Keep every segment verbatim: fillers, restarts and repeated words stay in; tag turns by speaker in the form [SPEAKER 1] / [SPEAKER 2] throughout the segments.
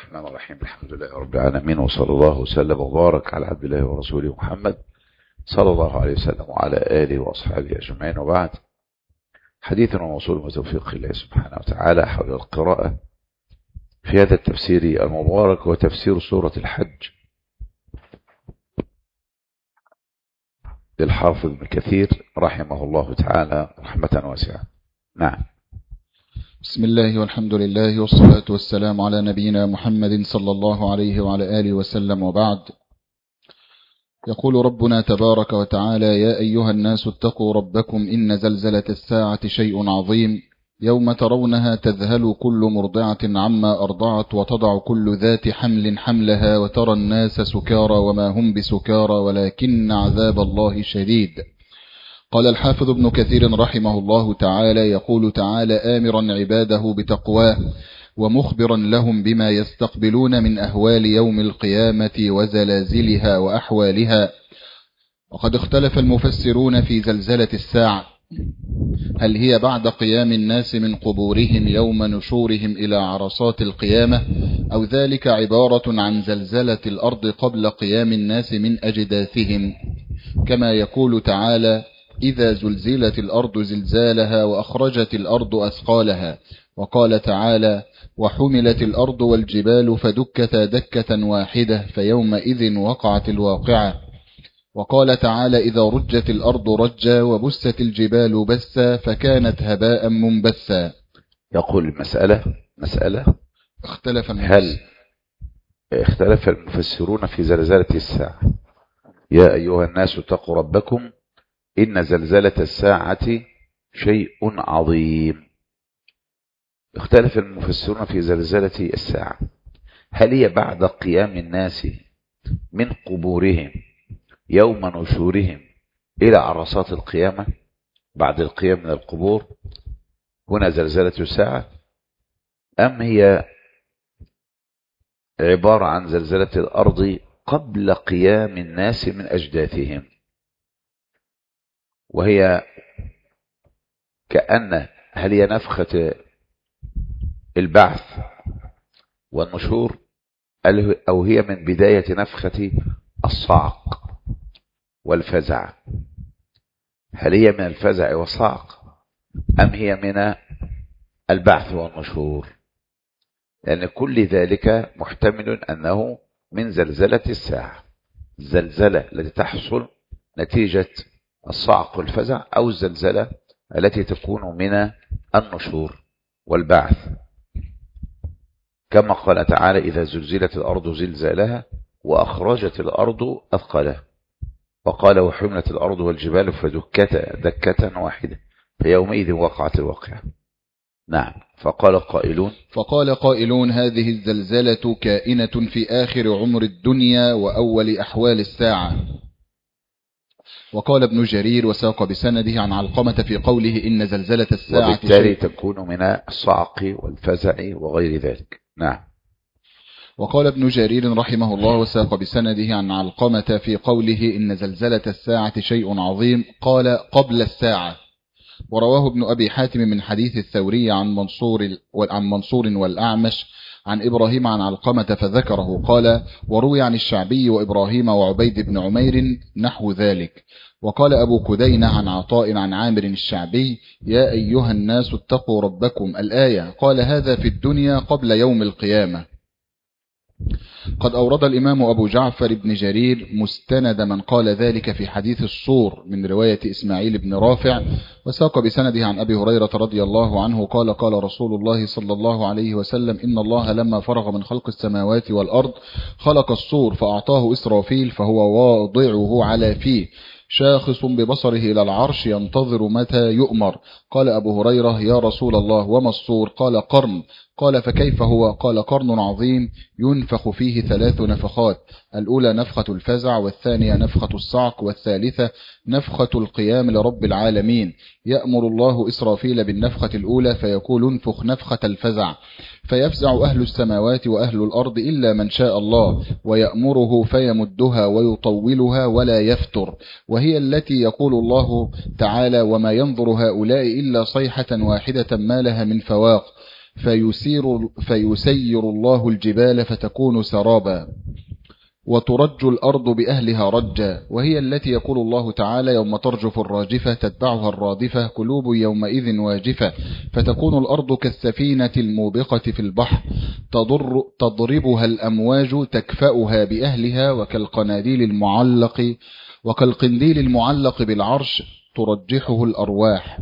[SPEAKER 1] الرحمن الرحيم. الحمد لله رب العالمين، وصلى الله وسلم وبارك على عبد الله ورسوله محمد صلى الله عليه وسلم وعلى آله وأصحابه أجمعين، وبعد. حديثنا موصول بتوفيق الله سبحانه وتعالى حول القراءة في هذا التفسير المبارك، وتفسير سورة الحج للحافظ ابن كثير رحمه الله تعالى رحمة واسعة. نعم.
[SPEAKER 2] بسم الله والحمد لله والصلاة والسلام على نبينا محمد صلى الله عليه وعلى آله وسلم، وبعد. يقول ربنا تبارك وتعالى: يا أيها الناس اتقوا ربكم إن زلزلة الساعة شيء عظيم، يوم ترونها تذهل كل مرضعة عما أرضعت وتضع كل ذات حمل حملها وترى الناس سكارى وما هم بسكارى ولكن عذاب الله شديد. قال الحافظ ابن كثير رحمه الله تعالى: يقول تعالى آمرا عباده بتقواه ومخبرا لهم بما يستقبلون من أهوال يوم القيامة وزلازلها وأحوالها. وقد اختلف المفسرون في زلزلة الساعة، هل هي بعد قيام الناس من قبورهم يوم نشورهم إلى عرصات القيامة، أو ذلك عبارة عن زلزلة الأرض قبل قيام الناس من أجداثهم، كما يقول تعالى: إذا زلزلت الأرض زلزالها وأخرجت الأرض أثقالها. وقال تعالى: وحملت الأرض والجبال فدكتا دكة واحدة فيومئذ وقعت الواقعة. وقال تعالى: إذا رجت الأرض رجا وبست الجبال بسا فكانت هباء منبثا.
[SPEAKER 1] يقول المسألة مسألة
[SPEAKER 2] اختلف
[SPEAKER 1] هل اختلف المفسرون في زلزلة الساعة. يا أيها الناس اتقوا ربكم إن زلزلة الساعة شيء عظيم. اختلف المفسرون في زلزلة الساعة، هل هي بعد قيام الناس من قبورهم يوم نشورهم إلى عرصات القيامة، بعد القيام من القبور هنا زلزلة الساعة، أم هي عبارة عن زلزلة الأرض قبل قيام الناس من أجداثهم، وهي كأن هل هي نفخة البعث والنشور، أو هي من بداية نفخة الصعق والفزع؟ هل هي من الفزع والصعق أم هي من البعث والنشور؟ لأن كل ذلك محتمل أنه من زلزلة الساعة، الزلزلة التي تحصل نتيجة الصعق والفزع، أو الزلزلة التي تكون من النشور والبعث، كما قال تعالى: إذا زلزلت الأرض زلزالها وأخرجت الأرض أثقالها. وقال: وحملت الأرض والجبال فدكتا دكة واحدة فيومئذ وقعت الواقعة. نعم. فقال قائلون
[SPEAKER 2] فقال قائلون هذه الزلزلة كائنة في آخر عمر الدنيا وأول أحوال الساعة. وقال ابن جرير وساق بسنده عن علقمة في قوله إن زلزلة الساعة
[SPEAKER 1] وبالتالي تكون من الصعق والفزع وغير ذلك. نعم.
[SPEAKER 2] وقال ابن جرير رحمه الله وساق بسنده عن علقمة في قوله إن زلزلة الساعة شيء عظيم قال قبل الساعة. ورواه ابن أبي حاتم من حديث الثوري عن منصور عن منصور والأعمش عن إبراهيم عن علقمة فذكره، قال: وروي عن الشعبي وإبراهيم وعبيد بن عمير نحو ذلك. وقال أبو كدينة عن عطاء عن عامر الشعبي: يا أيها الناس اتقوا ربكم الآية. قال: هذا في الدنيا قبل يوم القيامة. قد أورد الإمام أبو جعفر بن جرير مستند من قال ذلك في حديث الصور من رواية إسماعيل بن رافع، وساق بسنده عن أبي هريرة رضي الله عنه قال: قال رسول الله صلى الله عليه وسلم: إن الله لما فرغ من خلق السماوات والأرض خلق الصور فأعطاه إسرافيل فهو واضعه على فيه شاخص ببصره إلى العرش ينتظر متى يؤمر. قال أبو هريرة: يا رسول الله وما الصور؟ قال: قرن. قال: فكيف هو؟ قال: قرن عظيم ينفخ فيه ثلاث نفخات، الأولى نفخة الفزع، والثانية نفخة الصعق، والثالثة نفخة القيام لرب العالمين. يأمر الله إسرافيل بالنفخة الأولى فيقول: انفخ نفخة الفزع، فيفزع أهل السماوات وأهل الأرض إلا من شاء الله، ويأمره فيمدها ويطولها ولا يفتر، وهي التي يقول الله تعالى: وما ينظر هؤلاء إلا صيحة واحدة ما لها من فواق. فيسير, فيسير الله الجبال فتكون سرابا وترج الأرض بأهلها رجا، وهي التي يقول الله تعالى يوم ترجف الراجفة تتبعها الرادفة قلوب يومئذ واجفة، فتكون الأرض كالسفينة الموبقة في البحر تضر تضربها الأمواج تكفأها بأهلها، وكالقناديل المعلق وكالقنديل المعلق بالعرش ترجحه الأرواح،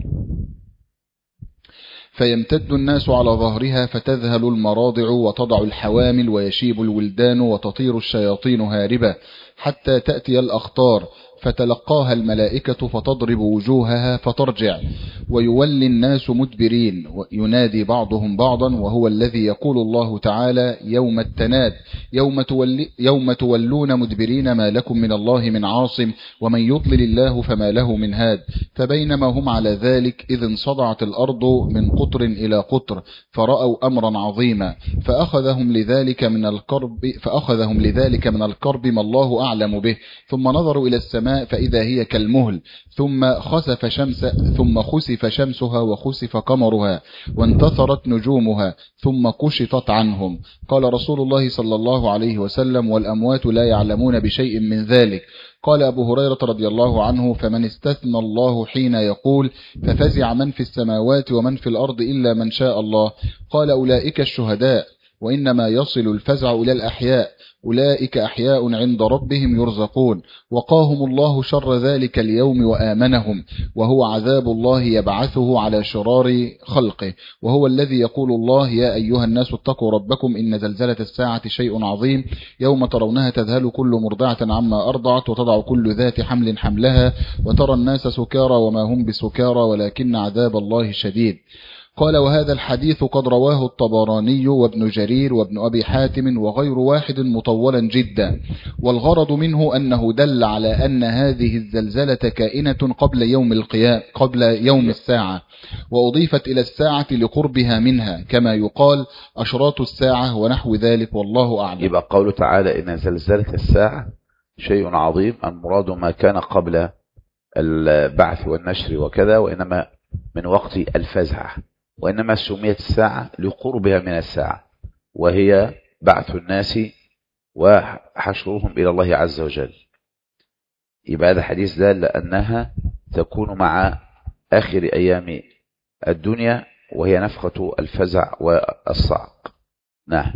[SPEAKER 2] فيمتد الناس على ظهرها فتذهل المراضع وتضع الحوامل ويشيب الولدان وتطير الشياطين هاربة حتى تأتي الأخطار فتلقاها الملائكة فتضرب وجوهها فترجع، ويولي الناس مدبرين وينادي بعضهم بعضا، وهو الذي يقول الله تعالى يوم التناد يوم, تولي يوم تولون مدبرين ما لكم من الله من عاصم ومن يضلل الله فما له من هاد. فبينما هم على ذلك إذ انصدعت الأرض من قطر إلى قطر فرأوا أمرا عظيما فأخذهم لذلك من الكرب فأخذهم لذلك من الكرب ما الله أعلم به، ثم نظروا إلى السماء فإذا هي كالمهل، ثم خسف شمس ثم خسف شمسها وخسف قمرها وانتصرت نجومها ثم كشطت عنهم. قال رسول الله صلى الله عليه وسلم والأموات لا يعلمون بشيء من ذلك. قال أبو هريرة رضي الله عنه فمن استثنى الله حين يقول ففزع من في السماوات ومن في الأرض إلا من شاء الله. قال أولئك الشهداء، وإنما يصل الفزع إلى الأحياء، أولئك أحياء عند ربهم يرزقون، وقاهم الله شر ذلك اليوم وآمنهم، وهو عذاب الله يبعثه على شرار خلقه، وهو الذي يقول الله يا أيها الناس اتقوا ربكم إن زلزلة الساعة شيء عظيم يوم ترونها تذهل كل مرضعة عما أرضعت وتضع كل ذات حمل حملها وترى الناس سكارى وما هم بسكارى ولكن عذاب الله شديد. قال وهذا الحديث قد رواه الطبراني وابن جرير وابن أبي حاتم وغير واحد مطولا جدا، والغرض منه أنه دل على أن هذه الزلزلة كائنة قبل يوم القيامة قبل يوم الساعة، وأضيفت إلى الساعة لقربها منها كما يقال أشراط الساعة ونحو ذلك، والله أعلم.
[SPEAKER 1] يبقى قوله تعالى إن زلزلة الساعة شيء عظيم، المراد ما كان قبل البعث والنشر وكذا، وإنما من وقت الفزع، وإنما سميت الساعة لقربها من الساعة وهي بعث الناس وحشرهم إلى الله عز وجل. يبقى هذا حديث دال لأنها تكون مع آخر أيام الدنيا وهي نفخة الفزع والصعق. نعم.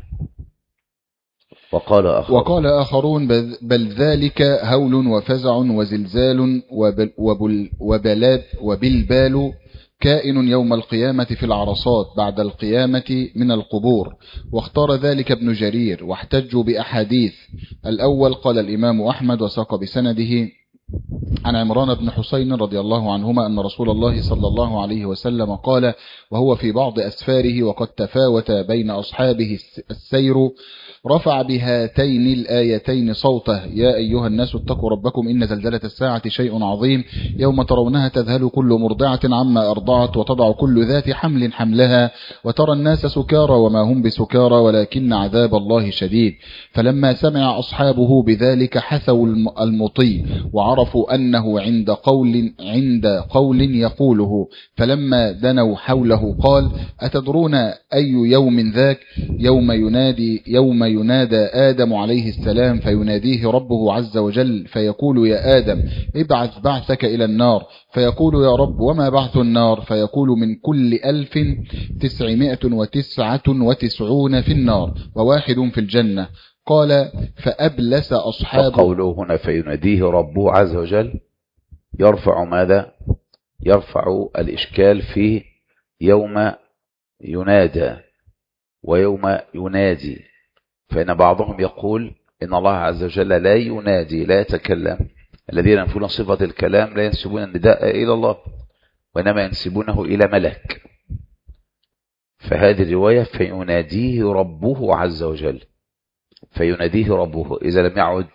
[SPEAKER 1] وقال آخرون,
[SPEAKER 2] وقال آخرون بل ذلك هول وفزع وزلزال وبل وبل وبلاد وبلبال كائن يوم القيامة في العرصات بعد القيامة من القبور. واختار ذلك ابن جرير واحتجوا بأحاديث. الأول قال الإمام أحمد وساق بسنده عن عمران بن حسين رضي الله عنهما أن رسول الله صلى الله عليه وسلم قال وهو في بعض أسفاره وقد تفاوت بين أصحابه السير رفع بهاتين الآيتين صوته يا أيها الناس اتقوا ربكم إن زلزلة الساعة شيء عظيم يوم ترونها تذهل كل مرضعة عما أرضعت وتضع كل ذات حمل حملها وترى الناس سكارى وما هم بسكارى ولكن عذاب الله شديد. فلما سمع أصحابه بذلك حثوا المطي وعرفوا أنه عند قول عند قول يقوله، فلما دنوا حوله قال أتدرون أي يوم ذاك؟ يوم ينادي يوم ينادى آدم عليه السلام فيناديه ربه عز وجل فيقول يا آدم ابعث بعثك إلى النار، فيقول يا رب وما بعث النار؟ فيقول من كل ألف تسعمائة وتسعة وتسعون في النار وواحد في الجنة. قال فأبلس أصحابه.
[SPEAKER 1] وقوله هنا فيناديه ربه عز وجل يرفع ماذا؟ يرفع الإشكال في يوم ينادى ويوم ينادي، فإن بعضهم يقول إن الله عز وجل لا ينادي لا يتكلم، الذين ينفون صفة الكلام لا ينسبون النداء إلى الله وإنما ينسبونه إلى ملك. فهذه الرواية فيناديه ربه عز وجل، فيناديه ربه إذا لم يعد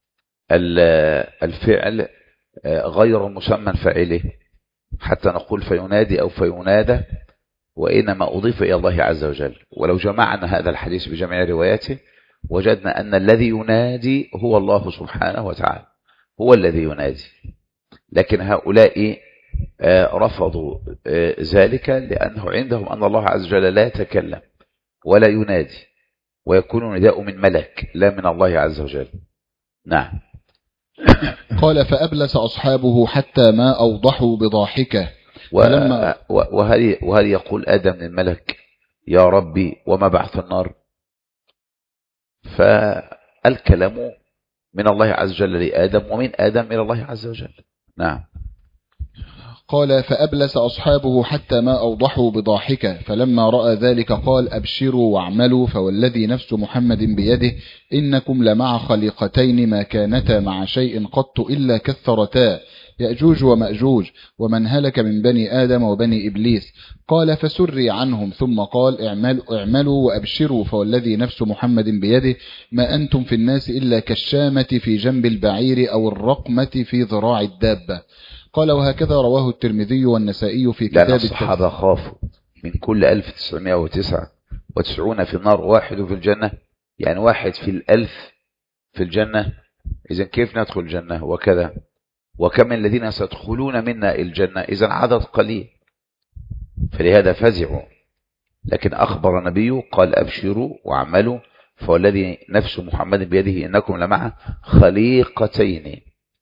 [SPEAKER 1] الفعل غير مسمى فاعله حتى نقول فينادي أو فينادى، وإنما أضيف إلى الله عز وجل. ولو جمعنا هذا الحديث بجميع رواياته وجدنا أن الذي ينادي هو الله سبحانه وتعالى، هو الذي ينادي، لكن هؤلاء رفضوا ذلك لأنه عندهم أن الله عز وجل لا يتكلم ولا ينادي، ويكون نداء من ملك لا من الله عز وجل. نعم.
[SPEAKER 2] قال فأبلس أصحابه حتى ما أوضحوا بضاحكه.
[SPEAKER 1] فلما وهل, وهل يقول آدم للملك يا ربي وما بعث النار؟ فالكلام من الله عز وجل لآدم ومن آدم إلى الله عز وجل. نعم.
[SPEAKER 2] قال فأبلس أصحابه حتى ما أوضحوا بضاحكه، فلما رأى ذلك قال أبشروا واعملوا فوالذي نفس محمد بيده إنكم لمع خليقتين ما كانتا مع شيء قط إلا كثرتا يأجوج ومأجوج ومن هلك من بني آدم وبني إبليس. قال فسري عنهم ثم قال اعملوا, اعملوا وأبشروا فوالذي نفس محمد بيده ما أنتم في الناس إلا كالشامة في جنب البعير أو الرقمة في ذراع الدابة. قال وهكذا رواه الترمذي والنسائي في كتاب
[SPEAKER 1] التفسير. الصحابة خافوا من كل ألف تسعمائة وتسعة وتسعين في النار واحد في الجنة، يعني واحد في الألف في الجنة، إذن كيف ندخل الجنة؟ وكذا وكم من الذين سيدخلون منا الجنة، إذن عدد قليل، فلهذا فزعوا. لكن أخبر النبي قال أبشروا واعملوا فوالذي نفس محمد بيده إنكم لمع خليقتين،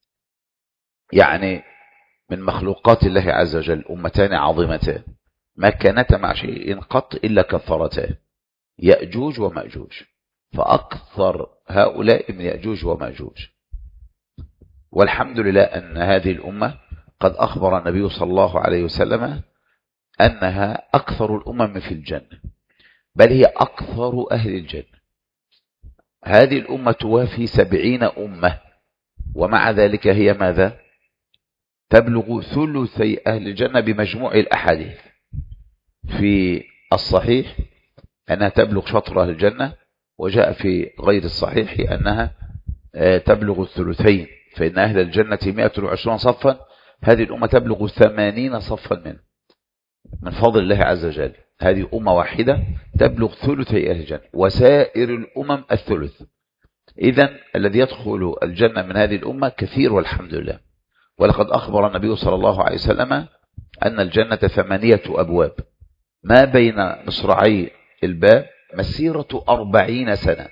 [SPEAKER 1] يعني من مخلوقات الله عز وجل أمتان عظيمتان ما كانتا مع شيء قط إلا كثرتان يأجوج ومأجوج، فأكثر هؤلاء من يأجوج ومأجوج. والحمد لله أن هذه الأمة قد أخبر النبي صلى الله عليه وسلم أنها أكثر الأمم في الجنة، بل هي أكثر أهل الجنة. هذه الأمة توافي سبعين أمة، ومع ذلك هي ماذا؟ تبلغ ثلثي أهل الجنة بمجموع الأحاديث. في الصحيح أنها تبلغ شطر أهل الجنة، وجاء في غير الصحيح أنها تبلغ الثلثين، فإن أهل الجنة مئة وعشرون صفا، هذه الأمة تبلغ ثمانين صفا منه من فضل الله عز وجل. هذه أمة واحدة تبلغ ثلثي أهل الجنة، وسائر الأمم الثلث. إذن الذي يدخل الجنة من هذه الأمة كثير والحمد لله. ولقد أخبر النبي صلى الله عليه وسلم أن الجنة ثمانية أبواب ما بين مصراعي الباب مسيرة أربعين سنة،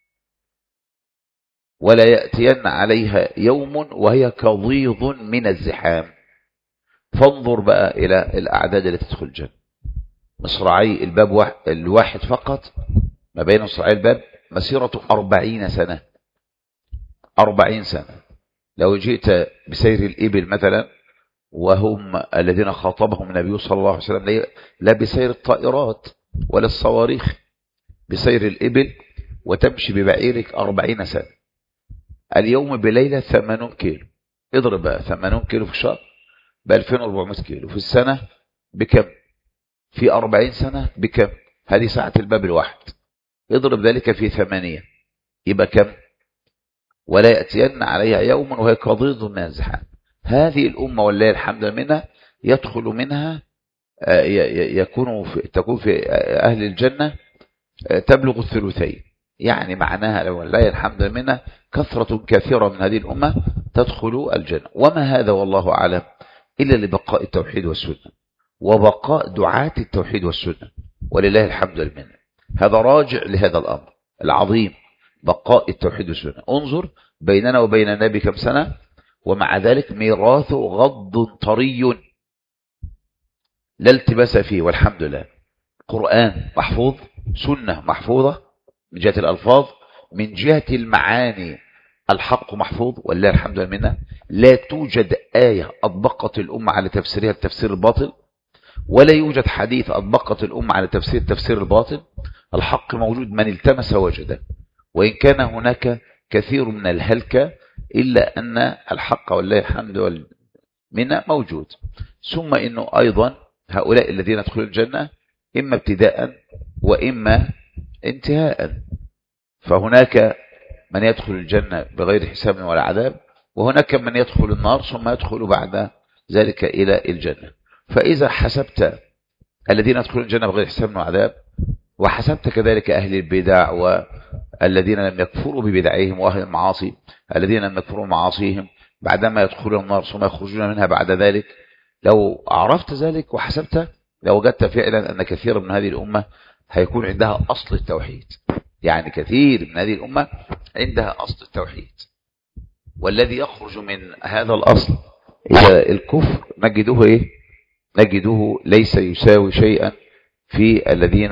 [SPEAKER 1] ولا يأتين عليها يوم وهي كضيض من الزحام. فانظر بقى إلى الأعداد التي تدخل الجنة. مصراعي الباب الواحد فقط ما بين مصراعي الباب مسيرة أربعين سنة. أربعين سنة. لو جئت بسير الإبل مثلا، وهم الذين خاطبهم النبي صلى الله عليه وسلم لا بسير الطائرات ولا الصواريخ، بسير الإبل، وتمشي ببعيرك أربعين سنة. اليوم بليلة ثمانين كيلو، اضرب بقى ثمانين كيلو في الشهر بألفين وأربعمائة كيلو في السنة بكم؟ في أربعين سنة بكم؟ هذه ساعة الباب الواحد، اضرب ذلك في ثمانية يبقى كم؟ ولا يأتين عليها يوم وهي كضيض من الزحام. هذه الأمة والله الحمد منها يدخل منها يكون في تكون في أهل الجنة تبلغ الثلثين، يعني معناها لو لا الحمد منها كثرة كثيرة من هذه الأمة تدخل الجنة. وما هذا والله أعلم إلا لبقاء التوحيد والسنة وبقاء دعاة التوحيد والسنة، ولله الحمد لله. هذا راجع لهذا الأمر العظيم، بقاء التوحيد والسنة. انظر بيننا وبين النبي كم سنة، ومع ذلك ميراث غض طري لا التباس فيه، والحمد لله. قرآن محفوظ، سنة محفوظة من جهة الألفاظ، من جهة المعاني الحق محفوظ والله الحمد لله منه. لا توجد آية أطبقت الأمة على تفسيرها التفسير الباطل، ولا يوجد حديث أطبقت الأمة على تفسير التفسير الباطل. الحق موجود، من التمس وجده، وإن كان هناك كثير من الهلكة إلا أن الحق والله الحمد منه موجود. ثم إنه أيضا هؤلاء الذين يدخلون الجنة إما ابتداء وإما انتهاء، فهناك من يدخل الجنة بغير حساب ولا عذاب، وهناك من يدخل النار ثم يدخل بعد ذلك إلى الجنة. فإذا حسبت الذين يدخلون الجنة بغير حساب وعذاب، وحسبت كذلك أهل البدع والذين لم يكفروا ببدعهم، وأهل المعاصي الذين لم يكفروا معاصيهم بعدما يدخلون النار ثم يخرجون منها بعد ذلك، لو عرفت ذلك وحسبت لوجدت فعلا أن كثير من هذه الأمة هيكون عندها أصل التوحيد. يعني كثير من هذه الأمة عندها أصل التوحيد، والذي يخرج من هذا الأصل إلى الكفر نجده إيه؟ نجده ليس يساوي شيئا في الذين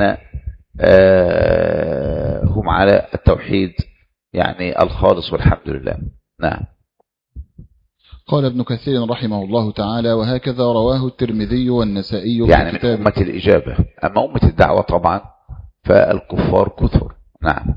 [SPEAKER 1] آه هم على التوحيد يعني الخالص والحمد لله. نعم.
[SPEAKER 2] قال ابن كثير رحمه الله تعالى: وهكذا رواه الترمذي والنسائي
[SPEAKER 1] يعني
[SPEAKER 2] في
[SPEAKER 1] من
[SPEAKER 2] كتاب
[SPEAKER 1] أمة الإجابة. أما أمة الدعوة طبعا فالكفار كثر. نعم.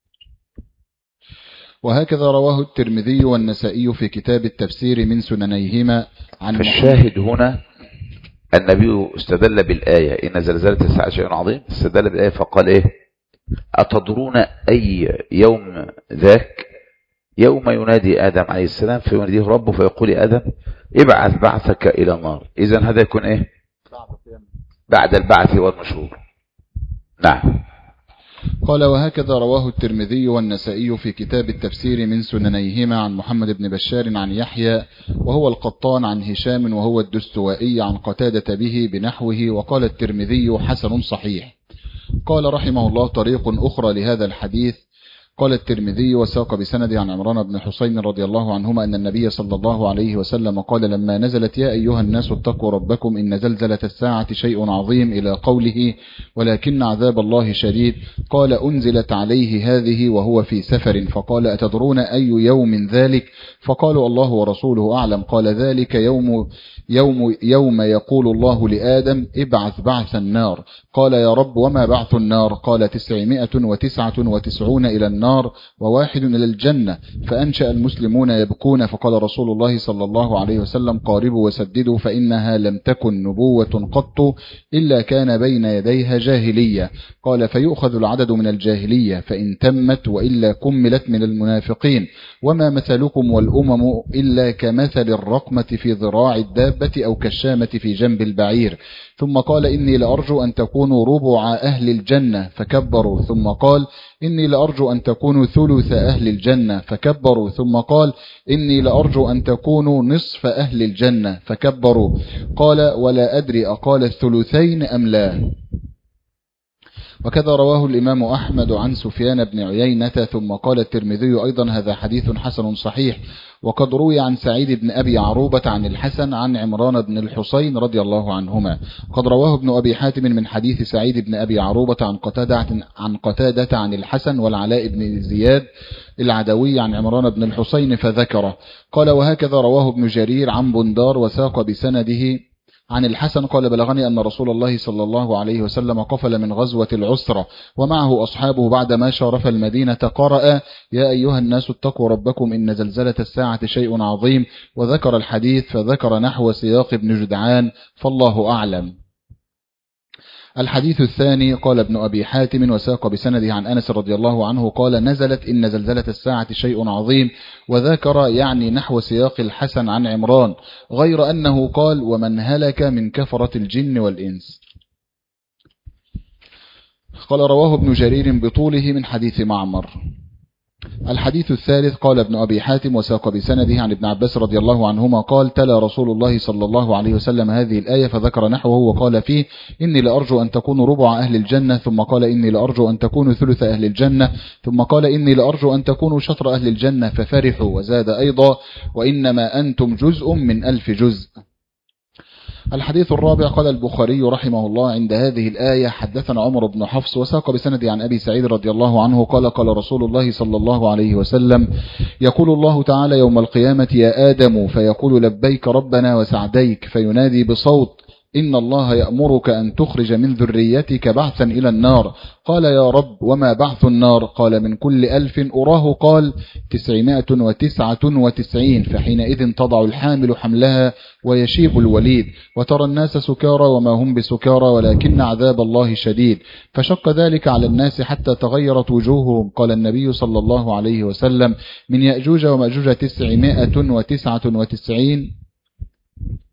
[SPEAKER 2] وهكذا رواه الترمذي والنسائي في كتاب التفسير من سننيهما عن
[SPEAKER 1] فالشاهد هنا النبي استدل بالآية إن زلزلة الساعة شيء عظيم، استدل بالآية فقال إيه؟ أتدرون أي يوم ذاك؟ يوم ينادي آدم عليه السلام فيناديه ربه فيقول آدم ابعث بعثك إلى النار. إذن هذا يكون إيه؟ بعد البعث والنشور. نعم.
[SPEAKER 2] قال: وهكذا رواه الترمذي والنسائي في كتاب التفسير من سننيهما عن محمد بن بشار عن يحيى وهو القطان عن هشام وهو الدستوائي عن قتادة به بنحوه. وقال الترمذي حسن صحيح. قال رحمه الله: طريق أخرى لهذا الحديث. قال الترمذي وساق بسند عن عمران بن حسين رضي الله عنهما أن النبي صلى الله عليه وسلم قال لما نزلت يا أيها الناس اتقوا ربكم إن زلزلة الساعة شيء عظيم إلى قوله ولكن عذاب الله شديد، قال أنزلت عليه هذه وهو في سفر، فقال أتدرون أي يوم ذلك؟ فقالوا الله ورسوله أعلم. قال ذلك يوم يوم يوم يقول الله لآدم ابعث بعث النار. قال يا رب وما بعث النار؟ قال تسعمائة وتسعة وتسعون إلى النار وواحد إلى الجنة. فأنشأ المسلمون يبكون، فقال رسول الله صلى الله عليه وسلم قاربوا وسددوا فإنها لم تكن نبوة قط إلا كان بين يديها جاهلية. قال فيؤخذ العدد من الجاهلية فإن تمت وإلا كملت من المنافقين. وما مثلكم والأمم إلا كمثل الرقمة في ذراع الدابة أو كالشامة في جنب البعير. ثم قال إني لأرجو أن تكونوا ربع أهل الجنة فكبروا. ثم قال إني لأرجو أن تكونوا ثلث أهل الجنة فكبروا. ثم قال إني لأرجو أن تكونوا نصف أهل الجنة فكبروا. قال ولا أدري أقال الثلثين أم لا. وكذا رواه الإمام أحمد عن سفيان بن عيينة. ثم قال الترمذي أيضا هذا حديث حسن صحيح. وقد روي عن سعيد بن أبي عروبة عن الحسن عن عمران بن الحسين رضي الله عنهما. قد رواه ابن أبي حاتم من حديث سعيد بن أبي عروبة عن قتادة عن قتادة عن الحسن والعلاء بن زياد العدوي عن عمران بن الحسين فذكره. قال وهكذا رواه ابن جرير عن بندار وساق بسنده عن الحسن قال بلغني أن رسول الله صلى الله عليه وسلم قفل من غزوة العسرة ومعه أصحابه بعدما شارف المدينة قرأ يا أيها الناس اتقوا ربكم إن زلزلة الساعة شيء عظيم، وذكر الحديث فذكر نحو سياق ابن جدعان فالله أعلم. الحديث الثاني قال ابن أبي حاتم وساق بسنده عن أنس رضي الله عنه قال نزلت إن زلزلة الساعة شيء عظيم، وذكر يعني نحو سياق الحسن عن عمران، غير أنه قال ومن هلك من كفرة الجن والإنس. قال رواه ابن جرير بطوله من حديث معمر. الحديث الثالث قال ابن أبي حاتم وساق بسنده عن ابن عباس رضي الله عنهما قال تلا رسول الله صلى الله عليه وسلم هذه الآية فذكر نحوه وقال فيه إني لأرجو أن تكونوا ربع أهل الجنة، ثم قال إني لأرجو أن تكونوا ثلث أهل الجنة، ثم قال إني لأرجو أن تكونوا شطر أهل الجنة ففرحوا، وزاد أيضا وإنما أنتم جزء من ألف جزء. الحديث الرابع قال البخاري رحمه الله عند هذه الآية حدثنا عمر بن حفص وساق بسند عن أبي سعيد رضي الله عنه قال قال رسول الله صلى الله عليه وسلم يقول الله تعالى يوم القيامة يا آدم فيقول لبيك ربنا وسعديك، فينادي بصوت إن الله يأمرك أن تخرج من ذريتك بعثا إلى النار. قال يا رب وما بعث النار؟ قال من كل ألف أراه قال تسعمائة وتسعة وتسعين، فحينئذ تضع الحامل حملها ويشيب الوليد وترى الناس سكارى وما هم بسكارى ولكن عذاب الله شديد، فشق ذلك على الناس حتى تغيرت وجوههم. قال النبي صلى الله عليه وسلم من يأجوج ومأجوج تسعمائة وتسعة وتسعين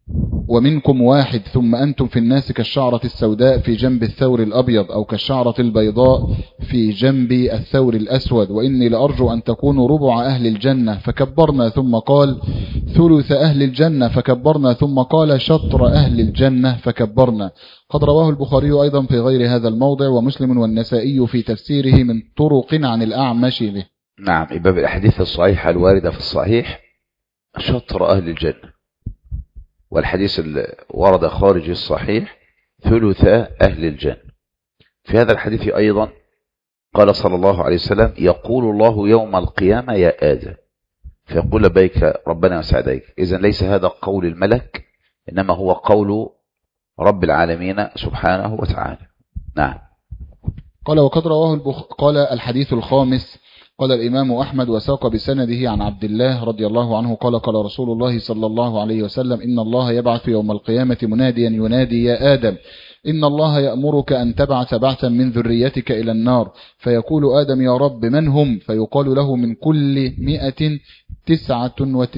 [SPEAKER 2] ومنكم واحد ثم أنتم في الناس كالشعرة السوداء في جنب الثور الأبيض أو كالشعرة البيضاء في جنب الثور الأسود، وإني لأرجو أن تكونوا ربع أهل الجنة، فكبرنا ثم قال ثلث أهل الجنة، فكبرنا ثم قال شطر أهل الجنة، فكبرنا. قد رواه البخاري أيضا في غير هذا الموضع، ومسلم والنسائي في تفسيره من طرق عن الأعمش به.
[SPEAKER 1] نعم، باب الأحاديث الصحيحة الواردة في الصحيح شطر أهل الجنة، والحديث اللي ورد خارج الصحيح ثلث أهل الجنة. في هذا الحديث أيضا قال صلى الله عليه وسلم يقول الله يوم القيامة يا آدم، فيقول لبيك ربنا وسعديك. إذن ليس هذا قول الملك، إنما هو قول رب العالمين سبحانه وتعالى. نعم.
[SPEAKER 2] قال وقد رواه البخ... قال الحديث الخامس قال الإمام أحمد وساق بسنده عن عبد الله رضي الله عنه قال قال رسول الله صلى الله عليه وسلم إن الله يبعث يوم القيامة مناديا ينادي يا آدم إن الله يأمرك أن تبعث بعثا من ذريتك إلى النار، فيقول آدم يا رب من هم؟ فيقال له من كل مئة تسعة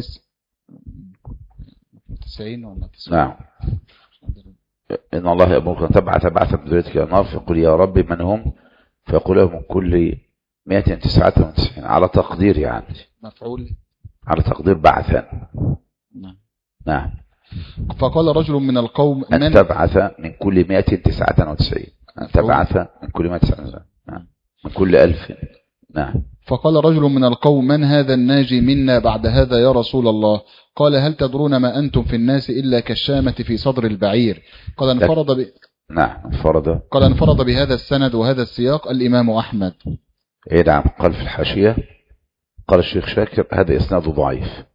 [SPEAKER 2] وتسعين ولا تسعين.
[SPEAKER 1] نعم. إن الله يأمرك أن تبعث بعثا من ذريتك إلى النار، فيقول يا رب من هم؟ فيقول له من كل مئة تسعة وتسعين، على تقدير يعني
[SPEAKER 2] مفعول
[SPEAKER 1] على تقدير بعثا.
[SPEAKER 2] نعم.
[SPEAKER 1] نعم.
[SPEAKER 2] فقال رجل من القوم
[SPEAKER 1] أن تبعث من كل مئة تسعة وتسعين، أن تبعث من كل مئة تسعة وتسعين. نعم. من كل ألف. نعم.
[SPEAKER 2] فقال رجل من القوم من هذا الناجي منا بعد هذا يا رسول الله؟ قال هل تدرون ما أنتم في الناس إلا كالشامة في صدر البعير. قال انفرد ب...
[SPEAKER 1] نعم انفرد
[SPEAKER 2] قال انفرد بهذا السند وهذا السياق الإمام أحمد.
[SPEAKER 1] إيه نعم. قال في الحاشية قال الشيخ شاكر هذا إسناد ضعيف،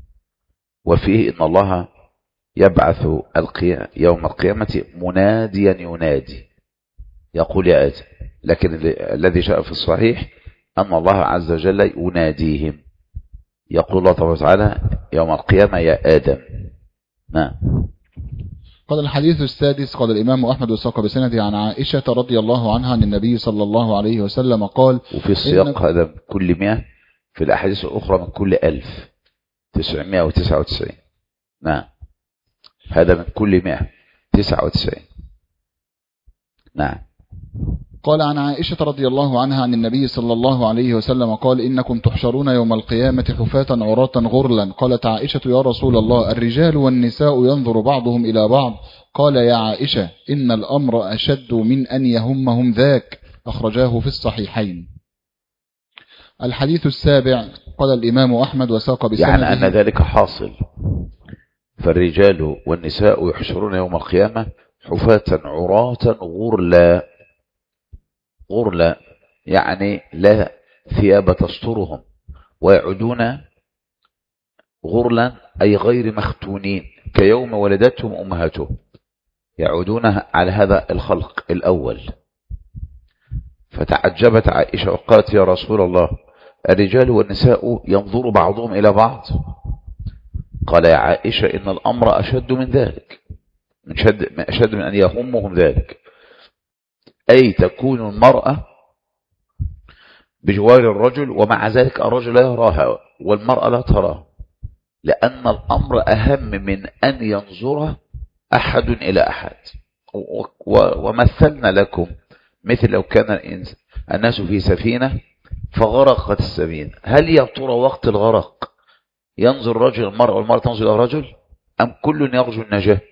[SPEAKER 1] وفيه إن الله يبعث القيام يوم القيامة مناديا ينادي يقول يا آدم، لكن الذي جاء في الصحيح أن الله عز وجل يناديهم، يقول الله تبارك وتعالى يوم القيامة يا آدم. نعم.
[SPEAKER 2] قال الحديث السادس قال الإمام أحمد وساق بسنده عن عائشة رضي الله عنها عن النبي صلى الله عليه وسلم قال
[SPEAKER 1] وفي السياق هذا من كل مئة، في الأحاديث الأخرى من كل ألف تسعمائة وتسعة وتسعين. نعم. هذا من كل مئة تسعة وتسعين. نعم.
[SPEAKER 2] قال عن عائشة رضي الله عنها عن النبي صلى الله عليه وسلم قال إنكم تحشرون يوم القيامة حفاة عراة غرلا. قالت عائشة يا رسول الله الرجال والنساء ينظر بعضهم إلى بعض. قال يا عائشة إن الأمر أشد من أن يهمهم ذاك، أخرجاه في الصحيحين. الحديث السابع قال الإمام أحمد وساق بسنده
[SPEAKER 1] يعني أن ذلك حاصل، فالرجال والنساء يحشرون يوم القيامة حفاة عراة غرلا. غرلا يعني لا ثياب تسترهم، ويعودون غرلا أي غير مختونين كيوم ولدتهم أمهاتهم، يعودون على هذا الخلق الأول. فتعجبت عائشة وقالت يا رسول الله الرجال والنساء ينظر بعضهم إلى بعض؟ قال يا عائشة إن الأمر أشد من ذلك، من شد أشد من أن يهمهم ذلك، أي تكون المرأة بجوار الرجل ومع ذلك الرجل لا يراها والمرأة لا تراه، لأن الأمر أهم من أن ينظر أحد إلى أحد. ومثلنا لكم مثل لو كان الناس في سفينة فغرقت السفينة، هل يا ترى وقت الغرق ينظر الرجل المرأة والمرأة تنظر إلى الرجل، أم كل يرجو النجاة؟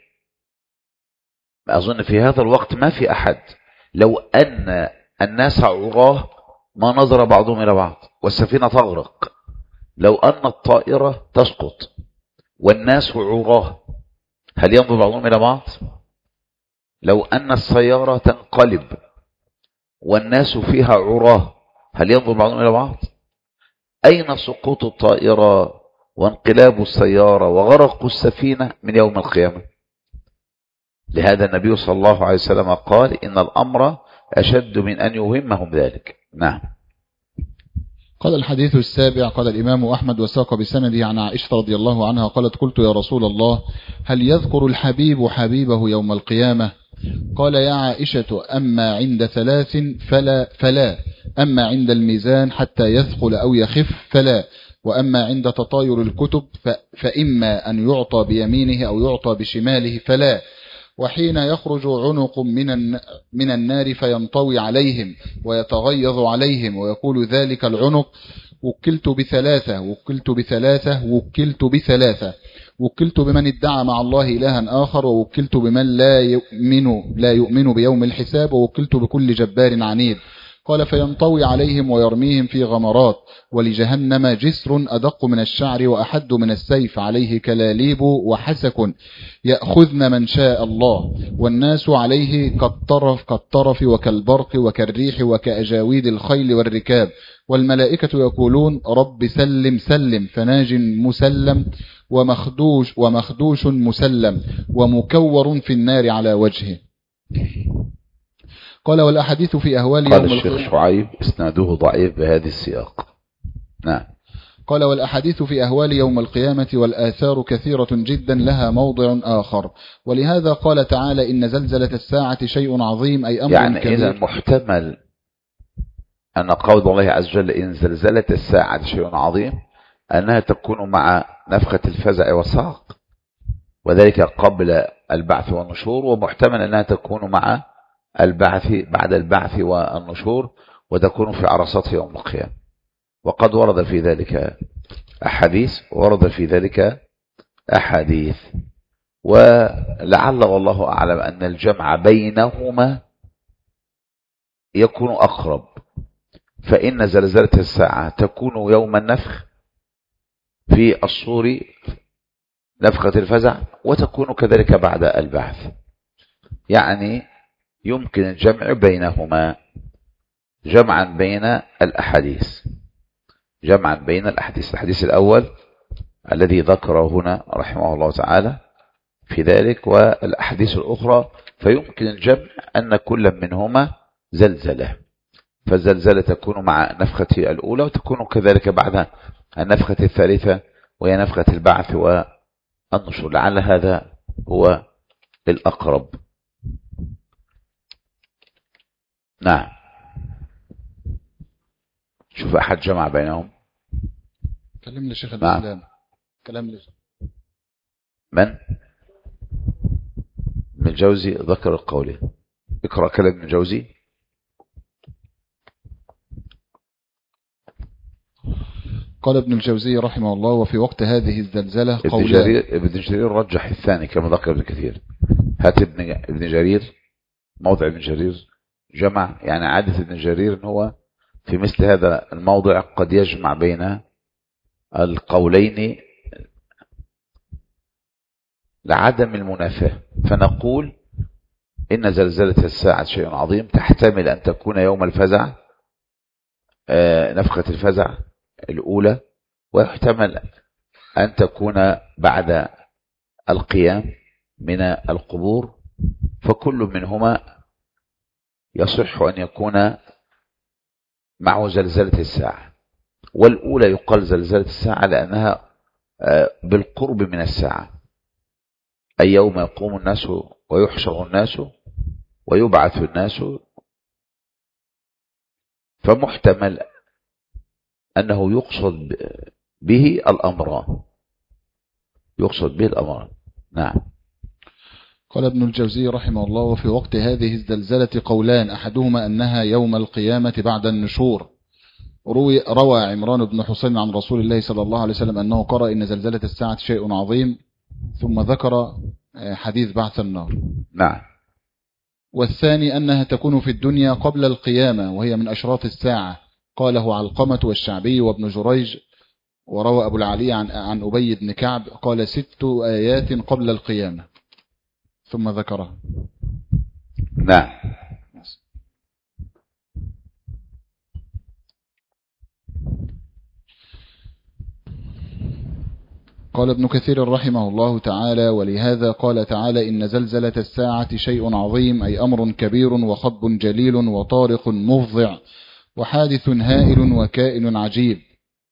[SPEAKER 1] أظن في هذا الوقت ما في أحد. لو أن الناس عراه ما نظر بعضهم إلى بعض والسفينة تغرق. لو أن الطائرة تسقط والناس عراه هل ينظر بعضهم إلى بعض؟ لو أن السيارة تنقلب والناس فيها عراه هل ينظر بعضهم إلى بعض؟ أين سقوط الطائرة وانقلاب السيارة وغرق السفينة من يوم القيامة؟ لهذا النبي صلى الله عليه وسلم قال إن الأمر أشد من أن يهمهم ذلك. نعم.
[SPEAKER 2] قال الحديث السابع قال الإمام أحمد وساق بسنده عن عائشة رضي الله عنها قالت قلت يا رسول الله هل يذكر الحبيب حبيبه يوم القيامة؟ قال يا عائشة أما عند ثلاث فلا, فلا أما عند الميزان حتى يثقل أو يخف فلا. وأما عند تطاير الكتب فإما أن يعطى بيمينه أو يعطى بشماله فلا. وحين يخرج عنق من من النار فينطوي عليهم ويتغيظ عليهم ويقول ذلك العنق: وكلت بثلاثة وكلت بثلاثة وكلت بثلاثة وكلت بمن ادعى مع الله إلها آخر، ووكلت بمن لا يؤمن لا يؤمن بيوم الحساب، ووكلت بكل جبار عنيد. قال: فينطوي عليهم ويرميهم في غمرات، ولجهنم جسر أدق من الشعر وأحد من السيف، عليه كلاليب وحسك يأخذن من شاء الله، والناس عليه كالطرف كالطرف وكالبرق وكالريح وكأجاويد الخيل والركاب، والملائكة يقولون: رب سلم سلم، فناج مسلم ومخدوش ومخدوش مسلم ومكور في النار على وجهه. قال: والأحاديث في أهوال يوم
[SPEAKER 1] قال الشيخ شعيب إسناده ضعيف بهذه السياق. نعم.
[SPEAKER 2] قال: والأحاديث في أهوال يوم القيامة والآثار كثيرة جدا لها موضع آخر، ولهذا قال تعالى: إن زلزلة الساعة شيء عظيم، أي أمر
[SPEAKER 1] يعني
[SPEAKER 2] كبير.
[SPEAKER 1] إذا محتمل أن قول الله عز وجل إن زلزلة الساعة شيء عظيم أنها تكون مع نفخة الفزع والصعق، وذلك قبل البعث والنشور، ومحتمل أنها تكون مع البعث بعد البعث والنشور، وتكون في عرصات يوم القيامة. وقد ورد في ذلك أحاديث ورد في ذلك أحاديث ولعل والله أعلم أن الجمع بينهما يكون أقرب، فإن زلزلة الساعة تكون يوم النفخ في الصور نفخة الفزع، وتكون كذلك بعد البعث، يعني يمكن الجمع بينهما جمعا بين الأحاديث جمعا بين الأحاديث الحديث الأول الذي ذكره هنا رحمه الله تعالى في ذلك، والأحاديث الأخرى، فيمكن الجمع أن كل منهما زلزلة، فالزلزلة تكون مع نفخة الأولى، وتكون كذلك بعد النفخة الثالثة وهي نفخة البعث والنشور. لعل هذا هو الأقرب. نعم. شوف أحد جمع بينهم.
[SPEAKER 2] كلم لشيخ الإسلام. نعم. كلام لشيخ
[SPEAKER 1] من؟ ابن الجوزي ذكر القول. اقرأ كلام ابن الجوزي.
[SPEAKER 2] قال ابن الجوزي رحمه الله: وفي وقت هذه الزلزلة
[SPEAKER 1] ابن جرير, ابن جرير رجح الثاني كما ذكر ابن كثير. هات ابن, ابن جرير موضع ابن جرير جمع، يعني عادة ابن جرير ان هو في مثل هذا الموضع قد يجمع بين القولين لعدم المنافاة، فنقول إن زلزلة الساعة شيء عظيم، تحتمل أن تكون يوم الفزع نفخة الفزع الأولى، ويحتمل أن تكون بعد القيام من القبور، فكل منهما يصح أن يكون معه زلزلة الساعة. والأولى يقال زلزلة الساعة لأنها بالقرب من الساعة، أي يوم يقوم الناس ويحشر الناس ويبعث الناس، فمحتمل أنه يقصد به الأمران يقصد به الأمران. نعم.
[SPEAKER 2] قال ابن الجوزي رحمه الله: وفي وقت هذه الزلزلة قولان، أحدهما أنها يوم القيامة بعد النشور. روي روى عمران بن حسين عن رسول الله صلى الله عليه وسلم أنه قرأ إن زلزلة الساعة شيء عظيم، ثم ذكر حديث بعث النار.
[SPEAKER 1] نعم.
[SPEAKER 2] والثاني أنها تكون في الدنيا قبل القيامة، وهي من أشراط الساعة، قاله علقمة والشعبي وابن جريج. وروى أبو العلي عن عن أبي بن كعب قال: ست آيات قبل القيامة، ثم ذكرها.
[SPEAKER 1] نعم.
[SPEAKER 2] قال ابن كثير رحمه الله تعالى: ولهذا قال تعالى: إن زلزلة الساعة شيء عظيم، أي أمر كبير وخطب جليل وطارق مفضع وحادث هائل وكائن عجيب.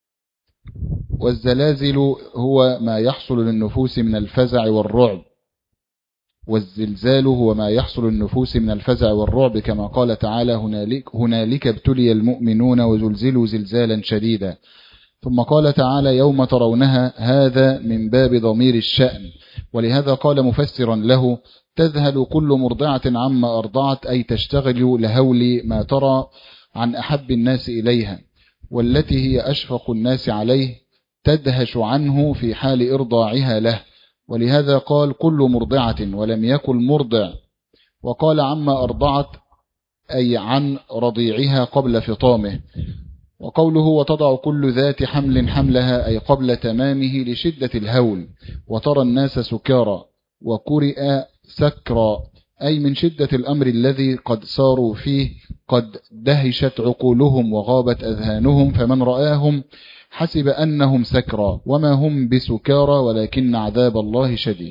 [SPEAKER 2] والزلازل هو ما يحصل للنفوس من الفزع والرعب والزلزال هو ما يحصل للنفوس من الفزع والرعب، كما قال تعالى: هنالك, هنالك ابتلي المؤمنون وزلزلوا زلزالا شديدا. ثم قال تعالى يوم ترونها، هذا من باب ضمير الشأن، ولهذا قال مفسرا له تذهل كل مرضعة عما أرضعت، أي تشتغل لهول ما ترى عن أحب الناس إليها، والتي هي أشفق الناس عليه تدهش عنه في حال إرضاعها له، ولهذا قال كل مرضعة ولم يكن مرضع، وقال عما أرضعت أي عن رضيعها قبل فطامه. وقوله وتضع كل ذات حمل حملها أي قبل تمامه لشدة الهول، وترى الناس سكارى، وكرئ سكرى أي من شدة الأمر الذي قد صاروا فيه، قد دهشت عقولهم وغابت أذهانهم، فمن رآهم حسب أنهم سكرى وما هم بسكارى ولكن عذاب الله شديد.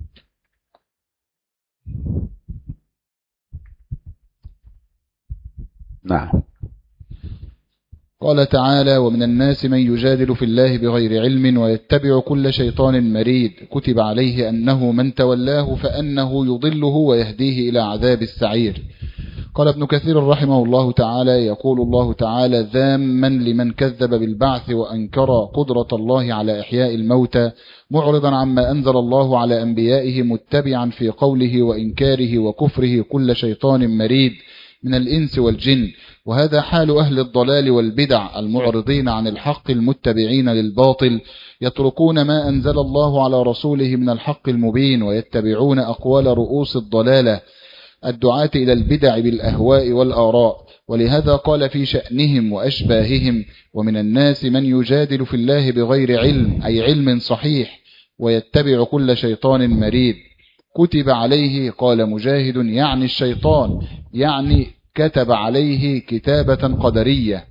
[SPEAKER 1] نعم.
[SPEAKER 2] قال تعالى ومن الناس من يجادل في الله بغير علم ويتبع كل شيطان مريد، كتب عليه أنه من تولاه فأنه يضله ويهديه إلى عذاب السعير. قال ابن كثير رحمه الله تعالى يقول الله تعالى ذاما لمن كذب بالبعث وأنكر قدرة الله على إحياء الموتى، معرضا عما أنزل الله على أنبيائه، متبعا في قوله وإنكاره وكفره كل شيطان مريد من الإنس والجن. وهذا حال أهل الضلال والبدع المعرضين عن الحق المتبعين للباطل، يتركون ما أنزل الله على رسوله من الحق المبين، ويتبعون أقوال رؤوس الضلالة الدعاة إلى البدع بالأهواء والآراء. ولهذا قال في شأنهم وأشباههم ومن الناس من يجادل في الله بغير علم، أي علم صحيح، ويتبع كل شيطان مريد. كتب عليه قال مجاهد يعني الشيطان، يعني كتب عليه كتابة قدرية،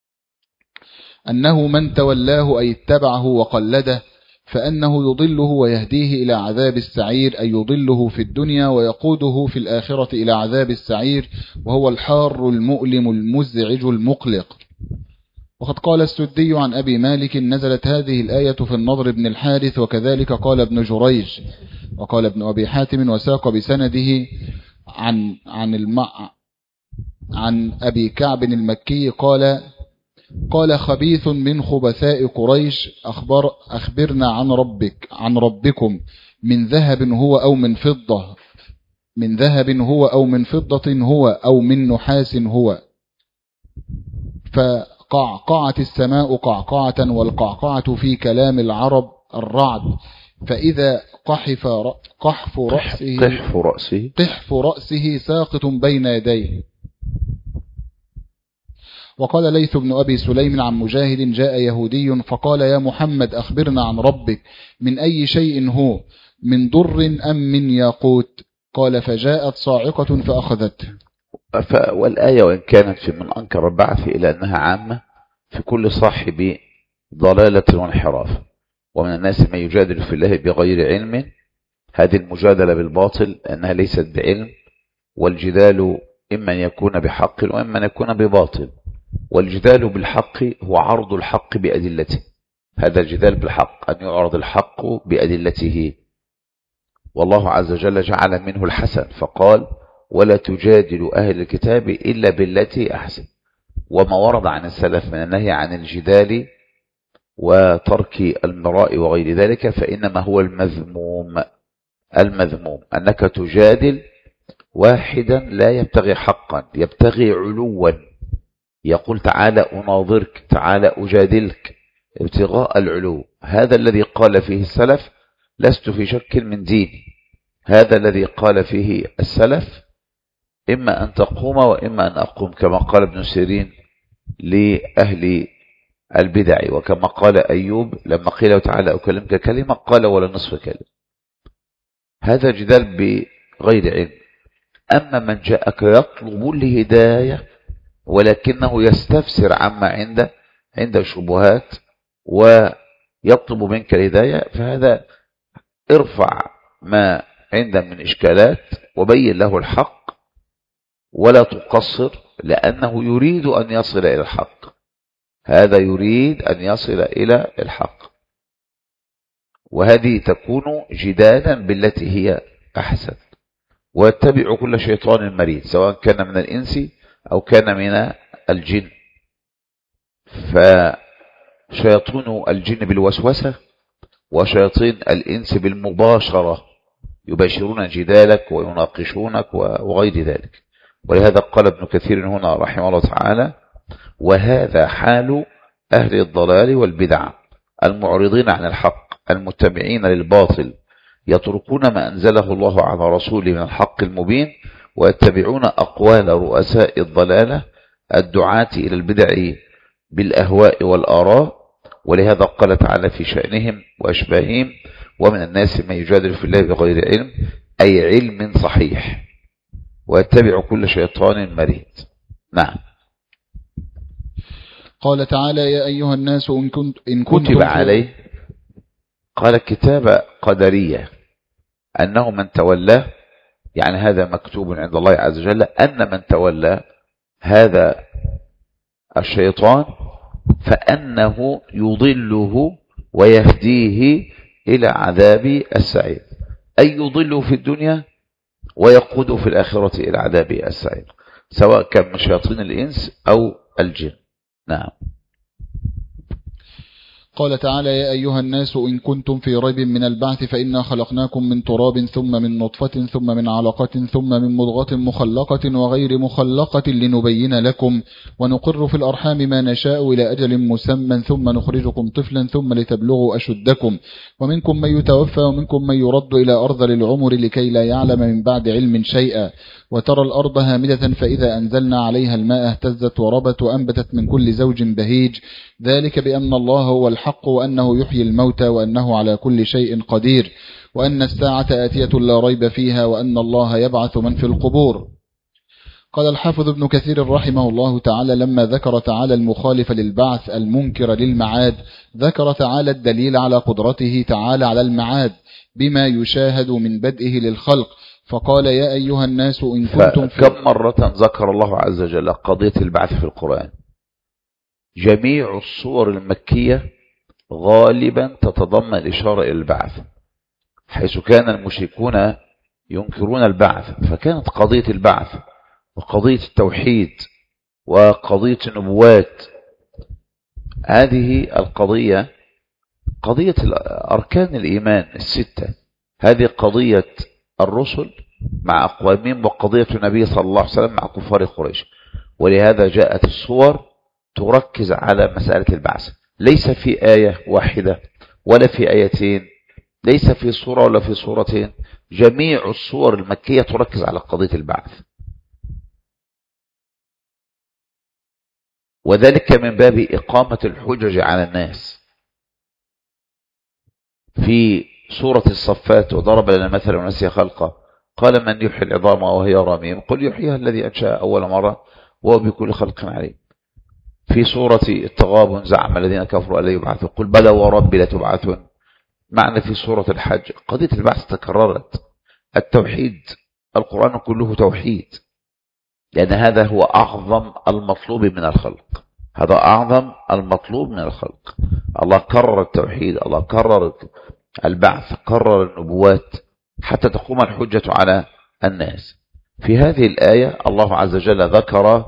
[SPEAKER 2] أنه من تولاه أي اتبعه وقلده فأنه يضله ويهديه إلى عذاب السعير، أي يضله في الدنيا ويقوده في الآخرة إلى عذاب السعير، وهو الحار المؤلم المزعج المقلق. وقد قال السدي عن أبي مالك نزلت هذه الآية في النضر بن الحارث، وكذلك قال ابن جريج. وقال ابن أبي حاتم وساق بسنده عن عن المع عن أبي كعب المكي قال قال خبيث من خبثاء قريش أخبر أخبرنا عن ربك عن ربكم من ذهب هو أو من فضة من ذهب هو أو من فضة هو أو من نحاس هو. فقعقعت السماء قعقعة، والقعقعة في كلام العرب الرعد، فإذا قحف قحف رأسه
[SPEAKER 1] قحف رأسه
[SPEAKER 2] قحف رأسه ساقط بين يديه. وقال ليث بن أبي سليم عن مجاهد جاء يهودي فقال يا محمد أخبرنا عن ربك من أي شيء هو، من ضر أم من ياقوت؟ قال فجاءت صاعقة فأخذته.
[SPEAKER 1] والآية وإن كانت في من أنكر البعث إلى أنها عامة في كل صاحب ضلالة وانحراف. ومن الناس من يجادل في الله بغير علم، هذه المجادلة بالباطل أنها ليست بعلم، والجدال إما أن يكون بحق وإما أن يكون بباطل. والجدال بالحق هو عرض الحق بأدلته، هذا الجدال بالحق أن يعرض الحق بأدلته. والله عز وجل جعل منه الحسن فقال ولا تجادل أهل الكتاب إلا بالتي أحسن. وما ورد عن السلف من النهي عن الجدال وترك المراء وغير ذلك فإنما هو المذموم. المذموم أنك تجادل واحدا لا يبتغي حقا، يبتغي علوا، يقول تعالى أناظرك، تعالى أجادلك، ابتغاء العلو. هذا الذي قال فيه السلف لست في شك من ديني، هذا الذي قال فيه السلف إما أن تقوم وإما أن أقوم، كما قال ابن سيرين لأهل البدع، وكما قال أيوب لما قيل تعالى أكلمك كلمة قال ولا نصف كلمة. هذا جدال بغير علم. أما من جاءك يطلب الهداية ولكنه يستفسر عما عنده عنده شبهات ويطلب منك الهداية، فهذا ارفع ما عنده من إشكالات وبين له الحق ولا تقصر، لأنه يريد أن يصل إلى الحق. هذا يريد أن يصل إلى الحق، وهذه تكون جدالا بالتي هي أحسن. ويتبع كل شيطان مريد سواء كان من الإنس أو كان من الجن. شياطين الجن بالوسوسة، وشياطين الإنس بالمباشرة، يباشرون جدالك ويناقشونك وغير ذلك. ولهذا قال ابن كثير هنا رحمه الله تعالى: وهذا حال أهل الضلال والبدع المعرضين عن الحق المتبعين للباطل، يتركون ما أنزله الله على رسوله من الحق المبين، ويتبعون أقوال رؤساء الضلالة الدعاة إلى البدع بالأهواء والآراء. ولهذا قال تعالى في شأنهم وأشباههم: ومن الناس من يجادل في الله بغير علم، أي علم صحيح، ويتبع كل شيطان مريد. نعم.
[SPEAKER 2] قال تعالى: يا أيها الناس إن, كنت إن كنتم
[SPEAKER 1] كتب عليه، قال كتابة قدرية، أنه من تولى، يعني هذا مكتوب عند الله عز وجل أن من تولى هذا الشيطان فأنه يضله ويهديه إلى عذاب السعير، أي يضله في الدنيا ويقوده في الآخرة إلى عذاب السعير، سواء كان من شياطين الإنس أو الجن. نعم.
[SPEAKER 2] قال تعالى: يا أيها الناس إن كنتم في ريب من البعث فإنا خلقناكم من تراب ثم من نطفة ثم من علقة ثم من مضغة مخلقة وغير مخلقة لنبين لكم، ونقر في الأرحام ما نشاء إلى أجل مسمى ثم نخرجكم طفلا ثم لتبلغوا أشدكم، ومنكم من يتوفى ومنكم من يرد إلى أرذل العمر لكي لا يعلم من بعد علم شيئا، وترى الأرض هامدة فإذا أنزلنا عليها الماء اهتزت وربت وأنبتت من كل زوج بهيج، ذلك بأن الله هو الحق وأنه يحيي الموتى وأنه على كل شيء قدير، وأن الساعة آتية لا ريب فيها، وأن الله يبعث من في القبور. قال الحافظ ابن كثير رحمه الله تعالى: لما ذكر تعالى المخالف للبعث المنكر للمعاد، ذكر تعالى الدليل على قدرته تعالى على المعاد بما يشاهد من بدئه للخلق، فقال: يا أيها الناس إن كنتم في
[SPEAKER 1] كم مرة ذكر الله عز وجل قضية البعث في القرآن؟ جميع الصور المكية غالبا تتضمن إشارة إلى البعث، حيث كان المشركون ينكرون البعث، فكانت قضية البعث وقضية التوحيد وقضية النبوات، هذه القضية قضية أركان الإيمان الستة، هذه قضية الرسل مع أقوامهم وقضية النبي صلى الله عليه وسلم مع كفار قريش. ولهذا جاءت الصور تركز على مسألة البعث، ليس في آية واحدة ولا في آيتين، ليس في صورة ولا في صورتين، جميع الصور المكية تركز على قضية البعث، وذلك من باب إقامة الحجج على الناس. في سورة الصفات: وضرب لنا مثلا ونسي خلقه قال من يحيي العظام وهي رميم قل يحييها الذي أنشأ أول مرة وهو بكل خلق عليم. في سورة التغابن: زعم الذين كفروا أن لا يبعثوا قل بلى وربي لتبعثون. معنى في سورة الحج قضية البعث تكررت. التوحيد، القرآن كله توحيد، لأن هذا هو أعظم المطلوب من الخلق، هذا أعظم المطلوب من الخلق. الله كرر التوحيد، الله كرر البعث، كرر النبوات حتى تقوم الحجة على الناس. في هذه الآية الله عز وجل ذكر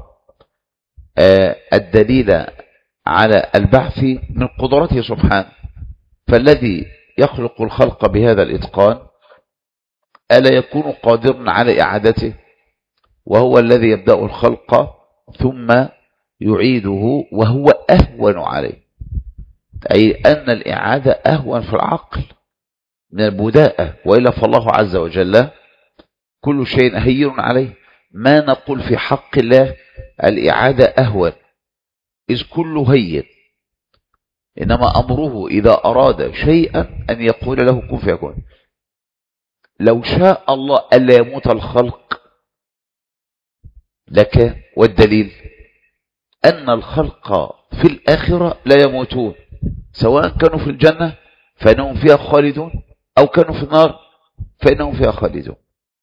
[SPEAKER 1] الدليل على البعث من قدرته سبحانه، فالذي يخلق الخلق بهذا الإتقان ألا يكون قادرا على إعادته، وهو الذي يبدأ الخلق ثم يعيده وهو أهون عليه، أي أن الإعادة أهون في العقل من البداءة، وإلا فالله عز وجل كل شيء هين عليه. ما نقول في حق الله الإعادة أهون، إذ كله هين، إنما أمره إذا أراد شيئا أن يقول له كن فيكون. لو شاء الله ألا يموت الخلق لك، والدليل أن الخلق في الآخرة لا يموتون، سواء كانوا في الجنة فإنهم فيها خالدون أو كانوا في النار فإنهم فيها خالدون،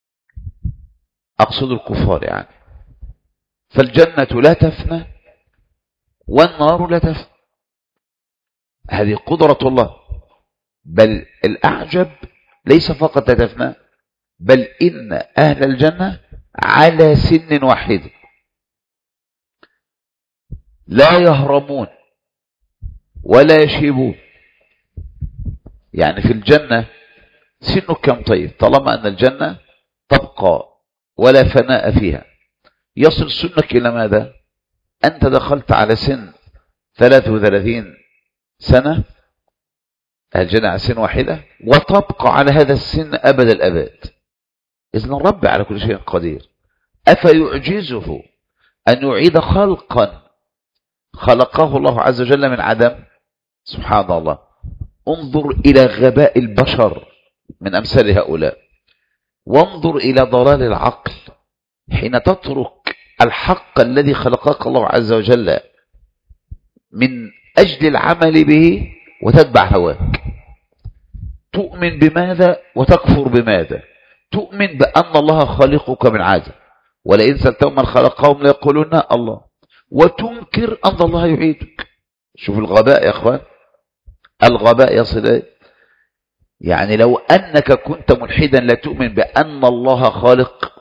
[SPEAKER 1] أقصد الكفار يعني. فالجنة لا تفنى والنار لا تفنى، هذه قدرة الله. بل الأعجب ليس فقط لا تفنى، بل إن أهل الجنة على سن واحد لا يهرمون ولا يشيبون. يعني في الجنة سنه كم؟ طيب طالما أن الجنة تبقى ولا فناء فيها، يصل سنك إلى ماذا؟ أنت دخلت على سن ثلاث وثلاثين سنة، الجنة على سن واحدة وتبقى على هذا السن أبد الأبد. إذن الرب على كل شيء قدير. أفيعجزه أن يعيد خلقا خلقه الله عز وجل من عدم؟ سبحان الله. انظر إلى غباء البشر من أمثال هؤلاء، وانظر إلى ضلال العقل حين تترك الحق الذي خلقك الله عز وجل من أجل العمل به وتتبع هواك. تؤمن بماذا وتكفر بماذا؟ تؤمن بأن الله خالقك من عدم، ولئن سألتهم من خلقهم ليقولون الله، وتنكر أن الله يعيدك. شوف الغباء يا أخوان، الغباء يصل. يعني لو أنك كنت ملحدا لا تؤمن بأن الله خالق،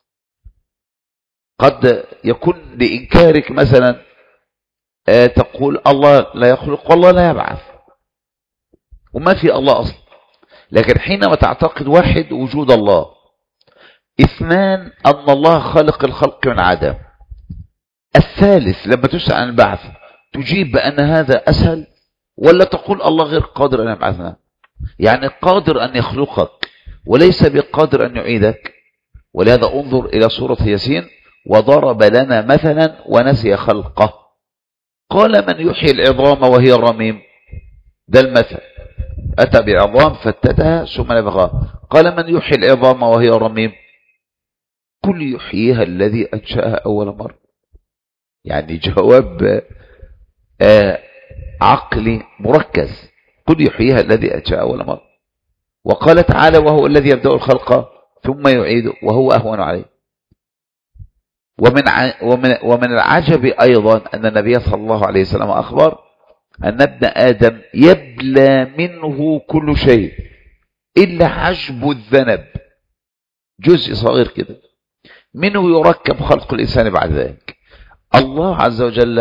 [SPEAKER 1] قد يكون لإنكارك مثلا آه تقول الله لا يخلق والله لا يبعث وما في الله أصلا. لكن حينما تعتقد واحد وجود الله، اثنان أن الله خلق الخلق من عدم، الثالث لما تسأل عن البعث تجيب بأن هذا أسهل، ولا تقول الله غير قادر أن يبعثنا؟ يعني قادر أن يخلقك وليس بقادر أن يعيدك. ولهذا انظر إلى سورة ياسين: وضرب لنا مثلا ونسي خلقه قال من يحيي العظام وهي رميم. ده المثل، أتى بعظام فتتها ثم نفخها. قال من يحيي العظام وهي رميم قل يحييها الذي أنشأها أول مرة. يعني جواب آه عقلي مركز، قل يحييها الذي أنشأها أول مرة. وقال تعالى: وهو الذي يبدأ الخلق ثم يعيده وهو أهون عليه. ومن ومن ومن العجب أيضا أن النبي صلى الله عليه وسلم أخبر أن ابن آدم يبلى منه كل شيء إلا عجب الذنب، جزء صغير كده منه يركب خلق الإنسان بعد ذلك. الله عز وجل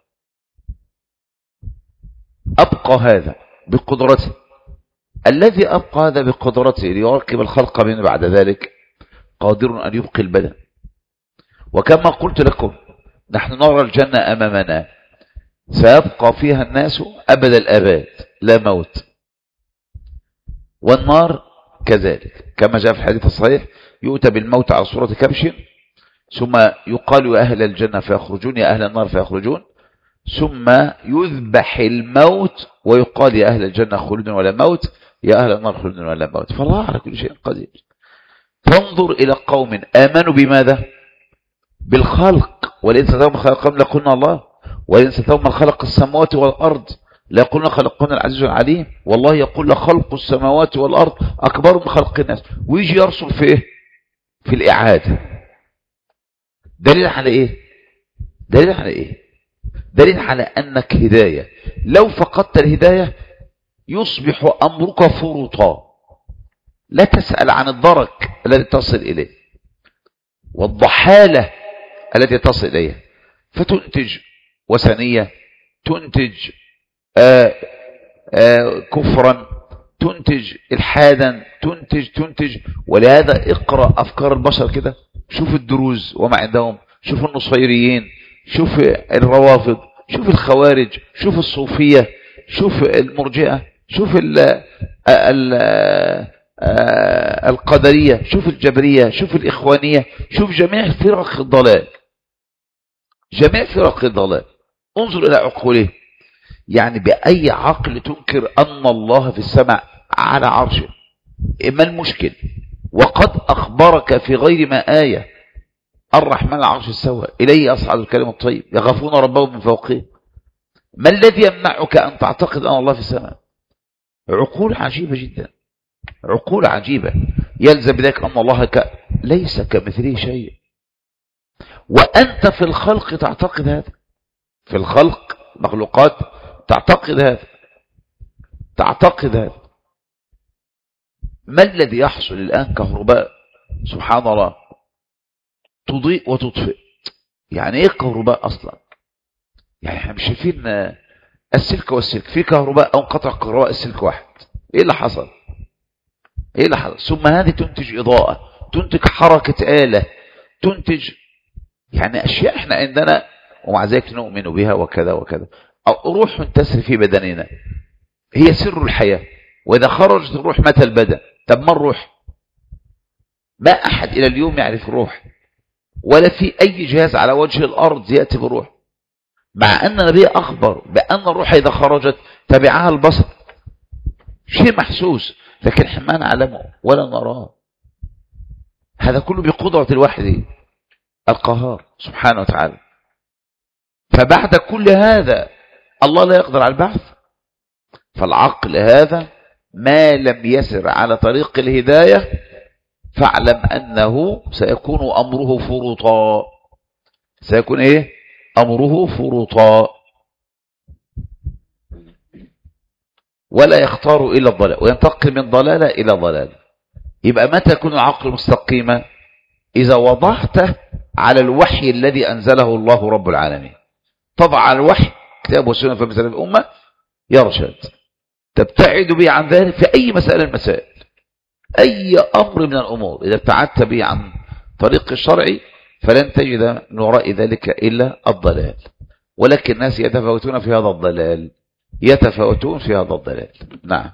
[SPEAKER 1] أبقى هذا بقدرته، الذي أبقى هذا بقدرته ليركب الخلق من بعد ذلك قادر أن يبقي البدن. وكما قلت لكم نحن نرى الجنة أمامنا سيبقى فيها الناس أبد الآباد لا موت، والنار كذلك كما جاء في الحديث الصحيح: يؤتى بالموت على صورة كبش ثم يقال يا أهل الجنة فيخرجون يا أهل النار فيخرجون، ثم يذبح الموت ويقال يا أهل الجنة خلود ولا موت يا أهل النار خلود ولا موت. فالله على كل شيء قدير. تنظر إلى قوم آمنوا بماذا؟ بالخلق. ولئن سألتهم من خلقهم لقلنا الله، ولئن سألتهم من خلق السماوات والأرض لقلنا خلقنا العزيز العليم. والله يقول لخلق السماوات والأرض أكبر من خلق الناس، ويجي يرسل في إيه؟ في الإعادة. دليل على إيه؟ دليل على إيه؟ دليل على أنك هداية. لو فقدت الهداية يصبح أمرك فرطا، لا تسأل عن الدرك الذي تصل إليه والضحالة التي تصل إليها، فتنتج وثنية، تنتج آآ آآ كفرا، تنتج الحادا، تنتج تنتج ولهذا اقرأ أفكار البشر كده، شوف الدروز وما عندهم، شوف النصيريين، شوف الروافض، شوف الخوارج، شوف الصوفية، شوف المرجئة، شوف ال ال القدرية، شوف الجبرية، شوف الإخوانية، شوف جميع فرق الضلال، جميع فرق الضلال. انظر إلى عقوله. يعني بأي عقل تنكر أن الله في السماء على عرشه؟ ما المشكل؟ وقد أخبرك في غير ما آية: الرحمن العرش استوى إليه يصعد الكلم الطيب يخافون ربهم من فوقهم. ما الذي يمنعك أن تعتقد أن الله في السماء؟ عقول عجيبة جدا، عقول عجيبة. يلزم بذلك أن الله ك... ليس كمثله شيء، وأنت في الخلق تعتقد هذا، في الخلق مخلوقات تعتقد هذا، تعتقد هذا. ما الذي يحصل الآن؟ كهرباء سبحان الله تضيء وتطفئ. يعني ايه كهرباء اصلا؟ يعني احنا مش شايفين السلك والسلك في كهرباء أو انقطع كهرباء السلك واحد، إيه اللي حصل؟ إيه اللي حصل؟ ثم هذه تنتج إضاءة، تنتج حركة آلة، تنتج يعني أشياء إحنا عندنا ومع ذلك نؤمن بها وكذا وكذا. أو روح تسري في بدننا هي سر الحياة، وإذا خرجت الروح مات البدن. طب ما الروح؟ ما أحد إلى اليوم يعرف الروح، ولا في أي جهاز على وجه الأرض يأتي بالروح، مع أن النبي أخبر بأن الروح إذا خرجت تبعها البصر، شيء محسوس، لكن احنا ما نعلمه ولا نراه. هذا كله بقدرة الواحد القهار سبحانه وتعالى. فبعد كل هذا الله لا يقدر على البعث. فالعقل هذا ما لم يسر على طريق الهداية فاعلم أنه سيكون أمره فرطا. سيكون إيه؟ أمره فرطا، ولا يختار إلى الضلال، وينتقل من ضلالة إلى ضلال. يبقى متى يكون العقل مستقيما؟ إذا وضعته على الوحي الذي أنزله الله رب العالمين. طبعا على الوحي كتاب وسنة في مسألة الأمة يرشد، تبتعد به عن ذلك في أي مسألة المسائل، أي أمر من الأمور إذا ابتعدت به عن طريق الشرعي فلن تجد من وراء ذلك إلا الضلال. ولكن الناس يتفاوتون في هذا الضلال، يتفاوتون في هذا الضلال. نعم.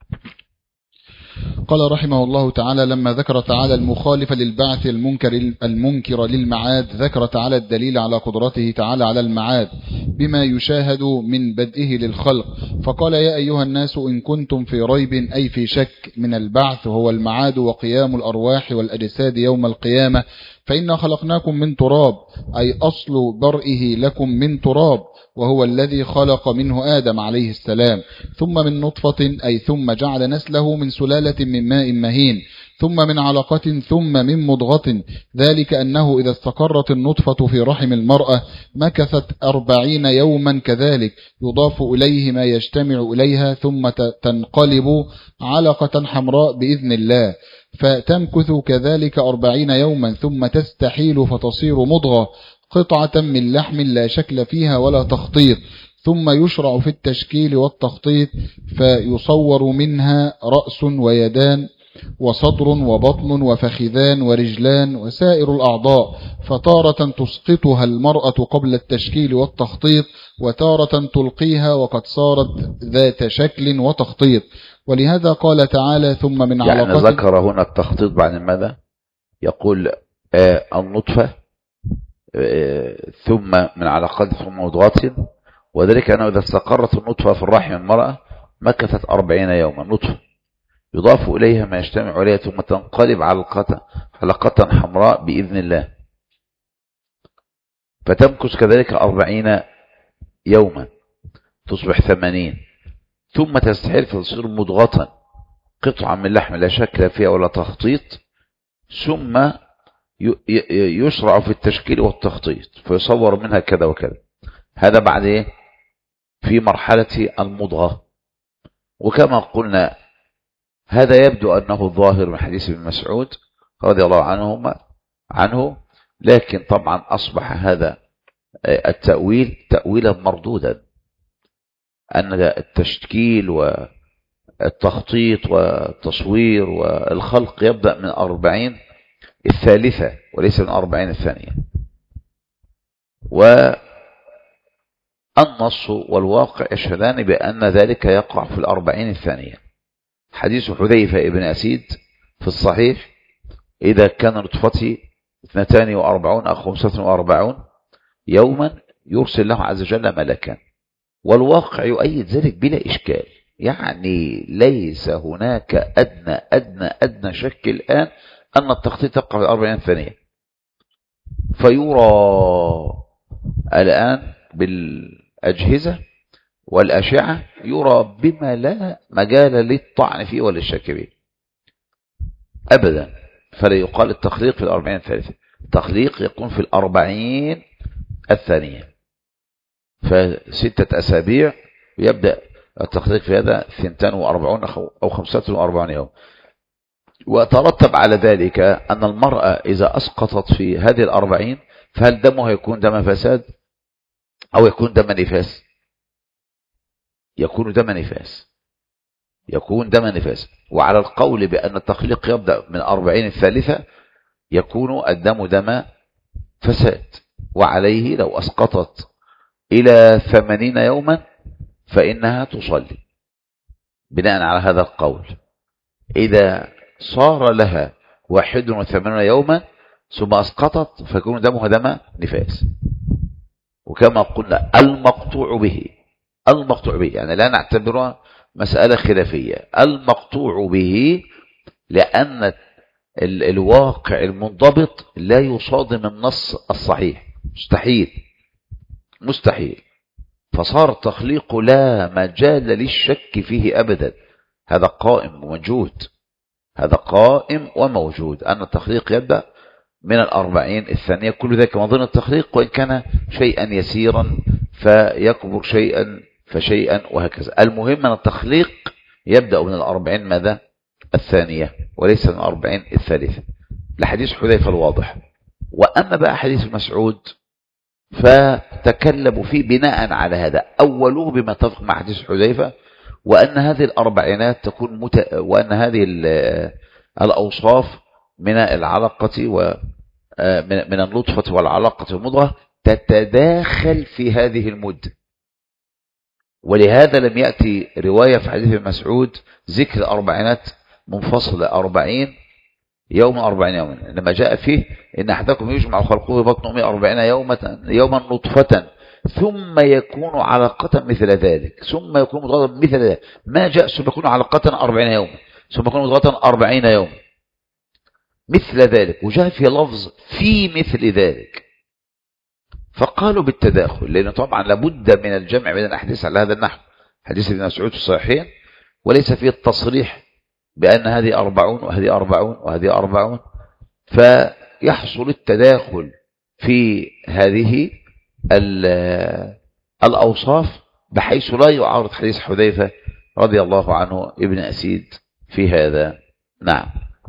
[SPEAKER 2] قال رحمه الله تعالى: لما ذكر تعالى المخالف للبعث المنكر المنكر للمعاد، ذكر تعالى الدليل على قدرته تعالى على المعاد بما يشاهد من بدئه للخلق، فقال: يا أيها الناس إن كنتم في ريب أي في شك من البعث وهو المعاد وقيام الأرواح والأجساد يوم القيامة، فإنا خلقناكم من تراب، أي أصل برئه لكم من تراب، وهو الذي خلق منه آدم عليه السلام، ثم من نطفة، أي ثم جعل نسله من سلالة من ماء مهين، ثم من علقة، ثم من مضغة، ذلك أنه إذا استقرت النطفة في رحم المرأة مكثت أربعين يوما، كذلك يضاف إليه ما يجتمع إليها، ثم تنقلب علقة حمراء بإذن الله، فتمكث كذلك أربعين يوما، ثم تستحيل فتصير مضغة، قطعة من لحم لا شكل فيها ولا تخطيط، ثم يشرع في التشكيل والتخطيط، فيصور منها رأس ويدان وصدر وبطن وفخذان ورجلان وسائر الأعضاء، فتارة تسقطها المرأة قبل التشكيل والتخطيط، وتارة تلقيها وقد صارت ذات شكل وتخطيط. ولهذا قال تعالى: ثم من
[SPEAKER 1] يعني
[SPEAKER 2] علقة.
[SPEAKER 1] ذكر هنا التخطيط بعد ماذا؟ يقول آه النطفة، آه ثم من علقة، ثم مضغة، وذلك أنه إذا استقرت النطفة في الرحم المرأة مكثت أربعين يوما نطفة، يضاف إليها ما يجتمع إليها، ثم تنقلب علقة حلقة حمراء بإذن الله، فتمكث كذلك أربعين يوما تصبح ثمانين، ثم تستحيل فتصير مضغة، قطعة من لحم لا شكل فيها ولا تخطيط، ثم يشرع في التشكيل والتخطيط، فيصور منها كذا وكذا. هذا بعد إيه؟ في مرحلة المضغة. وكما قلنا هذا يبدو أنه الظاهر من حديث ابن مسعود رضي الله عنهما عنه، لكن طبعا أصبح هذا التأويل تأويلا مردودا، أن التشكيل والتخطيط والتصوير والخلق يبدأ من أربعين الثالثة وليس من أربعين الثانية. والنص والواقع يشهدان بأن ذلك يقع في الأربعين الثانية. حديث حذيفة ابن أسيد في الصحيح: إذا كان نطفتي اثنتان وأربعون أو خمسة وأربعون يوما يرسل له عز وجل ملكا. والواقع يؤيد ذلك بلا إشكال، يعني ليس هناك أدنى أدنى أدنى شك الآن أن التخطيط يقع في الأربعين الثانية. فيرى الآن بالأجهزة والأشعة يرى بما لا مجال للطعن فيه ولا الشك به أبدا. فلا يقال التخليق في الأربعين الثالثة، التخليق يكون في الأربعين الثانية، فستة أسابيع ويبدأ التخليق في هذا ثنتان وأربعون أو خمسة وأربعون يوم. وترتب على ذلك أن المرأة إذا أسقطت في هذه الأربعين فهل دمها يكون دم فساد أو يكون دم نفاس؟ يكون دم نفاس، يكون دم نفاس. وعلى القول بأن التخليق يبدأ من أربعين الثالثة يكون الدم دم فساد. وعليه لو أسقطت إلى ثمانين يوما فإنها تصلي بناء على هذا القول. إذا صار لها واحد وثمانين يوما ثم أسقطت فيكون دمها دم نفاس. وكما قلنا المقطوع به، المقطوع به يعني لا نعتبرها مسألة خلافية، المقطوع به لأن ال الواقع المنضبط لا يصادم النص الصحيح، مستحيل مستحيل. فصار التخليق لا مجال للشك فيه أبدا، هذا قائم وموجود، هذا قائم وموجود أن التخليق يبدأ من الأربعين الثانية. كل ذلك من ضمن التخليق، وإن كان شيئا يسيرا فيكبر شيئا فشيئا وهكذا. المهم أن التخليق يبدأ من الأربعين ماذا الثانية وليس من الأربعين الثالثة، لحديث حذيفة الواضح. وأما بقى حديث مسعود فتكلموا فيه بناء على هذا. أوله بما اتفق مع حديث حذيفة، وأن هذه الأربعينات تكون مت... وأن هذه الأوصاف من العلاقة ومن النطفة والعلاقة والمضغة تتداخل في هذه المدة. ولهذا لم يأتي رواية في حديث مسعود ذكر الأربعينات منفصلة أربعين يوم أربعين يوما، لما جاء فيه إن أحدكم يجمع خلقه في بطن أمه أربعين يوما يوما نطفة ثم يكون علقة مثل ذلك ثم يكون مضغة مثل ذلك. ما جاء ثم يكون علقة أربعين يوما ثم يكون مضغة أربعين يوما مثل ذلك، وجاء في لفظ في مثل ذلك. فقالوا بالتداخل، لأنه طبعا لابد من الجمع بين الأحاديث على هذا النحو. حديث ابن مسعود في الصحيحين وليس فيه التصريح بأن هذه أربعون وهذه أربعون وهذه أربعون، فيحصل التداخل في هذه الأوصاف بحيث لا يعارض حديث حذيفة رضي الله عنه ابن أسيد في هذا. نعم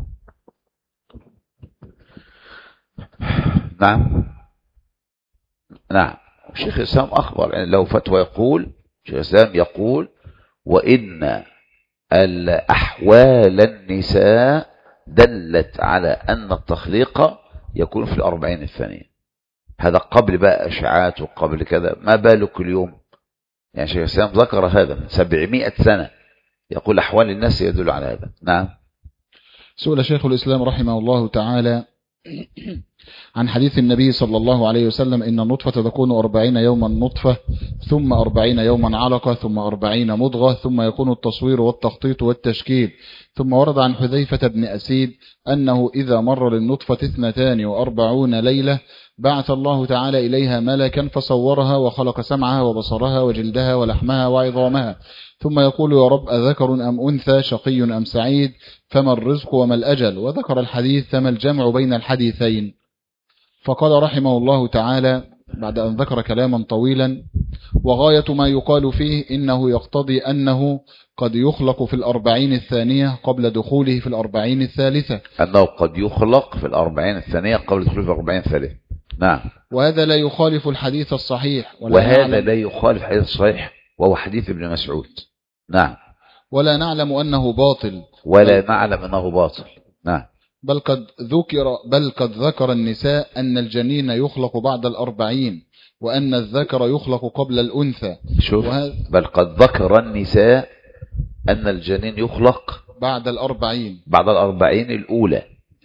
[SPEAKER 1] نعم نعم. شيخ الإسلام أخبر يعني لو فتوى يقول، شيخ الإسلام يقول وإن الأحوال النساء دلت على أن التخليق يكون في الأربعين الثانية. هذا قبل بقى أشعات وقبل كذا، ما بالك اليوم؟ يعني شيخ الإسلام ذكر هذا من سبعمائة سنة، يقول أحوال الناس يدل على هذا. نعم.
[SPEAKER 2] سئل شيخ الإسلام رحمه الله تعالى عن حديث النبي صلى الله عليه وسلم إن النطفة تكون أربعين يوما نطفة ثم أربعين يوما علقة ثم أربعين مضغة ثم يكون التصوير والتخطيط والتشكيل. ثم ورد عن حذيفة بن أسيد أنه إذا مر للنطفة اثنتان وأربعون ليلة بعث الله تعالى إليها ملكا فصورها وخلق سمعها وبصرها وجلدها ولحمها وعظامها، ثم يقول يا رب أذكر أم أنثى شقي أم سعيد فما الرزق وما الأجل، وذكر الحديث فما الجمع بين الحديثين. فقال رحمه الله تعالى بعد أن ذكر كلاما طويلا وغاية ما يقال فيه إنه يقتضي أنه قد يخلق في الأربعين الثانية قبل دخوله في الأربعين الثالثة،
[SPEAKER 1] أنه قد يخلق في الأربعين الثانية قبل دخوله في الأربعين الثالثة. نعم.
[SPEAKER 2] وهذا لا يخالف الحديث الصحيح
[SPEAKER 1] وهذا لا يخالف الحديث الصحيح وهو حديث ابن مسعود. نعم.
[SPEAKER 2] ولا نعلم أنه باطل
[SPEAKER 1] ولا نعلم أنه باطل. نعم.
[SPEAKER 2] بل قد ذكر بل قد ذكر النساء أن الجنين يخلق بعد الأربعين وأن الذكر يخلق قبل الأنثى.
[SPEAKER 1] شوف وهذا بل قد ذكر النساء أن الجنين يخلق
[SPEAKER 2] بعد الأربعين
[SPEAKER 1] بعد الأربعين الأولى.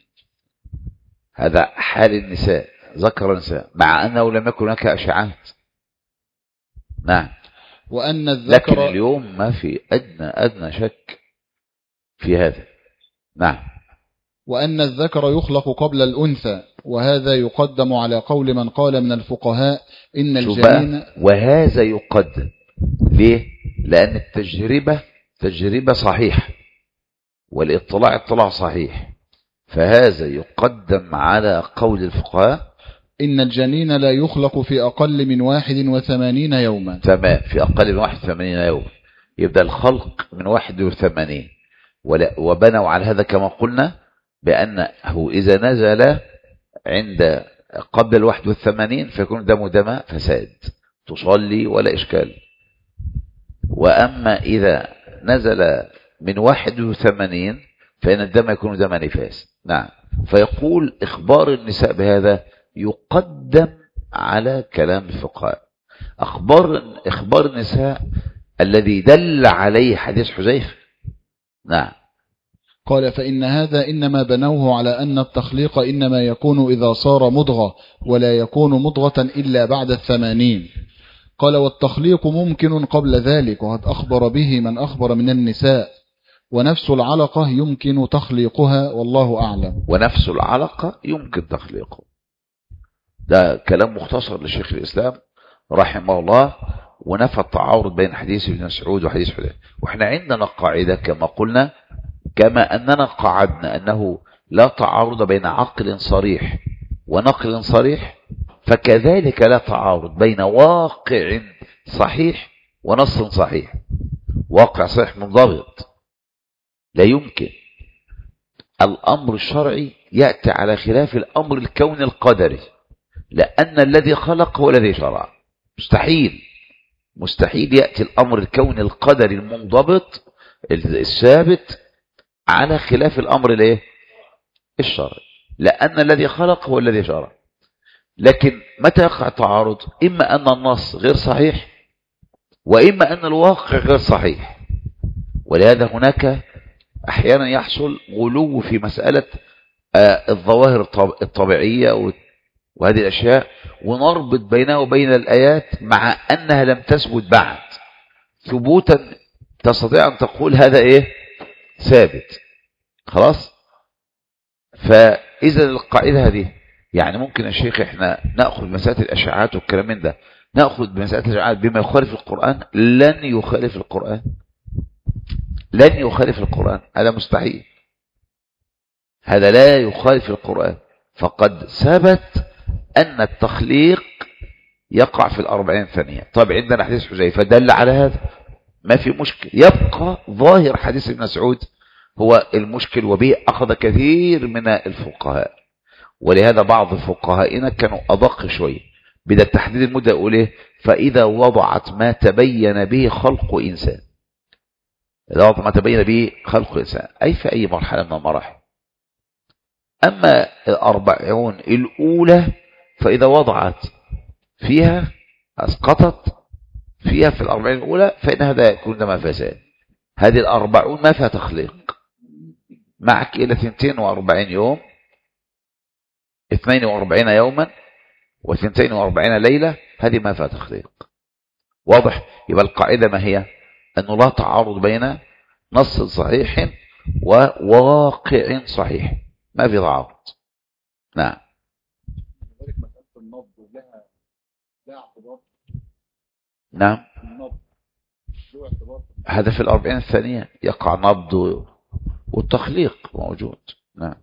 [SPEAKER 1] هذا حال النساء، ذكر النساء مع أنه لم يكن هناك أشعات. نعم.
[SPEAKER 2] وأن الذكر
[SPEAKER 1] لكن اليوم ما في أدنى أدنى شك في هذا. نعم.
[SPEAKER 2] وأن الذكر يخلق قبل الأنثى، وهذا يقدم على قول من قال من الفقهاء إن الجنين.
[SPEAKER 1] وهذا يقدم ليه؟ لأن التجربة تجربة صحيح والاطلاع اطلاع صحيح، فهذا يقدم على قول الفقهاء
[SPEAKER 2] إن الجنين لا يخلق في أقل من واحد وثمانين يوما.
[SPEAKER 1] تمام، في أقل من واحد وثمانين يوما يبدأ الخلق من واحد وثمانين، وبنوا على هذا كما قلنا بأنه إذا نزل عند قبل الواحد والثمانين فيكون دم دم فساد، تصلي ولا إشكال. وأما إذا نزل من واحد وثمانين فإن الدم يكون دم نفاس. نعم. فيقول إخبار النساء بهذا يقدم على كلام الفقهاء. أخبار إخبار النساء الذي دل عليه حديث حذيفة. نعم.
[SPEAKER 2] قال فإن هذا إنما بنوه على أن التخليق إنما يكون إذا صار مضغة ولا يكون مضغة إلا بعد الثمانين. قال والتخليق ممكن قبل ذلك وقد أخبر به من أخبر من النساء، ونفس العلقة يمكن تخليقها والله أعلم.
[SPEAKER 1] ونفس العلقة يمكن تخليقه، ده كلام مختصر لشيخ الإسلام رحمه الله، ونفى التعارض بين حديث ابن مسعود وحديث حذيفة. وإحنا عندنا قاعدة كما قلنا، كما أننا قعدنا أنه لا تعارض بين عقل صريح ونقل صريح، فكذلك لا تعارض بين واقع صحيح ونص صحيح. واقع صحيح منضبط لا يمكن. الأمر الشرعي يأتي على خلاف الأمر الكوني القدري، لأن الذي خلق هو الذي شرع. مستحيل مستحيل يأتي الأمر الكوني القدري المنضبط الثابت على خلاف الأمر الايه الشرعي، لأن الذي خلق هو الذي شرع. لكن متى يقع تعارض؟ إما أن النص غير صحيح وإما أن الواقع غير صحيح. ولهذا هناك أحيانا يحصل غلو في مسألة الظواهر الطبيعية وهذه الأشياء، ونربط بينها وبين الآيات مع أنها لم تثبت بعد ثبوتا تستطيع أن تقول هذا إيه ثابت خلاص. فإذا القاعدة هذه يعني ممكن يا شيخ احنا نأخذ مسألة الأشعاعات والكلام من ده، نأخذ بمسألة الأشعاعات بما يخالف القرآن؟ لن يخالف القرآن، لن يخالف القرآن، هذا مستحيل، هذا لا يخالف القرآن. فقد ثبت أن التخليق يقع في الأربعين ثانية. طيب عندنا حديث حذيفة دل على هذا، ما في مشكل. يبقى ظاهر حديث ابن مسعود هو المشكل، وبه أخذ كثير من الفقهاء. ولهذا بعض فقهائنا كانوا أدق شوية، بدأ تحديد المدة يقول إيه؟ فإذا وضعت ما تبين به خلق إنسان. إذا وضعت ما تبين به خلق إنسان، أي في أي مرحلة من المراحل. أما الأربعون الأولى فإذا وضعت فيها أسقطت فيها في الأربعين الأولى فإن هذا يكون دم فساد. هذه الأربعون ما فيها تخليق، معك إلى اثنتين وأربعين يوم، اثنين وأربعين يوما واثنتين وأربعين ليلة، هذه ما فيها تخليق. واضح؟ يبقى القاعدة ما هي؟ أنه لا تعارض بين نص صحيح وواقع صحيح، ما في تعارض. نعم. نعم، هذا في الأربعين الثانية يقع نبض والتخليق موجود. نعم.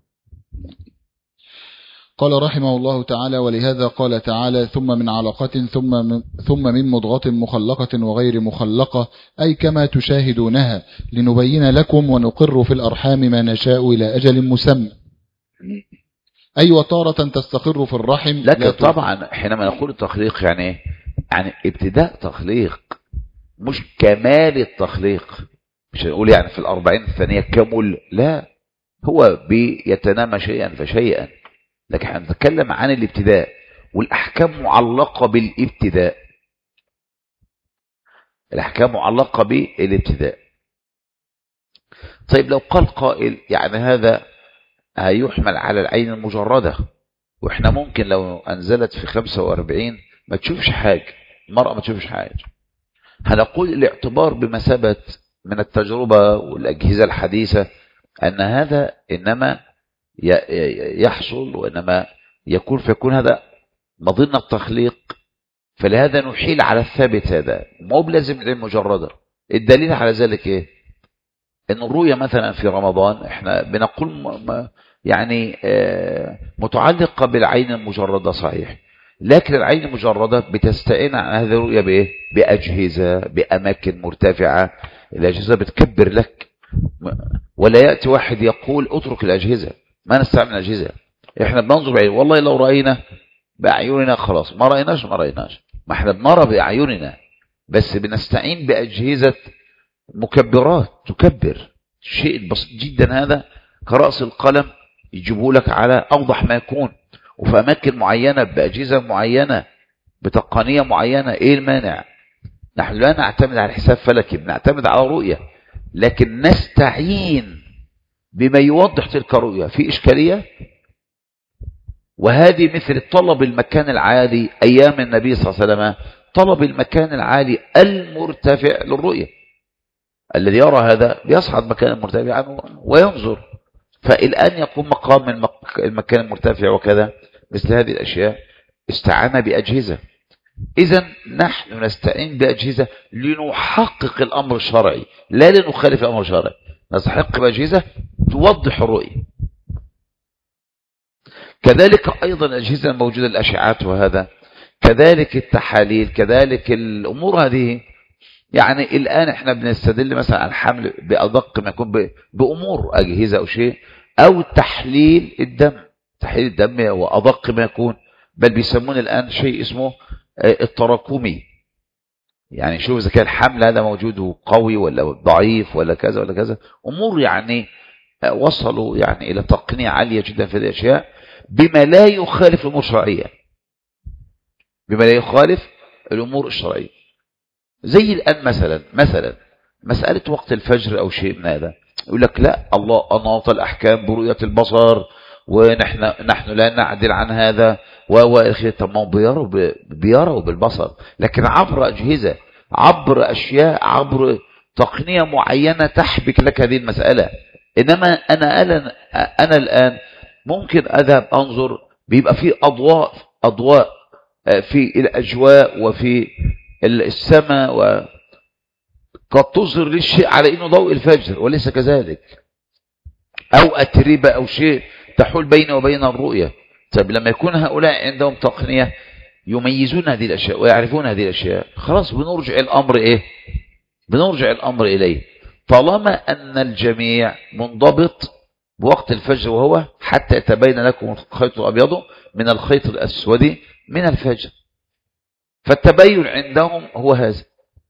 [SPEAKER 2] قال رحمه الله تعالى ولهذا قال تعالى ثم من علقة ثم من, ثم من مضغة مخلقة وغير مخلقة، أي كما تشاهدونها لنبين لكم ونقر في الأرحام ما نشاء إلى أجل مسمى، أي وتارة تستقر في الرحم.
[SPEAKER 1] لكن طبعا حينما نقول التخليق يعني يعني ابتداء تخليق مش كمال التخليق، مش هنقول يعني في الأربعين الثانية كمل، لا، هو بيتنامى شيئا فشيئا. لكن احنا نتكلم عن الابتداء، والأحكام معلقة بالابتداء، الأحكام معلقة بالابتداء. طيب لو قال قائل يعني هذا هيحمل على العين المجردة، واحنا ممكن لو أنزلت في خمسة وأربعين ما تشوفش حاجة، المرأة ما تشوفش حاجة، هنقول الاعتبار بمثابة من التجربة والأجهزة الحديثة أن هذا إنما يحصل وإنما يكون، فيكون هذا مظنة التخليق. فلهذا نحيل على الثابت، هذا مو بلازم العين مجردة. الدليل على ذلك إيه؟ إن الرؤية مثلا في رمضان احنا بنقول يعني متعلقة بالعين المجردة صحيح، لكن العين المجردة بتستعين عن هذه الرؤية بإيه؟ بأجهزة، بأماكن مرتفعة، الأجهزة بتكبر لك. ولا يأتي واحد يقول اترك الأجهزة، ما نستعمل الأجهزة، احنا بننظر بعين. والله لو رأينا بأعيننا خلاص، ما رأيناش ما رأيناش، ما احنا بنرى بأعيننا، بس بنستعين بأجهزة مكبرات تكبر شيء بسيط جدا، هذا كرأس القلم يجيبوا لك على أوضح ما يكون، وفي أماكن معينة بأجهزة معينة بتقنية معينة. إيه المانع؟ نحن لا نعتمد على حساب فلكي، بنعتمد على رؤية، لكن نستعين بما يوضح تلك الرؤية. في إشكالية، وهذه مثل طلب المكان العالي أيام النبي صلى الله عليه وسلم، طلب المكان العالي المرتفع للرؤية. الذي يرى هذا بيصعد مكان المرتفع عنه وينظر، فالآن يقوم مقام المكان المرتفع وكذا. مثل هذه الأشياء استعان بأجهزة. إذن نحن نستعين بأجهزة لنحقق الأمر الشرعي، لا لنخالف الأمر الشرعي. نستحق بأجهزة توضح الرؤية. كذلك أيضا الأجهزة الموجودة، الأشعات وهذا، كذلك التحاليل، كذلك الأمور هذه. يعني الآن احنا بنستدل مثلا على الحمل بأدق ما يكون بأمور أجهزة أو شيء، أو تحليل الدم. تحليل الدم هو أدق ما يكون، بل بيسمون الآن شيء اسمه التراكمي. يعني شوف إذا كان الحمل هذا موجود قوي ولا ضعيف ولا كذا ولا كذا. أمور يعني وصلوا يعني إلى تقنية عالية جدا في هذه الأشياء، بما لا يخالف الأمور الشرعية، بما لا يخالف الأمور الشرعية. زي الآن مثلا مثلا مسألة وقت الفجر أو شيء من هذا، يقول لك لا، الله أناط الأحكام برؤية البصر، ونحن نحن لا نعدل عن هذا وإخي. طب ما بيروا بيروا بالبصر، لكن عبر أجهزة، عبر أشياء، عبر تقنية معينة تحبك لك هذه المسألة. إنما أنا أنا أنا الآن ممكن أذهب أنظر، بيبقى في أضواء أضواء في الأجواء وفي السماء، وقد تظهر لي الشيء على إنه ضوء الفجر وليس كذلك، أو أتربة أو شيء تحول بيني وبين الرؤية. طيب لما يكون هؤلاء عندهم تقنية يميزون هذه الأشياء ويعرفون هذه الأشياء، خلاص بنرجع الأمر إيه؟ بنرجع الأمر إليه، طالما أن الجميع منضبط بوقت الفجر، وهو حتى يتبين لكم الخيط الأبيض من الخيط الأسود من الفجر. فالتبين عندهم هو هذا.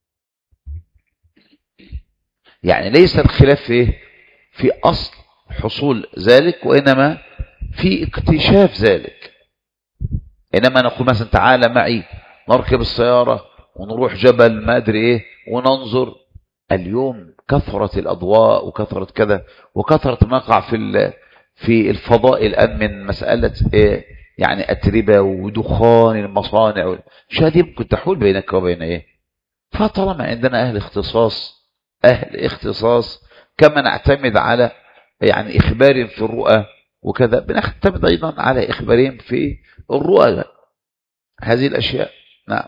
[SPEAKER 1] يعني ليس الخلاف في في أصل حصول ذلك، وإنما في اكتشاف ذلك. إنما نقول مثلا تعالى معي نركب السيارة ونروح جبل ما أدري إيه وننظر. اليوم كثرة الأضواء وكثرة كذا وكثرة ما يقع في في الفضاء الآن من مسألة إيه، يعني أتربة ودخان المصانع، شيء ممكن تحول بينك وبين إيه. فطالما عندنا أهل اختصاص أهل اختصاص كما نعتمد على يعني إخبار في الرؤى وكذا، بنعتمد أيضا على إخبارهم في الرؤى هذه الأشياء. نعم.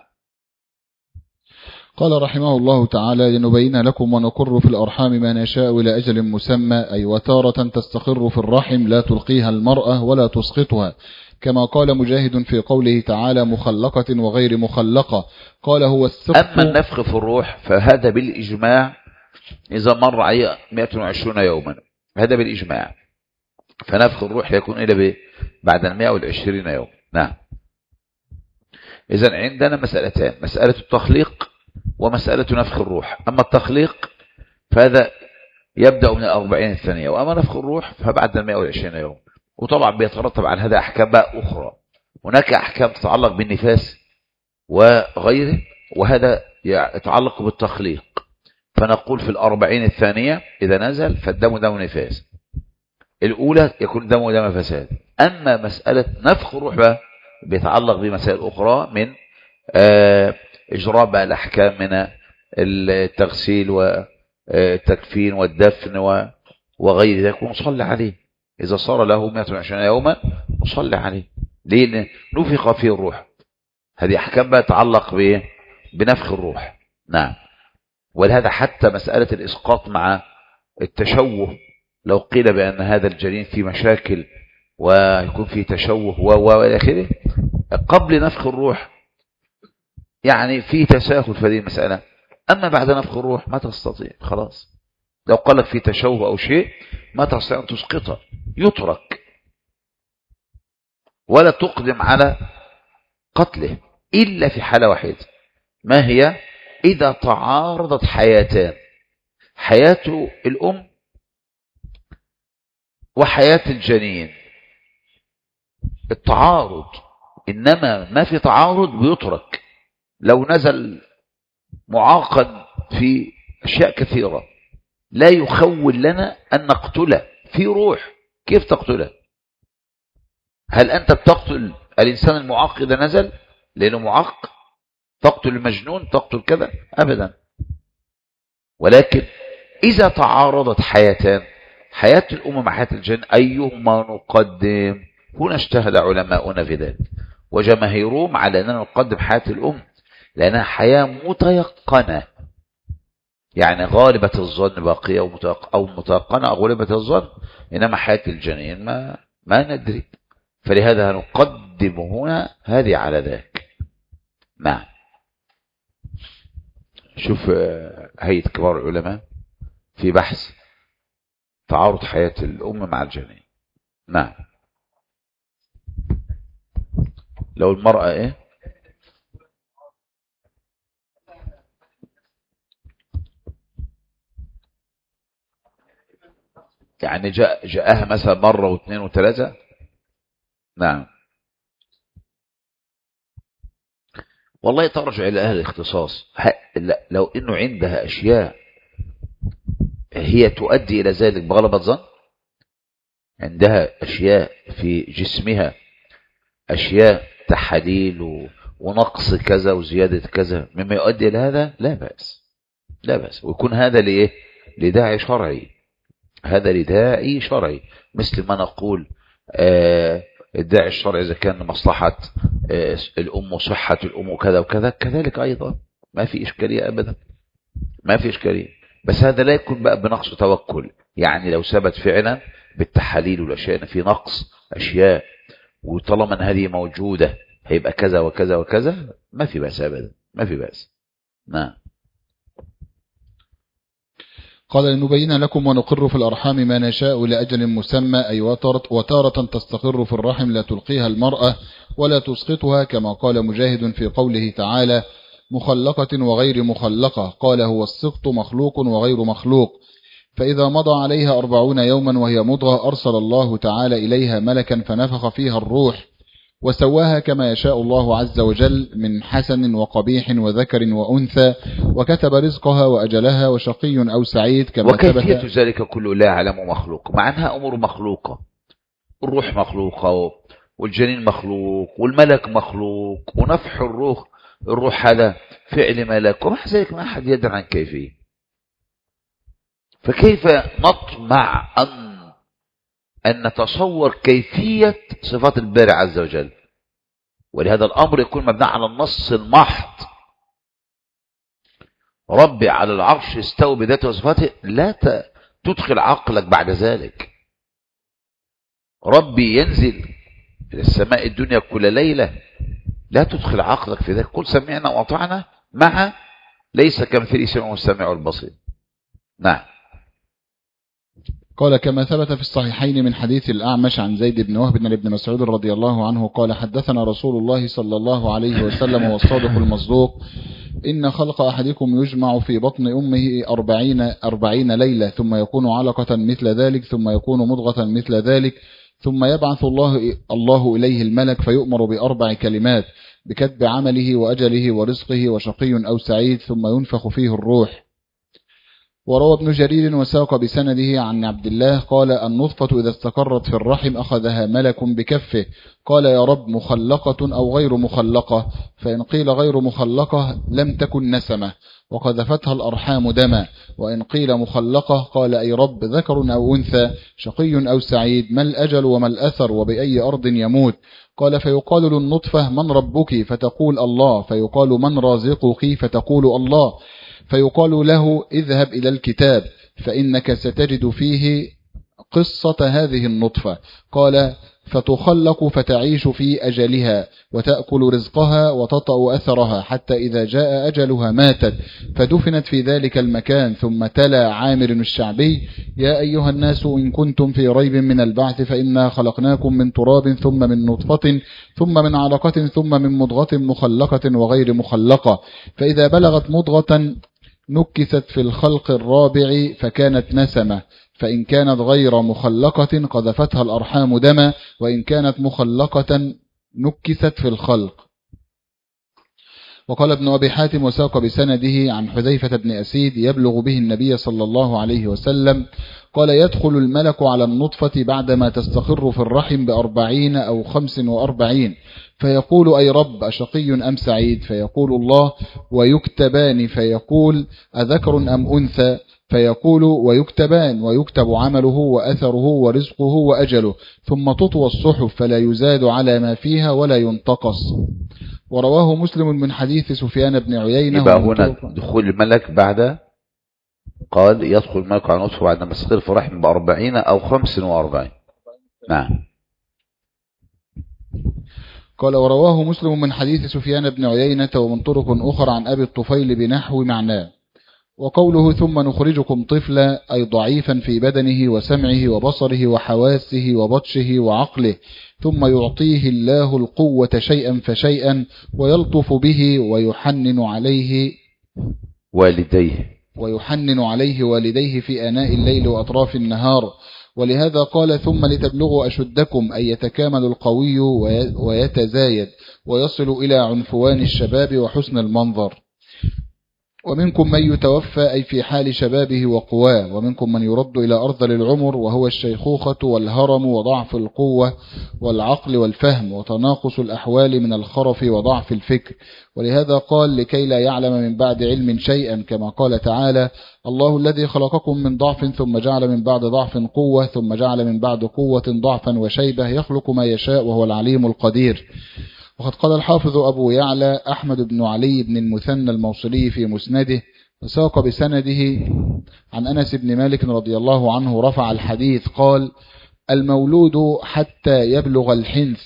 [SPEAKER 2] قال رحمه الله تعالى: لنبين لكم ونقر في الأرحام ما نشاء إلى أجل مسمى، أي وتارة تستقر في الرحم لا تلقيها المرأة ولا تسقطها، كما قال مجاهد في قوله تعالى: مخلقة وغير مخلقة. قال هو السقط.
[SPEAKER 1] أما النفخ في الروح فهذا بالإجماع إذا مر عليه مئة وعشرين يوما، هذا بالإجماع. فنفخ الروح يكون إلى بعد المئة والعشرين يوم. نعم. إذن عندنا مسألتان: مسألة التخليق ومسألة نفخ الروح. أما التخليق فهذا يبدأ من الأربعين الثانية، وأما نفخ الروح فبعد المئة والعشرين يوم. وطبعا بيترتب على هذا أحكام بقى أخرى. هناك أحكام تتعلق بالنفاس وغيره، وهذا يتعلق بالتخليق. فنقول في الأربعين الثانية إذا نزل فالدم دم نفاس، الأولى يكون دم دم فساد. أما مسألة نفخ الروح بقى بيتعلق بمسائل أخرى من إجراء بقى الأحكام من التغسيل والتكفين والدفن وغير ذلك، ونصلي عليه إذا صار له مئة وعشرين يوما نصلي عليه. ليه؟ نفخ فيه الروح. هذه أحكام بقى تتعلق بنفخ الروح. نعم. ولهذا حتى مسألة الإسقاط مع التشوه، لو قيل بأن هذا الجنين فيه مشاكل ويكون فيه تشوه وإلى آخره، قبل نفخ الروح يعني في تساهل في هذه المسألة. أما بعد نفخ الروح ما تستطيع، خلاص. لو قال لك في تشوه أو شيء ما تستطيع أن تسقطه، يترك ولا تقدم على قتله إلا في حالة واحدة. ما هي؟ إذا تعارضت حياتان، حياة الأم وحياة الجنين، التعارض، إنما ما في تعارض بيترك. لو نزل معاقا في أشياء كثيرة لا يخول لنا أن نقتله، في روح، كيف تقتله؟ هل أنت بتقتل الإنسان المعاق إذا نزل لأنه معاق؟ تقتل المجنون؟ تقتل كذا؟ أبدا. ولكن إذا تعارضت حياتان، حياة الأم مع حياة الجن، أيهما نقدم؟ هنا اجتهد علماؤنا في ذلك، وجماهيرهم على أننا نقدم حياة الأم لأنها حياة متيقنة، يعني غالبة الظن باقية أو متيقنة أو غالبة الظن، إنما حياة الجنين ما, ما ندري، فلهذا نقدم هنا هذه على ذاك. نعم. شوف هيئة كبار العلماء في بحث تعارض حياة الأم مع الجنين. نعم. لو المرأة إيه يعني جاء جاءها مثلا مرة واثنين وثلاثة. نعم. والله ترجع إلى أهل الاختصاص. لو إنه عندها أشياء هي تؤدي إلى ذلك بغلبة ظن، عندها أشياء في جسمها، أشياء تحاليل ونقص كذا وزيادة كذا مما يؤدي إلى هذا، لا بأس، لا بأس، ويكون هذا لإيه؟ لداعي شرعي، هذا لداعي شرعي، مثل ما نقول آه الداعي الشرعي إذا كان مصلحة آه الأم وصحة الأم وكذا وكذا، كذلك أيضا ما في إشكالية أبدا، ما في إشكالية. بس هذا لا يكون بقى بنقص توكل، يعني لو ثبت فعلا بالتحاليل والأشياء في نقص أشياء، وطالما أن هذه موجودة هيبقى كذا وكذا وكذا، ما في بأس أبدا، ما في بأس. نعم.
[SPEAKER 2] قال لنبين لكم ونقر في الأرحام ما نشاء لأجل مسمى، أي وتارة تستقر في الرحم لا تلقيها المرأة ولا تسقطها، كما قال مجاهد في قوله تعالى مخلقة وغير مخلقة، قال هو السقط مخلوق وغير مخلوق. فإذا مضى عليها أربعون يوما وهي مضغة أرسل الله تعالى إليها ملكا فنفخ فيها الروح وسواها كما يشاء الله عز وجل من حسن وقبيح وذكر وأنثى، وكتب رزقها وأجلها وشقي أو سعيد كما ثبت.
[SPEAKER 1] وكيفية ذلك كله لا يعلم مخلوق، مع أنها أمور مخلوقة، الروح مخلوقة والجنين مخلوق والملك مخلوق ونفح الروح الروح هذا فعل ملك، ومع ذلك ما أحد يدري عن كيفية. فكيف نطمع أن أن نتصور كيفية صفات الباري عز وجل؟ ولهذا الأمر يكون مبني على النص المحض، ربي على العرش استوى بذاته وصفاته، لا تدخل عقلك بعد ذلك. ربي ينزل إلى السماء الدنيا كل ليلة، لا تدخل عقلك في ذلك. قل سمعنا وأطعنا مع ليس كمثله شيء وهو السميع البصير. نعم.
[SPEAKER 2] قال كما ثبت في الصحيحين من حديث الأعمش عن زيد بن وهب بن ابن مسعود رضي الله عنه قال حدثنا رسول الله صلى الله عليه وسلم والصادق المصدوق إن خلق أحدكم يجمع في بطن أمه أربعين, أربعين ليلة ثم يكون علقة مثل ذلك ثم يكون مضغة مثل ذلك ثم يبعث الله, الله إليه الملك فيؤمر بأربع كلمات بكتب عمله وأجله ورزقه وشقي أو سعيد ثم ينفخ فيه الروح. وروى ابن جرير وساق بسنده عن عبد الله قال النطفة إذا استقرت في الرحم أخذها ملك بكفه قال يا رب مخلقة أو غير مخلقة؟ فإن قيل غير مخلقة لم تكن نسمة وقذفتها الأرحام دما، وإن قيل مخلقة قال أي رب ذكر أو أنثى شقي أو سعيد ما الأجل وما الأثر وبأي أرض يموت؟ قال فيقال للنطفة من ربك؟ فتقول الله. فيقال من رازقك؟ فتقول الله. فيقال له اذهب إلى الكتاب فإنك ستجد فيه قصة هذه النطفة. قال فتخلق فتعيش في أجلها وتأكل رزقها وتطأ أثرها حتى إذا جاء أجلها ماتت فدفنت في ذلك المكان. ثم تلا عامر الشعبي: يا أيها الناس إن كنتم في ريب من البعث فإنا خلقناكم من تراب ثم من نطفة ثم من علقة ثم من مضغة مخلقة وغير مخلقة، فإذا بلغت مضغة نكست في الخلق الرابع فكانت نسمة، فإن كانت غير مخلقة قذفتها الأرحام دما، وإن كانت مخلقة نكست في الخلق. وقال ابن أبي حاتم وساق بسنده عن حذيفة بن أسيد يبلغ به النبي صلى الله عليه وسلم قال: يدخل الملك على النطفة بعدما تستقر في الرحم بأربعين أو خمس وأربعين فيقول: أي رب، أشقي أم سعيد؟ فيقول الله: ويكتبان. فيقول: أذكر أم أنثى؟ فيقول: ويكتبان، ويكتب عمله وأثره ورزقه وأجله، ثم تطوى الصحف فلا يزاد على ما فيها ولا ينتقص. ورواه مسلم من حديث سفيان بن عيينة.
[SPEAKER 1] يبقى هنا دخول الملك بعد، قال يدخل الملك على نطفه بعد ما تستقر في رحم بأربعين أو خمس وأربعين. نعم.
[SPEAKER 2] قال: ورواه مسلم من حديث سفيان بن عيينة ومن طرق أخرى عن أبي الطفيل بنحو معناه. وقوله ثم نخرجكم طفلا أي ضعيفا في بدنه وسمعه وبصره وحواسه وبطشه وعقله، ثم يعطيه الله القوة شيئا فشيئا ويلطف به ويحنن عليه
[SPEAKER 1] والديه
[SPEAKER 2] ويحنن عليه والديه في آناء الليل وأطراف النهار. ولهذا قال: ثم لتبلغوا أشدكم، أي يتكامل القوي ويتزايد ويصل إلى عنفوان الشباب وحسن المنظر. ومنكم من يتوفى أي في حال شبابه وقواه، ومنكم من يرد إلى أرذل العمر وهو الشيخوخة والهرم وضعف القوة والعقل والفهم وتناقص الأحوال من الخرف وضعف الفكر. ولهذا قال: لكي لا يعلم من بعد علم شيئا، كما قال تعالى: الله الذي خلقكم من ضعف ثم جعل من بعد ضعف قوة ثم جعل من بعد قوة ضعفا وشيبة يخلق ما يشاء وهو العليم القدير. وقد قال الحافظ أبو يعلى أحمد بن علي بن المثنى الموصلي في مسنده وساق بسنده عن أنس بن مالك رضي الله عنه رفع الحديث قال: المولود حتى يبلغ الحنث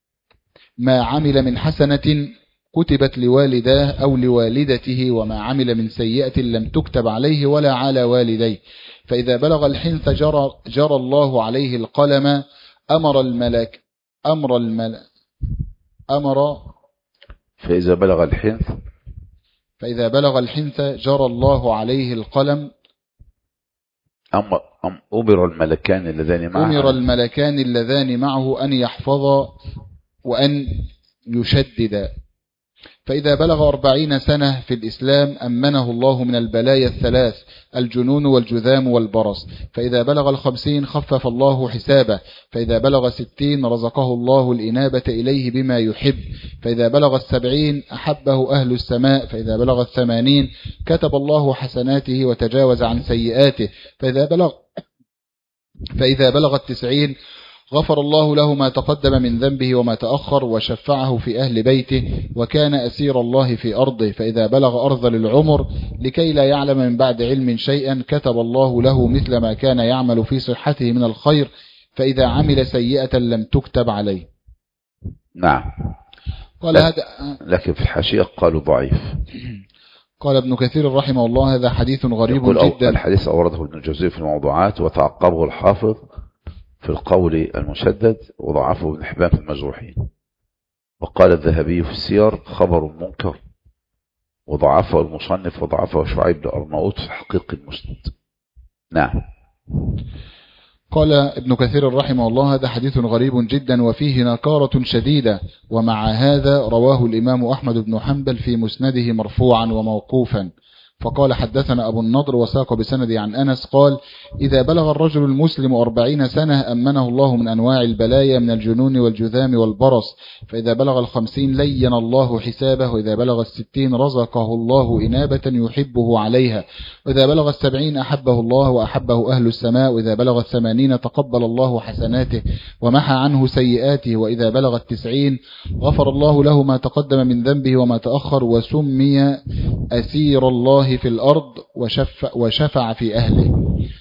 [SPEAKER 2] ما عمل من حسنة كتبت لوالداه أو لوالدته، وما عمل من سيئة لم تكتب عليه ولا على والديه، فإذا بلغ الحنث جرى, جرى الله عليه القلم. أمر الملك أمر الملك أمر
[SPEAKER 1] فإذا بلغ الحنث
[SPEAKER 2] فإذا بلغ الحنث جرى الله عليه القلم.
[SPEAKER 1] أمر أمر الملكان اللذان معه
[SPEAKER 2] أمر الملكان اللذان معه أن يحفظا وأن يشددا. فإذا بلغ أربعين سنة في الإسلام أمنه الله من البلايا الثلاث: الجنون والجذام والبرص. فإذا بلغ الخمسين خفف الله حسابه. فإذا بلغ ستين رزقه الله الإنابة إليه بما يحب. فإذا بلغ السبعين أحبه أهل السماء. فإذا بلغ الثمانين كتب الله حسناته وتجاوز عن سيئاته. فإذا بلغ فإذا بلغ التسعين غفر الله له ما تقدم من ذنبه وما تأخر وشفعه في أهل بيته وكان أسير الله في أرضه. فإذا بلغ أرذل العمر لكي لا يعلم من بعد علم شيئا كتب الله له مثل ما كان يعمل في صحته من الخير، فإذا عمل سيئة لم تكتب عليه.
[SPEAKER 1] نعم.
[SPEAKER 2] قال هذا
[SPEAKER 1] لكن في الحاشية قالوا ضعيف.
[SPEAKER 2] قال ابن كثير رحمه الله: هذا حديث غريب جدا.
[SPEAKER 1] الحديث أورده ابن الجوزي في الموضوعات وتعقبه الحافظ في القول المشدد وضعفه ابن حبان في المجروحين. وقال الذهبي في السير: خبر منكر، وضعفه المصنف وضعفه شعيب بن أرناؤوط في حقيق المسند. نعم.
[SPEAKER 2] قال ابن كثير رحمه الله: هذا حديث غريب جدا وفيه نكارة شديدة، ومع هذا رواه الإمام أحمد بن حنبل في مسنده مرفوعا وموقوفا. فقال: حدثنا أبو النضر وساق بسندي عن أنس قال: إذا بلغ الرجل المسلم أربعين سنة أمنه الله من أنواع البلايا من الجنون والجذام والبرص. فإذا بلغ الخمسين لين الله حسابه. وإذا بلغ الستين رزقه الله إنابة يحبه عليها. وإذا بلغ السبعين أحبه الله وأحبه أهل السماء. وإذا بلغ الثمانين تقبل الله حسناته ومحى عنه سيئاته. وإذا بلغ التسعين غفر الله له ما تقدم من ذنبه وما تأخر وسمي أسير الله في الأرض وشفع, وشفع في أهله.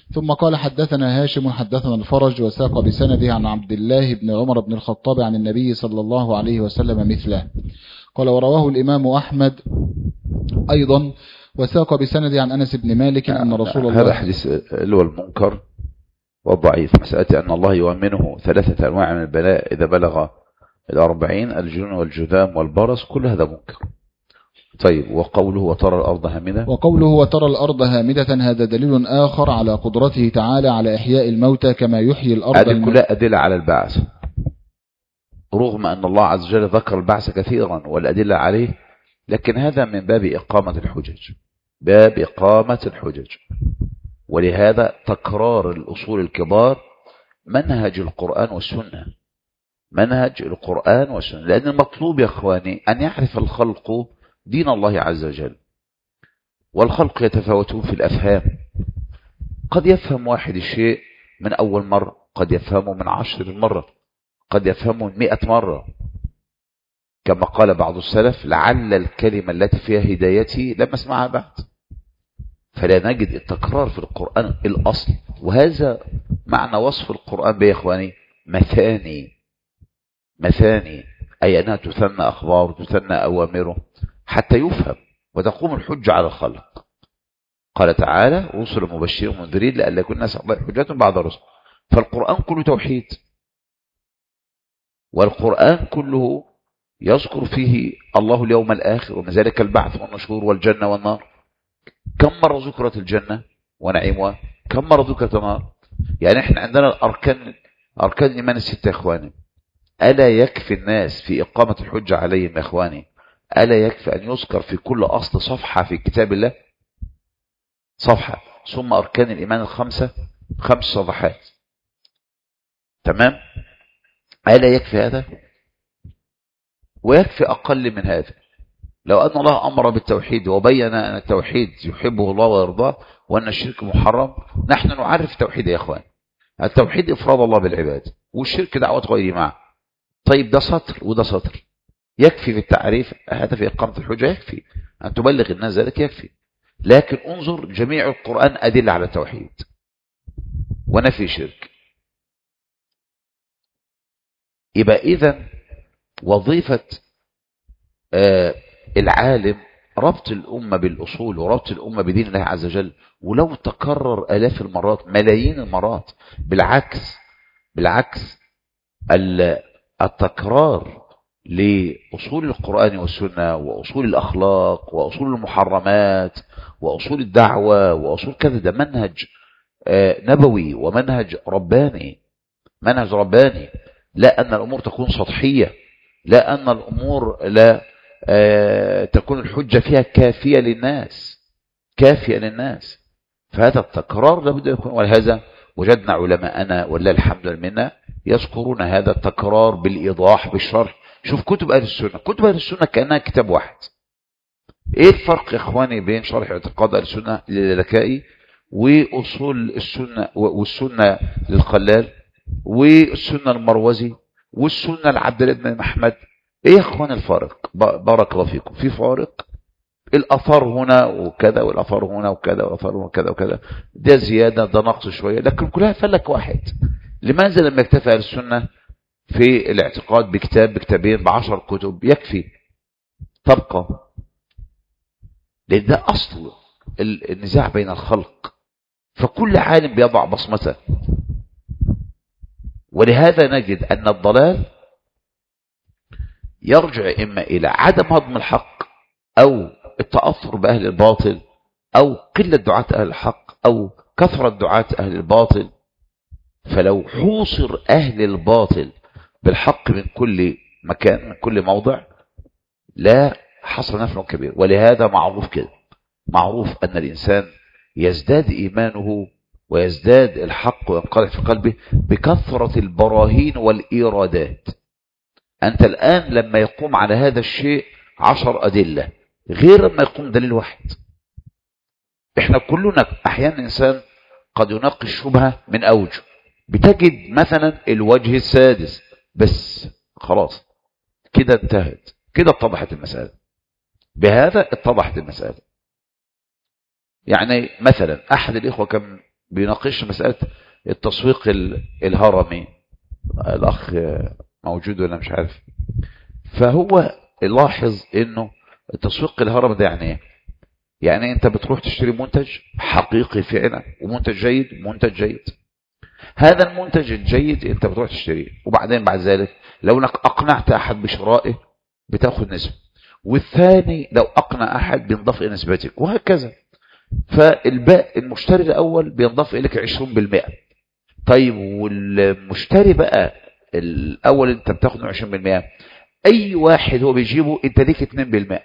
[SPEAKER 2] ثم قال حدثنا هاشم حدثنا الفرج وساق بسنده عن عبد الله بن عمر بن الخطاب عن النبي صلى الله عليه وسلم مثله. قال ورواه الإمام أحمد أيضا وساق بسنده عن أنس بن مالك أن رسول الله،
[SPEAKER 1] هذا حديث اللي هو المنكر والضعيف، مسألة أن الله يؤمنه ثلاثة أنواع من البلاء إذا بلغ الأربعين، الجنون والجذام والبرص، كل هذا منكر. طيب، وقوله وترى الأرض هامدة،
[SPEAKER 2] وقوله وترى الأرض هامدة هذا دليل آخر على قدرته تعالى على إحياء الموتى كما يحيي الأرض.
[SPEAKER 1] هذه كلها أدلة على البعث، رغم أن الله عز وجل ذكر البعث كثيرا والأدلة عليه، لكن هذا من باب إقامة الحجج، باب إقامة الحجج. ولهذا تكرار الأصول الكبار منهج القرآن والسنة، منهج القرآن والسنة، لأن المطلوب يا أخواني أن يعرف الخلق دين الله عز وجل، والخلق يتفاوتون في الأفهام، قد يفهم واحد الشيء من أول مرة، قد يفهمه من عشر مرة، قد يفهمه من مئة مرة، كما قال بعض السلف لعل الكلمة التي فيها هدايتي لم أسمعها بعد. فلا نجد التكرار في القرآن الأصل، وهذا معنى وصف القرآن به يا إخواني مثاني، مثاني أي أنها تثنى أخبار تثنى أوامره حتى يفهم وتقوم الحجة على الخلق. قال تعالى رسل مبشرين ومنذرين لئلا يكون الناس على الله حجة بعد الرسل. فالقرآن كله توحيد، والقرآن كله يذكر فيه الله اليوم الآخر ومن ذلك البعث والنشور والجنة والنار. كم مرة ذكرت الجنة ونعيمها؟ كم مرة ذكرت النار؟ يعني احنا عندنا الأركان، أركان الإيمان الستة يا إخواني، ألا يكفي الناس في إقامة الحجة عليهم يا إخواني؟ ألا يكفي أن يذكر في كل أصل صفحة في كتاب الله؟ صفحة. ثم أركان الإيمان الخمسة خمس صفحات، تمام؟ ألا يكفي هذا؟ ويكفي أقل من هذا. لو أن الله أمر بالتوحيد وبين أن التوحيد يحبه الله ويرضاه وأن الشرك محرم، نحن نعرف التوحيد يا إخوان. التوحيد إفراد الله بالعباد، والشرك دعوة غيره معه. طيب ده سطر وده سطر، يكفي في التعريف هذا في إقامة الحجة، يكفي أن تبلغ الناس ذلك يكفي. لكن انظر جميع القرآن أدلة على التوحيد ونفي شرك. يبقى إذن وظيفة آه العالم ربط الأمة بالأصول وربط الأمة بدين الله عز وجل، ولو تكرر آلاف المرات ملايين المرات. بالعكس بالعكس التكرار لأصول القرآن والسنة وأصول الأخلاق وأصول المحرمات وأصول الدعوة وأصول كذا، ده منهج نبوي ومنهج رباني، منهج رباني. لا أن الأمور تكون سطحية، لا أن الأمور لا تكون الحجة فيها كافية للناس، كافية للناس. فهذا التكرار لابد يكون، ولهذا وجدنا علماءنا ولله الحمد والمنة يذكرون هذا التكرار بالإيضاح بالشرح. شوف كتب أهل السنة، كتب أهل السنة كأنها كتاب واحد. إيه الفرق يا إخواني بين شرح اعتقاد أهل السنة للالكائي وأصول السنة والسنة للخلال والسنة المروزي والسنة لعبد الله بن محمد؟ ايه يا اخوان الفارق؟ بارك الله فيكم. في فارق، الاثار هنا وكذا والاثار هنا وكذا والاثار هنا وكذا وكذا، ده زيادة ده نقص شوية، لكن كلها فلك واحد. لماذا لم يكتفي اهل السنة في الاعتقاد بكتاب بكتابين بعشر كتب؟ يكفي. تبقى لان ده اصل النزاع بين الخلق، فكل عالم بيضع بصمته. ولهذا نجد ان الضلال يرجع إما إلى عدم هضم الحق أو التأثر بأهل الباطل أو قلة دعاة أهل الحق أو كثرة دعاة أهل الباطل. فلو حوصر أهل الباطل بالحق من كل مكان من كل موضع لا حصل نفع كبير. ولهذا معروف كده، معروف أن الإنسان يزداد إيمانه ويزداد الحق وينقلع في قلبه بكثرة البراهين والإيرادات. أنت الآن لما يقوم على هذا الشيء عشر أدلة غير لما يقوم دليل واحد. إحنا كلنا أحيانا إنسان قد يناقش شبهة من أوجه، بتجد مثلا الوجه السادس بس، خلاص كده انتهت، كده اتضحت المسألة، بهذا اتضحت المسألة. يعني مثلا أحد الإخوة كان بيناقش مسألة التسويق الهرمي. الأخ موجود ولا مش عارف. فهو لاحظ إنه التسويق الهرمي ده يعني إيه؟ يعني أنت بتروح تشتري منتج حقيقي فعلا ومنتج جيد منتج جيد. هذا المنتج الجيد أنت بتروح تشتريه، وبعدين بعد ذلك لو انك أقنعت أحد بشرائه بتاخد نسبة، والثاني لو أقنع أحد بينضاف إلى نسبتك، وهكذا. فالباقي المشتري الأول بينضاف إليك عشرين بالمئة. طيب والمشتري بقى الأول أنت بتاخد عشرين بالمئة، أي واحد هو بيجيبه أنت ليك اثنين بالمئة.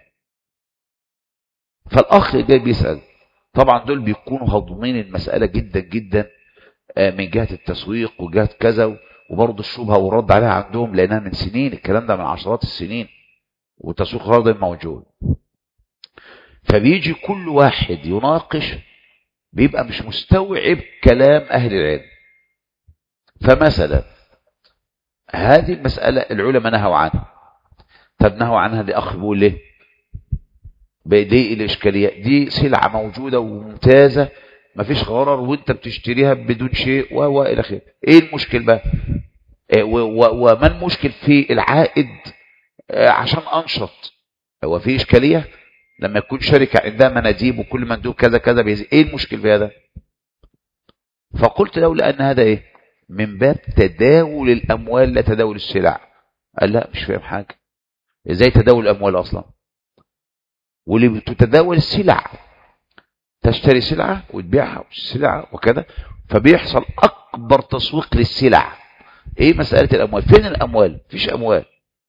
[SPEAKER 1] فالأخ جاي بيسأل، طبعا دول بيكونوا هضمين المسألة جدا جدا من جهة التسويق وجهة كذا، وبرضه الشبهة والرد عليها عندهم لأنها من سنين، الكلام ده من عشرات السنين والتسويق هذا موجود. فبيجي كل واحد يناقش بيبقى مش مستوعب كلام أهل العلم. فمثلا هذه المسألة العلماء نهوا عنها. طب نهوا عنها دي أخ بيقول ليه؟ ليه الإشكالية؟ دي سلعة موجودة وممتازة مفيش غرر وانت بتشتريها بدون شيء و الى اخره. ايه المشكل بقى؟ وما المشكل في العائد عشان انشط؟ هو في اشكاليه لما يكون شركه عندها مناديب وكل مندوب كذا كذا بيزي، ايه المشكل في هذا؟ فقلت له لان هذا ايه؟ من باب تداول الاموال لا تداول السلع. قال لا مش فاهم حاجه. ازاي تداول الاموال اصلا؟ واللي بتتداول السلع، تشتري سلعة وتبيعها سلعة وكذا، فبيحصل أكبر تسويق للسلع. إيه مسألة الأموال؟ فين الأموال؟ فيش أموال.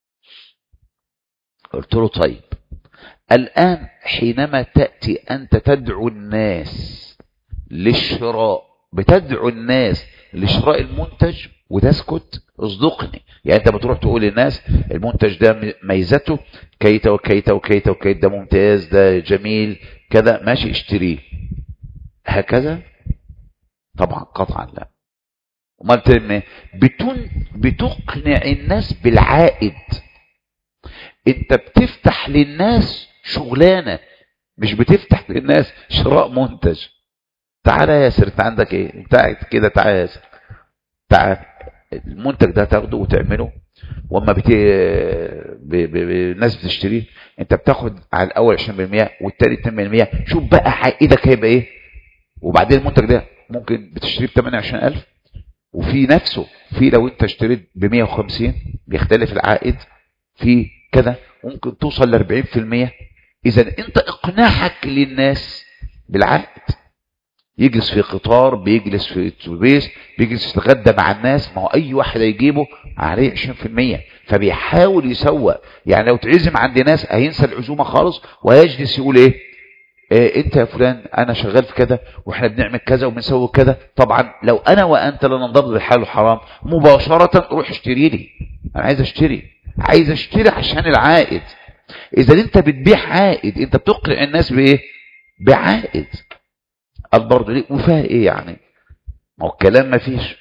[SPEAKER 1] قلت له طيب الآن حينما تأتي أنت تدعو الناس للشراء، بتدعو الناس لشراء المنتج وتسكت؟ اصدقني. يعني أنت بتروح تقول للناس المنتج ده ميزته كيتا وكيتا وكيتا وكيتا، ده ممتاز ده جميل كذا، ماشي اشتريه هكذا؟ طبعا قطعا لا. امال بتعمل بتون بتقنع الناس بالعائد. انت بتفتح للناس شغلانه، مش بتفتح للناس شراء منتج. تعالى يا ياسر انت عندك ايه؟ انت قاعد كده، تعالى يا ياسر تعال، المنتج ده تاخده وتعمله، واما بت... ب... ب... الناس بتشتريه انت بتاخد على الاول عشرين بالمئة والتاني اثنين بالمئة. شوف بقى عائدك هيبقى ايه. وبعدين المنتج ده ممكن بتشتريه ب ثمانية وعشرين ألف، وفي نفسه في لو انت اشتريت ب مئة وخمسين بيختلف العائد في كذا، ممكن توصل ل أربعين بالمئة. اذا انت اقناعك للناس بالعائد. يجلس في قطار، بيجلس في اتوبيس، بيجلس يتغدى مع الناس، ما هو اي واحد هيجيبه عليه عشرين بالمئة، فبيحاول يسوق. يعني لو تعزم عند ناس هينسى العزومه خالص وهيجلس يقول ايه, إيه انت يا فلان انا شغال في كذا واحنا بنعمل كذا وبنسوي كذا. طبعا لو انا وانت لا ننضبط بالحلال والحرام مباشره روح اشتري لي، انا عايز اشتري عايز اشتري عشان العائد. اذا انت بتبيع عائد انت بتقنع الناس بايه؟ بعائد. قال برضه ليه وفيها ايه يعني؟ ما هو الكلام ما فيش.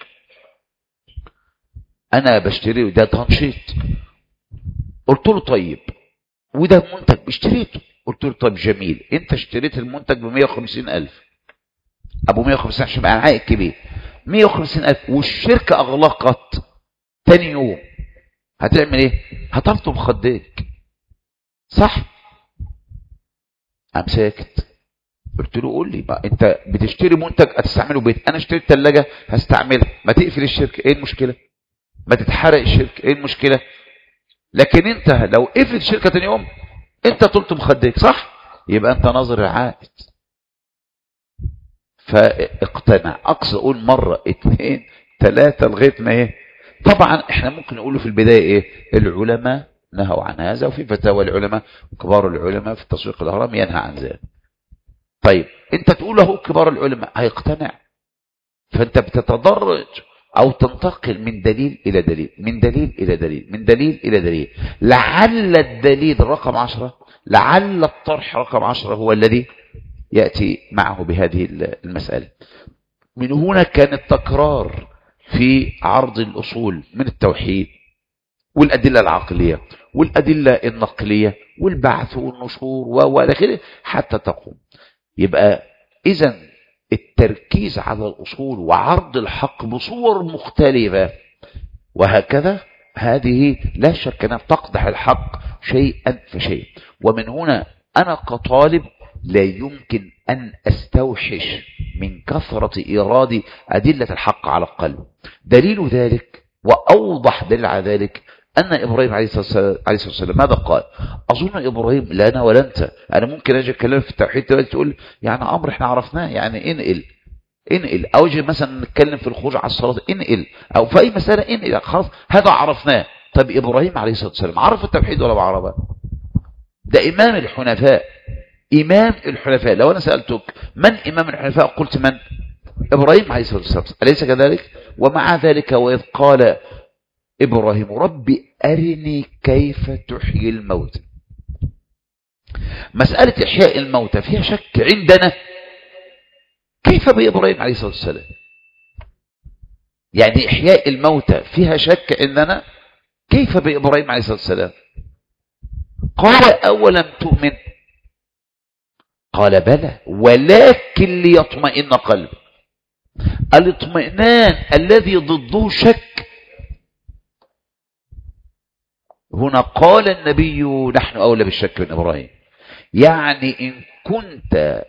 [SPEAKER 1] انا بشتري وده تنشيط. قلت له طيب وده منتج اشتريته. قلت له طيب جميل، انت اشتريت المنتج ب مئة وخمسين ألف، ابو مئة وخمسين عشان يبقى عائد كبير، مئة وخمسين ألف، والشركه اغلقت تاني يوم، هتعمل ايه؟ هتلطم خديك صح؟ قام ساكت. قلت له قول لي بقى، انت بتشتري منتج هتستعمله بيت، انا اشتريت ثلاجه هستعملها، ما تقفل الشركه ايه المشكله؟ ما تتحرق الشركه ايه المشكله؟ لكن انت لو قفلت الشركه ثاني يوم انت طلت مخدك صح؟ يبقى انت ناظر العائد. فاقتنع. اقصد اقول مره اثنين ثلاثه لغايه ما ايه. طبعا احنا ممكن نقوله في البدايه ايه؟ العلماء نهوا عن هذا، وفي فتاوى العلماء وكبار العلماء في التسويق الهرمي ينهى عن ذلك. طيب انت تقول له كبار العلماء هيقتنع، فانت بتتدرج او تنتقل من دليل الى دليل، من دليل الى دليل، من دليل الى دليل، لعل الدليل رقم عشرة، لعل الطرح رقم عشرة هو الذي يأتي معه بهذه المسألة. من هنا كان التكرار في عرض الأصول من التوحيد والأدلة العقلية والأدلة النقلية والبعث والنشور والى اخره حتى تقوم. يبقى إذن التركيز على الأصول وعرض الحق بصور مختلفة، وهكذا هذه لا شك أنها تقدح الحق شيئا فشيئا. ومن هنا أنا كطالب لا يمكن أن أستوحش من كثرة إيراد أدلة الحق على القلب. دليل ذلك وأوضح دليل على ذلك أن إبراهيم عليه الصلاة والسلام ماذا قال؟ أظن إبراهيم لا أنا ولا أنت، أنا ممكن أجي أتكلم في التوحيد دلوقتي تقول يعني أمر إحنا عرفناه، يعني انقل انقل، أو أجي مثلا نتكلم في الخروج على الصلاة انقل، أو في أي مسألة انقل، خلاص هذا عرفناه. طب إبراهيم عليه الصلاة والسلام عرف التوحيد ولا ما عرفه؟ ده إمام الحنفاء، إمام الحنفاء. لو أنا سألتك من إمام الحنفاء قلت من؟ إبراهيم عليه الصلاة والسلام، أليس كذلك؟ ومع ذلك وإذ قال إبراهيم ربي أرني كيف تحيي الموت، مسألة إحياء الموت فيها شك عندنا، كيف بإبراهيم عليه الصلاة والسلام؟ يعني إحياء الموت فيها شك عندنا، كيف بإبراهيم عليه الصلاة والسلام؟ قال أولم تؤمن؟ قال بلى ولكن ليطمئن قلبي. الاطمئنان الذي ضده شك. هنا قال النبي نحن أولى بالشك من إبراهيم، يعني إن كنت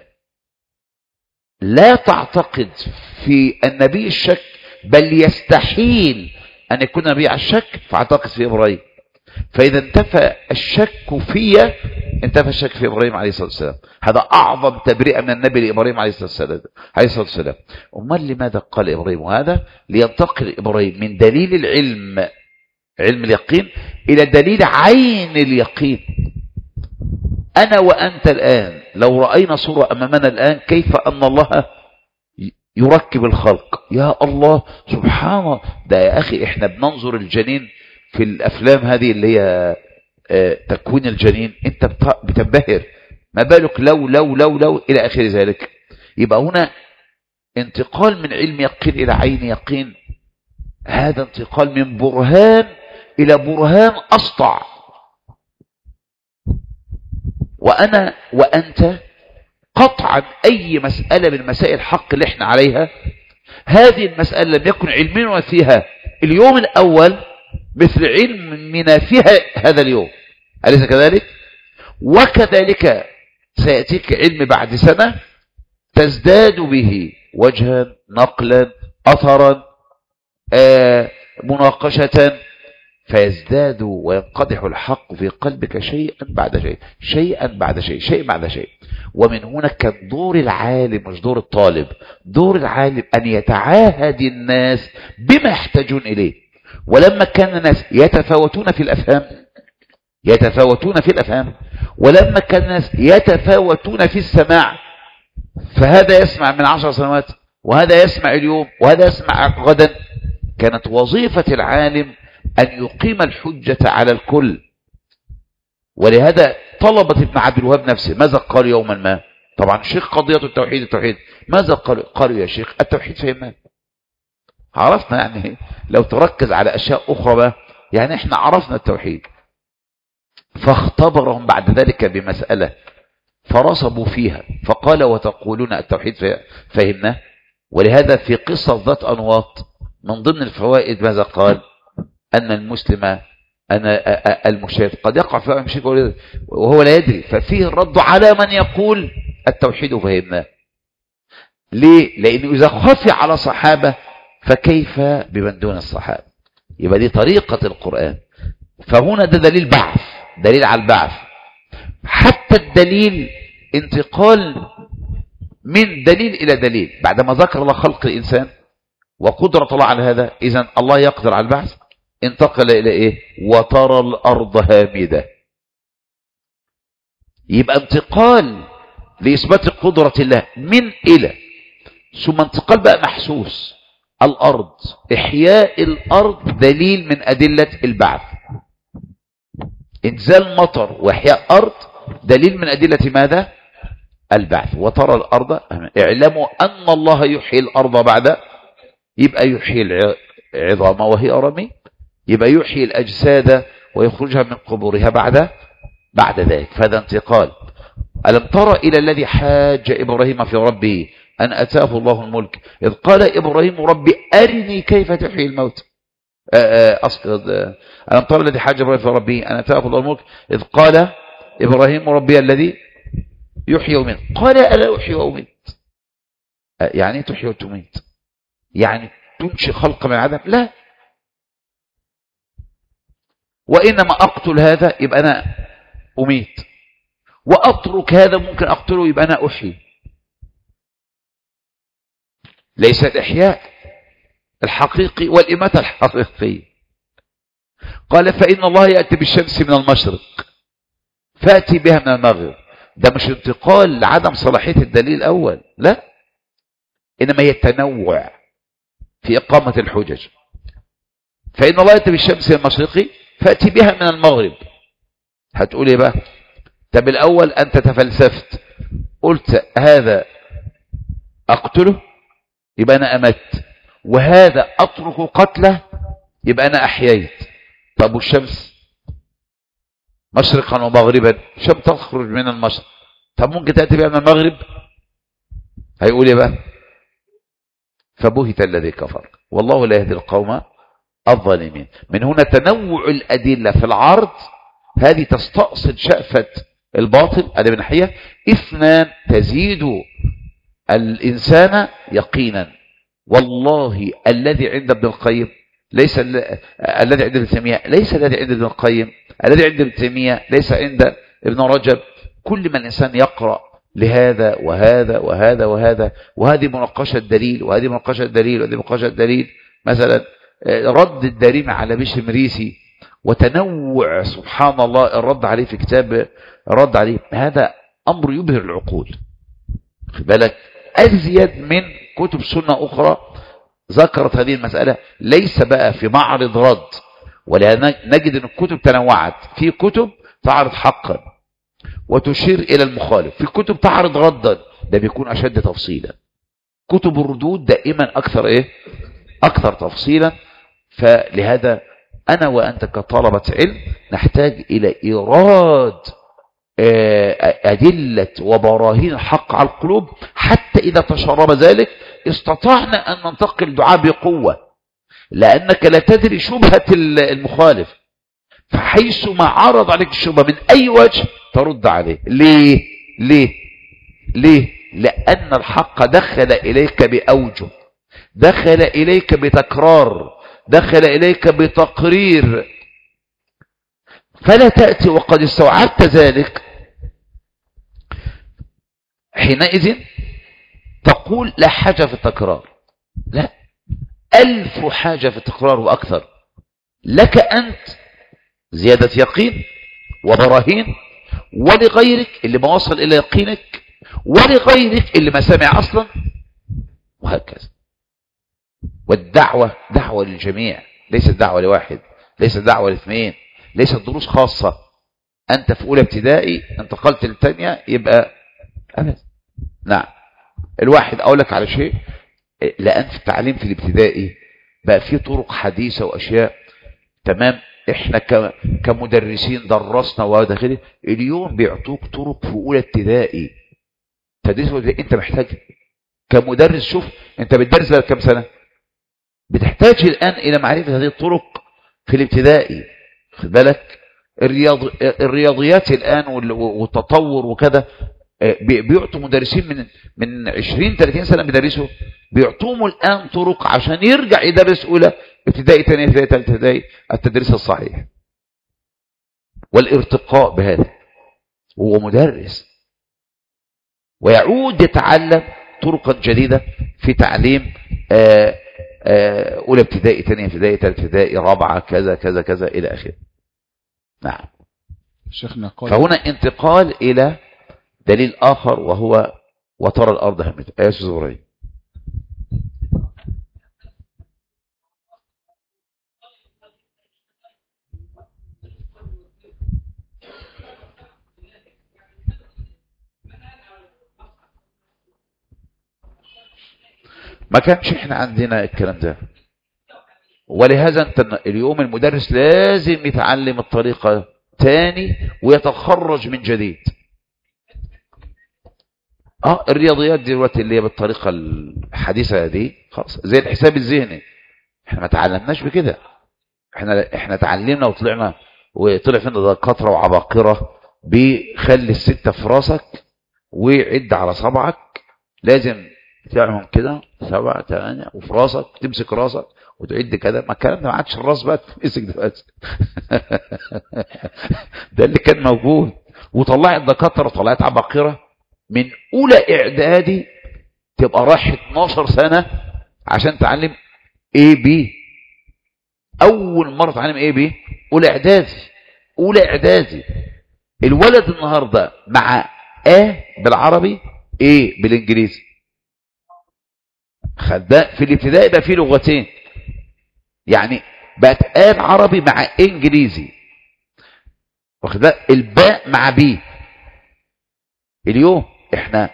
[SPEAKER 1] لا تعتقد في النبي الشك بل يستحيل أن يكون النبي على الشك فاعتقد في إبراهيم. فإذا انتفى الشك فيه انتفى الشك في إبراهيم عليه الصلاة والسلام. هذا أعظم تبرئة من النبي لإبراهيم عليه الصلاة والسلام. أمال لماذا قال إبراهيم هذا؟ لينتقل إبراهيم من دليل العلم علم اليقين إلى دليل عين اليقين. أنا وأنت الآن لو رأينا صورة أمامنا الآن كيف أن الله يركب الخلق، يا الله سبحان الله، ده يا أخي إحنا بننظر الجنين في الأفلام هذه اللي هي تكوين الجنين، أنت بتنبهر، ما بالك لو لو لو لو إلى آخر ذلك. يبقى هنا انتقال من علم يقين إلى عين يقين، هذا انتقال من برهان إلى برهان أسطع. وأنا وأنت قطعا أي مسألة من مسائل الحق اللي احنا عليها، هذه المسألة لم يكن علمنا فيها اليوم الأول مثل علمنا فيها هذا اليوم، أليس كذلك؟ وكذلك سيأتيك علم بعد سنة تزداد به وجها نقلا أثرا آه مناقشة، فيزداد وينقدح الحق في قلبك شيئا بعد شيء شيئا بعد شيء شيء بعد شيء. ومن هنا كان دور العالم مش دور الطالب، دور العالم أن يتعاهد الناس بما يحتاجون إليه. ولما كان الناس يتفاوتون في الأفهام يتفاوتون في الأفهام ولما كان الناس يتفاوتون في السماع، فهذا يسمع من عشر سنوات وهذا يسمع اليوم وهذا يسمع غدا، كانت وظيفة العالم أن يقيم الحجة على الكل. ولهذا طلبت ابن عبد الوهاب نفسه ماذا قال يوما ما؟ طبعا شيخ قضية التوحيد التوحيد ماذا قالوا؟ قالوا يا شيخ التوحيد فهمناه، عرفنا. يعني لو تركز على أشياء أخرى بقى يعني احنا عرفنا التوحيد. فاختبرهم بعد ذلك بمسألة فرصبوا فيها فقال وتقولون التوحيد فهمناه. ولهذا في قصة ذات أنواط من ضمن الفوائد ماذا قال؟ أن المسلم أن المشرك قد يقع في المشرك وهو لا يدري، ففيه الرد على من يقول التوحيد فهمناه. ليه؟ لأنه إذا خفي على صحابة فكيف بمن دون الصحابة؟ يبقى دي طريقة القرآن. فهنا ده دليل بعث، دليل على البعث. حتى الدليل انتقال من دليل إلى دليل بعدما ذكر الله خلق الإنسان وقدرة الله على هذا، إذن الله يقدر على البعث، انتقل إلى إيه؟ وترى الأرض هامدة. يبقى انتقال لإثبات قدرة الله من إلى، ثم انتقال بقى محسوس الأرض، إحياء الأرض دليل من أدلة البعث. انزال مطر وإحياء أرض دليل من أدلة ماذا؟ البعث. وترى الأرض، اعلموا أن الله يحيي الأرض بعد، يبقى يحيي العظام وهي رميم، يبقى يحيي الأجساد ويخرجها من قبورها بعد بعد ذلك. فهذا انتقال. ألم ترى إلى الذي حاج إبراهيم في ربه أن أتاه الله الملك إذ قال إبراهيم ربي أرني كيف تحيي الموت. أصل ألم تر الذي حاج إبراهيم في ربه أن أتاه الله الملك إذ قال إبراهيم ربي الذي يحيي ويميت قال ألا أحيي وأميت. يعني تحيي وتميت يعني تنشئ خلق من عدم؟ لا، وإنما أقتل هذا يبقى أنا أميت، وأترك هذا ممكن أقتله يبقى أنا أحيي. ليس الإحياء الحقيقي والإماتة الحقيقية. قال فإن الله يأتي بالشمس من المشرق فأتي بها من المغرب. ده مش انتقال لعدم صلاحية الدليل الأول، لا، إنما يتنوع في إقامة الحجج. فإن الله يأتي بالشمس من المشرق فأتي بها من المغرب. هتقول إيه بقى؟ طب الأول أنت تفلسفت قلت هذا أقتله يبقى أنا أمت، وهذا أترك قتله يبقى أنا أحييت. طب والشمس مشرقا ومغربا، الشمس تخرج من المشرق، طب ممكن تأتي بها من المغرب؟ هيقول إيه بقى؟ فبهت الذي كفر والله لا يهدي القوم الظالمين. من هنا تنوع الأدلة في العرض، هذه تستأصل شأفة الباطل. هذه من ناحية. اثنان، تزيد الإنسان يقينا. والله الذي عند ابن القيم ليس الذي عند ابن تيمية، ليس الذي عند ابن القيم، الذي عند ابن تيمية ليس عند ابن رجب. كل ما الإنسان يقرأ لهذا وهذا وهذا وهذا، وهذه مناقشة دليل وهذه مناقشة دليل وهذه مناقشة دليل. مثلا رد الدارمي على بشر مريسي وتنوع سبحان الله الرد عليه في كتاب الرد عليه، هذا أمر يبهر العقول. خد بالك، أزيد من كتب سنة أخرى ذكرت هذه المسألة، ليس بقى في معرض رد، ولأن نجد أن الكتب تنوعت. في كتب تعرض حقا وتشير إلى المخالف، في كتب تعرض ردا، ده بيكون أشد تفصيلا. كتب الردود دائما أكثر إيه؟ أكثر تفصيلا. فلهذا أنا وأنت كطلبة علم نحتاج إلى إيراد أدلة وبراهين الحق على القلوب، حتى إذا تشرب ذلك استطعنا أن ننتقل الدعاء بقوة، لأنك لا تدري شبهة المخالف، فحيث ما عرض عليك الشبهة من أي وجه ترد عليه. ليه؟ ليه؟ ليه؟ لأن الحق دخل إليك بأوجه، دخل إليك بتكرار، دخل إليك بتقرير، فلا تأتي وقد استوعبت ذلك حينئذ تقول لا حاجة في التكرار. لا، ألف حاجة في التكرار وأكثر. لك أنت زيادة يقين وبراهين، ولغيرك اللي ما وصل إلى يقينك، ولغيرك اللي ما سمع أصلا، وهكذا. والدعوة دعوة للجميع، ليست دعوة لواحد، ليست دعوة لاثنين، ليست دروس خاصة. أنت في أولى ابتدائي انتقلت للثانية يبقى أبدا. نعم، الواحد أقول لك على شيء، لأن في التعليم في الابتدائي بقى فيه طرق حديثة وأشياء تمام. احنا كمدرسين درسنا وداخلين اليوم بيعطوك طرق في أولى ابتدائي تدريس. انت محتاج كمدرس، شوف انت بتدرس بقى كم سنة، بتحتاج الآن إلى معرفة هذه الطرق في الابتدائي. خد بالك، الرياض الرياضيات الآن والتطور وكذا، بيعطوا مدرسين من من عشرين ثلاثين سنة بيدرسوا، بيعطوهم الآن طرق عشان يرجع يدرس أولى ابتدائي ثانية ابتدائي ثالثة ابتدائي التدريس الصحيح والارتقاء بهذا. هو مدرس ويعود يتعلم طرقا جديدة في تعليم آآ آآ أولى ابتدائي ثانية ابتدائي ثالثة ابتدائي رابعة كذا كذا كذا إلى آخره. نعم.
[SPEAKER 2] شيخنا قال
[SPEAKER 1] فهنا انتقال إلى دليل آخر وهو وترى الأرض همت. آية زوري. ما كانش احنا عندنا الكلام ده، ولهذا انت اليوم المدرس لازم يتعلم الطريقة تاني ويتخرج من جديد. اه الرياضيات دي دلوقتي اللي هي بالطريقة الحديثة دي خلاص زي الحساب الذهني، احنا ما تعلمناش بكده، احنا احنا تعلمنا وطلعنا وطلع فينا دكاتره وعباقرة بخلي الستة في راسك وعد على صبعك، لازم تعمل كده سبعة ثمانية وفي راسك تمسك راسك وتعد كده. ما الكلام ده ما عادش الراس بقى تمسك دلوقتي ده اللي كان موجود. وطلعت دكاتره وطلعت عباقرة من اولى اعدادي تبقى رايح اتناشر سنة عشان تعلم اي بي. اول مرة تعلم اي بي اولى اعدادي، اولى اعدادي. الولد النهاردة مع ا بالعربي ايه بالانجليزي. خد في الابتدائي بقى فيه لغتين، يعني بقت ا عربي مع انجليزي، واخد بالك الباء مع بي. اليوم احنا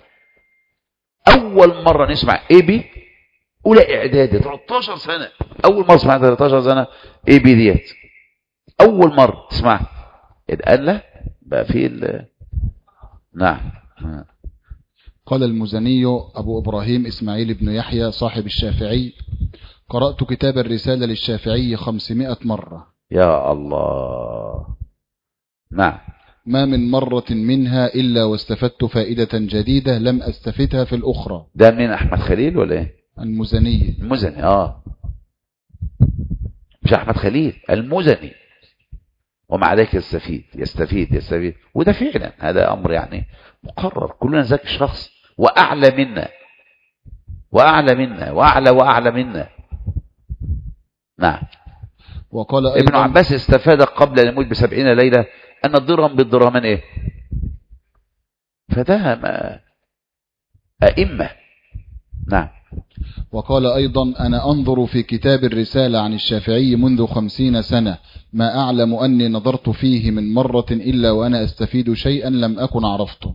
[SPEAKER 1] اول مرة نسمع اي بي اولى اعدادي تلتاشر سنة، اول مرة سمعت تلتاشر سنة اي بي ديت اول مرة تسمع. قال لا بقى في ال... نعم.
[SPEAKER 2] قال المزني أبو إبراهيم إسماعيل بن يحيى صاحب الشافعي: قرأت كتاب الرسالة للشافعي خمسمائة مرة.
[SPEAKER 1] يا الله. نعم.
[SPEAKER 2] ما من مرة منها إلا واستفدت فائدة جديدة لم أستفدها في الأخرى.
[SPEAKER 1] ده من أحمد خليل ولا إيه؟
[SPEAKER 2] المزني.
[SPEAKER 1] المزني آه مش أحمد خليل، المزني. ومع ذلك يستفيد يستفيد يستفيد وده فعلا هذا أمر يعني مقرر. كلنا ذاك الشخص وأعلى منا وأعلى منا وأعلى وأعلى منا. نعم.
[SPEAKER 2] وقال
[SPEAKER 1] ابن عباس استفاد قبل الموت بسبعين ليلة أن الدرهم بالدرهمان إيه؟ فده ما أئمة. نعم.
[SPEAKER 2] وقال أيضا: أنا أنظر في كتاب الرسالة عن الشافعي منذ خمسين سنة ما أعلم أني نظرت فيه من مرة إلا وأنا أستفيد شيئا لم أكن عرفته.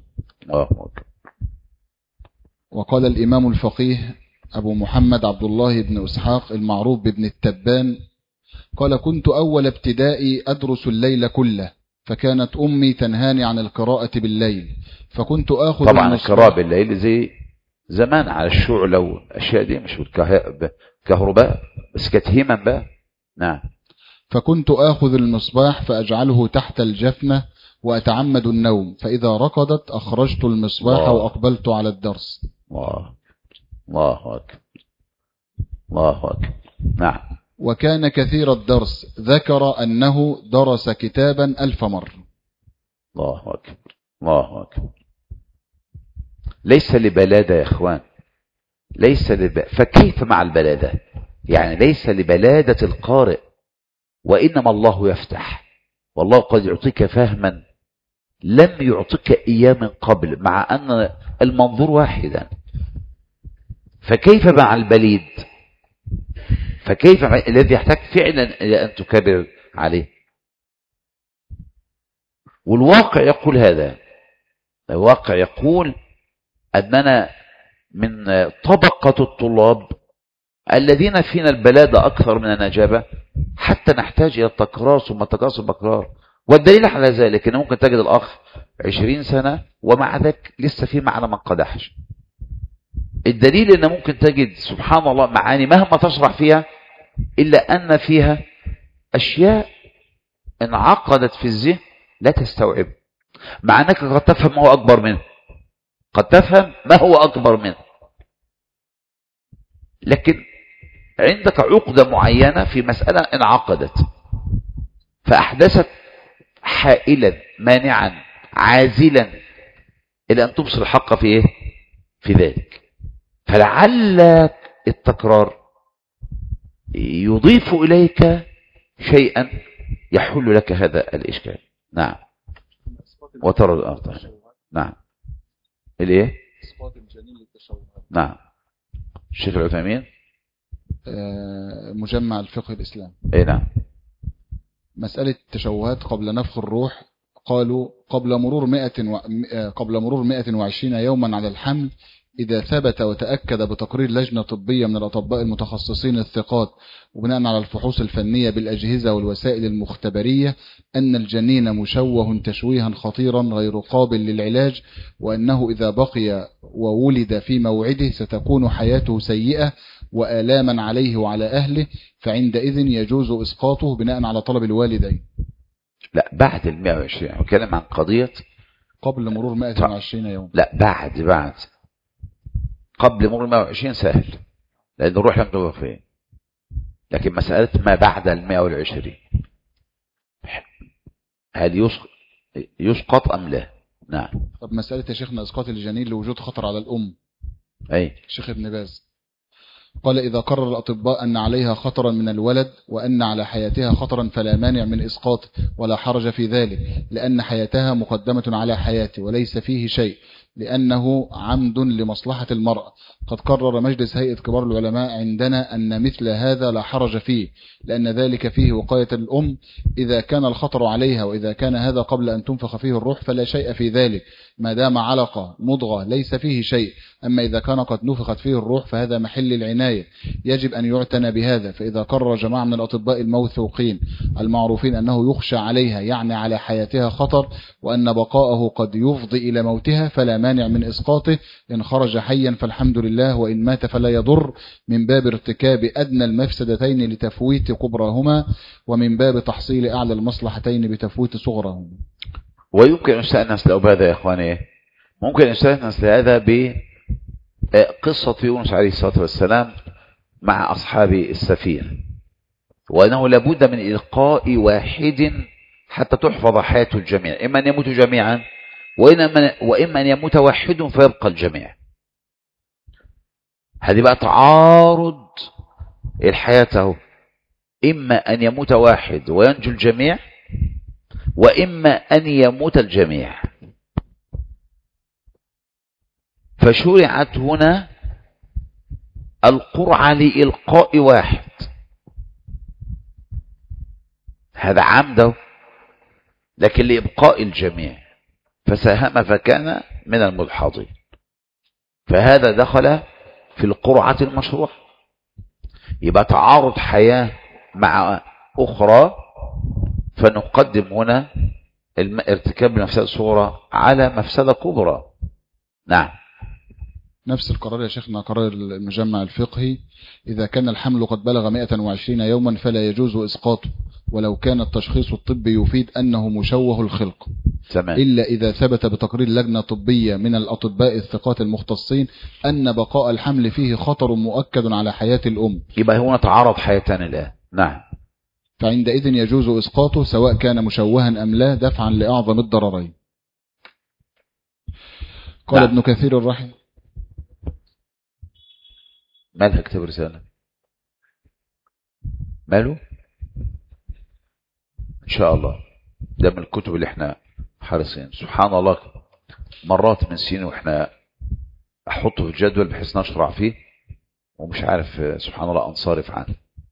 [SPEAKER 2] وقال الإمام الفقيه أبو محمد عبد الله بن إسحاق المعروف بابن التبان: قال: كنت أول ابتدائي أدرس الليل كله، فكانت أمي تنهاني عن القراءة بالليل، فكنت آخذ
[SPEAKER 1] طبعا القراءة بالليل زي زمان على الشعلة والأشياء دي مش كهرباء بس كانت هيما بقى. نعم.
[SPEAKER 2] فكنت آخذ المصباح فأجعله تحت الجفنة وأتعمد النوم، فإذا ركضت أخرجت المصباح الله. وأقبلت على الدرس.
[SPEAKER 1] الله الله أكبر الله أكبر. نعم.
[SPEAKER 2] وكان كثير الدرس، ذكر أنه درس كتابا ألف مرة.
[SPEAKER 1] الله أكبر الله أكبر. ليس لبلادة يا إخوان، ليس لب... فكيف مع البلادة؟ يعني ليس لبلادة القارئ، وإنما الله يفتح، والله قد يعطيك فهما لم يعطيك إياه من قبل، مع أن المنظور واحدا. فكيف مع البليد؟ فكيف مع الذي يحتاج فعلا إلى أن تكرر عليه؟ والواقع يقول هذا، الواقع يقول أننا من طبقة الطلاب الذين فينا البلادة أكثر من النجابة، حتى نحتاج إلى التكرار ثم التكرار ثم التكرار. والدليل على ذلك أن ممكن تجد الأخ عشرين سنة ومع ذلك لسه في معنى ما قدحش. الدليل أن ممكن تجد سبحان الله معاني مهما تشرح فيها إلا أن فيها أشياء انعقدت في الذهن لا تستوعب، مع أنك قد تفهم ما هو أكبر منه، قد تفهم ما هو أكبر منه، لكن عندك عقدة معينة في مسألة انعقدت فأحدثت حائلا مانعا عازلا إلى أن تبصر الحق في إيه؟ في ذلك. فلعل التكرار يضيف إليك شيئا يحل لك هذا الإشكال. نعم. وترى الأرض. نعم. الإيه؟ نعم. الشيخ العثيمين
[SPEAKER 2] مجمع الفقه الإسلام.
[SPEAKER 1] اي نعم.
[SPEAKER 2] مسألة التشوهات قبل نفخ الروح، قالوا قبل مرور مئة و... قبل مرور مئة وعشرين يوما على الحمل إذا ثبت وتأكد بتقرير لجنة طبية من الأطباء المتخصصين الثقات وبناء على الفحوص الفنية بالأجهزة والوسائل المختبرية أن الجنين مشوه تشويها خطيرا غير قابل للعلاج، وأنه إذا بقي وولد في موعده ستكون حياته سيئة وآلاما عليه وعلى أهله، فعندئذ يجوز إسقاطه بناء على طلب الوالدين.
[SPEAKER 1] لا بعد ال مئة وعشرين، يعني بتكلم عن قضية
[SPEAKER 2] قبل مرور مئة وعشرين يوم.
[SPEAKER 1] لا بعد بعد قبل مرور مئة وعشرين سهل، لأن الروح لم تبقى فين. لكن مسألة ما بعد ال مئة وعشرين هل يسقط أم لا؟ نعم.
[SPEAKER 2] طب مسألة يا شيخنا إسقاط الجنين لوجود خطر على الأم.
[SPEAKER 1] أي
[SPEAKER 2] شيخ ابن باز قال إذا قرر الأطباء أن عليها خطرا من الولد وأن على حياتها خطرا فلا مانع من إسقاطه ولا حرج في ذلك، لأن حياتها مقدمة على حياته وليس فيه شيء، لأنه عمد لمصلحة المرأة. قد قرر مجلس هيئة كبار العلماء عندنا أن مثل هذا لا حرج فيه، لأن ذلك فيه وقاية الأم إذا كان الخطر عليها، وإذا كان هذا قبل أن تنفخ فيه الروح فلا شيء في ذلك ما دام علقة مضغة ليس فيه شيء. أما إذا كان قد نفخت فيه الروح فهذا محل العناية، يجب أن يعتنى بهذا. فإذا قرر جماعة من الأطباء الموثوقين المعروفين أنه يخشى عليها يعني على حياتها خطر، وأن بقاءه قد يفضي إلى موتها، فلا مانع من إسقاطه. إن خرج حيا فالحمد لله، وإن مات فلا يضر، من باب ارتكاب أدنى المفسدتين لتفويت كبراهما، ومن باب تحصيل أعلى المصلحتين بتفويت صغرهما.
[SPEAKER 1] ويمكن أن نستأنس لو بهذا يا إخواني، ممكن أن نستأنس لهذا بقصة يونس عليه الصلاة والسلام مع أصحاب السفينة، وأنه لابد من إلقاء واحد حتى تحفظ حياة الجميع، إما أن يموتوا جميعا وإما أن يموت واحد فيبقى الجميع. هذه بقى تعارض الحياة، إما أن يموت واحد وينجو الجميع، وإما أن يموت الجميع. فشرعت هنا القرعة لإلقاء واحد، هذا عمده، لكن لإبقاء الجميع، فساهم فكان من المدحضين. فهذا دخل في القرعة المشروع. يبقى تعارض حياة مع أخرى، فنقدم هنا ارتكاب مفسدة صغرى على مفسدة كبرى. نعم.
[SPEAKER 2] نفس القرار يا شيخنا قرار المجمع الفقهي، إذا كان الحمل قد بلغ مئة وعشرين يوما فلا يجوز إسقاطه، ولو كان التشخيص الطبي يفيد أنه مشوه الخلق،
[SPEAKER 1] تمام.
[SPEAKER 2] إلا إذا ثبت بتقرير لجنة طبية من الأطباء الثقات المختصين أن بقاء الحمل فيه خطر مؤكد على حياة الأم.
[SPEAKER 1] يبقى هنا تعارض حياتان الآن. نعم.
[SPEAKER 2] فعندئذ يجوز إسقاطه سواء كان مشوها أم لا، دفعا لأعظم الضررين. قال
[SPEAKER 1] نعم.
[SPEAKER 2] ابن كثير الرحمه
[SPEAKER 1] مالها كتاب رسالة ماله ان شاء الله، ده من الكتب اللي احنا حريصين. سبحان الله، مرات من سنين واحنا احطه في الجدول بحيث نشرع فيه ومش عارف سبحان الله انصرف عنه،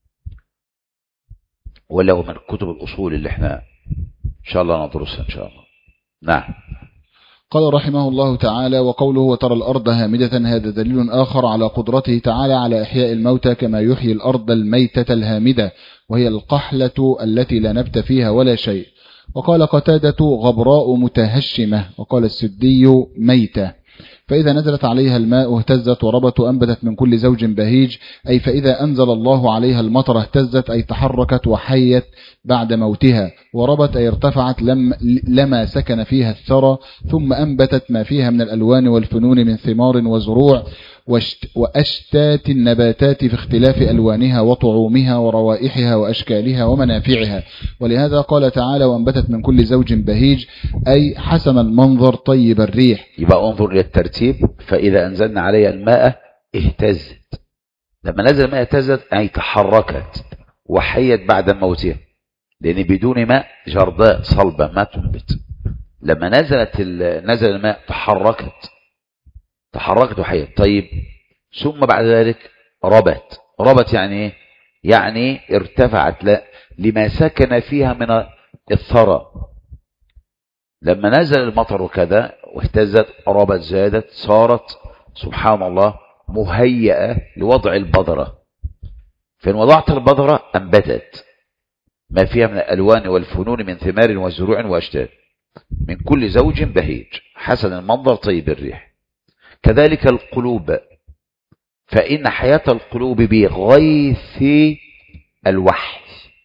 [SPEAKER 1] ولا هو من الكتب الاصول اللي احنا ان شاء الله ندرسها ان شاء الله. نعم.
[SPEAKER 2] قال رحمه الله تعالى: وقوله وترى الأرض هامدة، هذا دليل آخر على قدرته تعالى على إحياء الموتى كما يحيي الأرض الميتة الهامدة، وهي القحلة التي لا نبت فيها ولا شيء. وقال قتادة: غبراء متهشمة. وقال السدي: ميتة. فإذا نزلت عليها الماء اهتزت وربت وأنبتت من كل زوج بهيج، أي فإذا أنزل الله عليها المطر اهتزت، أي تحركت وحيت بعد موتها، وربت أي ارتفعت لم لما سكن فيها الثرى، ثم أنبتت ما فيها من الألوان والفنون من ثمار وزروع وأشتات النباتات في اختلاف ألوانها وطعومها وروائحها وأشكالها ومنافعها. ولهذا قال تعالى: وأنبتت من كل زوج بهيج، أي حسن المنظر طيب الريح.
[SPEAKER 1] يبقى انظر للترتيب: فإذا أنزلنا عليها الماء اهتزت، لما نزل الماء اهتزت أي تحركت وحيت بعد موتها، لأن بدون ماء جرداء صلبة ما تنبت. لما نزلت نزل الماء تحركت تحركت وحيت. طيب، ثم بعد ذلك ربت. ربت يعني ايه؟ يعني ارتفعت لما سكن فيها من الثرى. لما نزل المطر كذا واهتزت ربت زادت صارت سبحان الله مهيئة لوضع البذرة، فإن وضعت البذرة أنبتت ما فيها من الألوان والفنون من ثمار وزروع وأشجار من كل زوج بهيج حسن المنظر طيب الريح. كذلك القلوب، فإن حياة القلوب بغيث الوحي.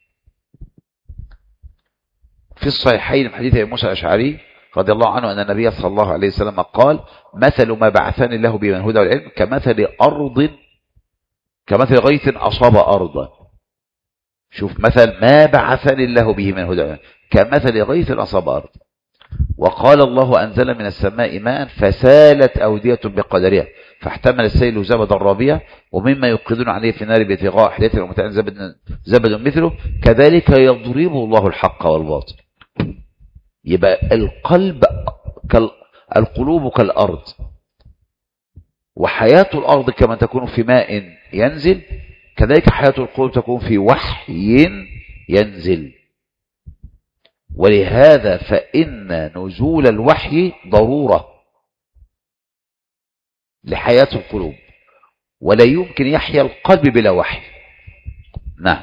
[SPEAKER 1] في الصحيحين من حديث أبي موسى الأشعري رضي الله عنه أن النبي صلى الله عليه وسلم قال: مثل ما بعثني الله به من الهدى والعلم كمثل أرض كمثل غيث أصاب أرضا. شوف، مثل ما بعثني الله به من الهدى والعلم كمثل غيث أصاب أرض. وقال الله: أنزل من السماء ماء فسالت أودية بقدرها فاحتمل السيل زبدا رابيا ومما يوقدون عليه في النار ابتغاء حلية ومتاع زبد زبد مثله كذلك يضرب الله الحق والباطل. يبقى القلب كال... القلوب كالأرض، وحياة الأرض كما تكون في ماء ينزل كذلك حياة القلوب تكون في وحي ينزل. ولهذا فإن نزول الوحي ضرورة لحياة القلوب، ولا يمكن يحيا القلب بلا وحي. نعم.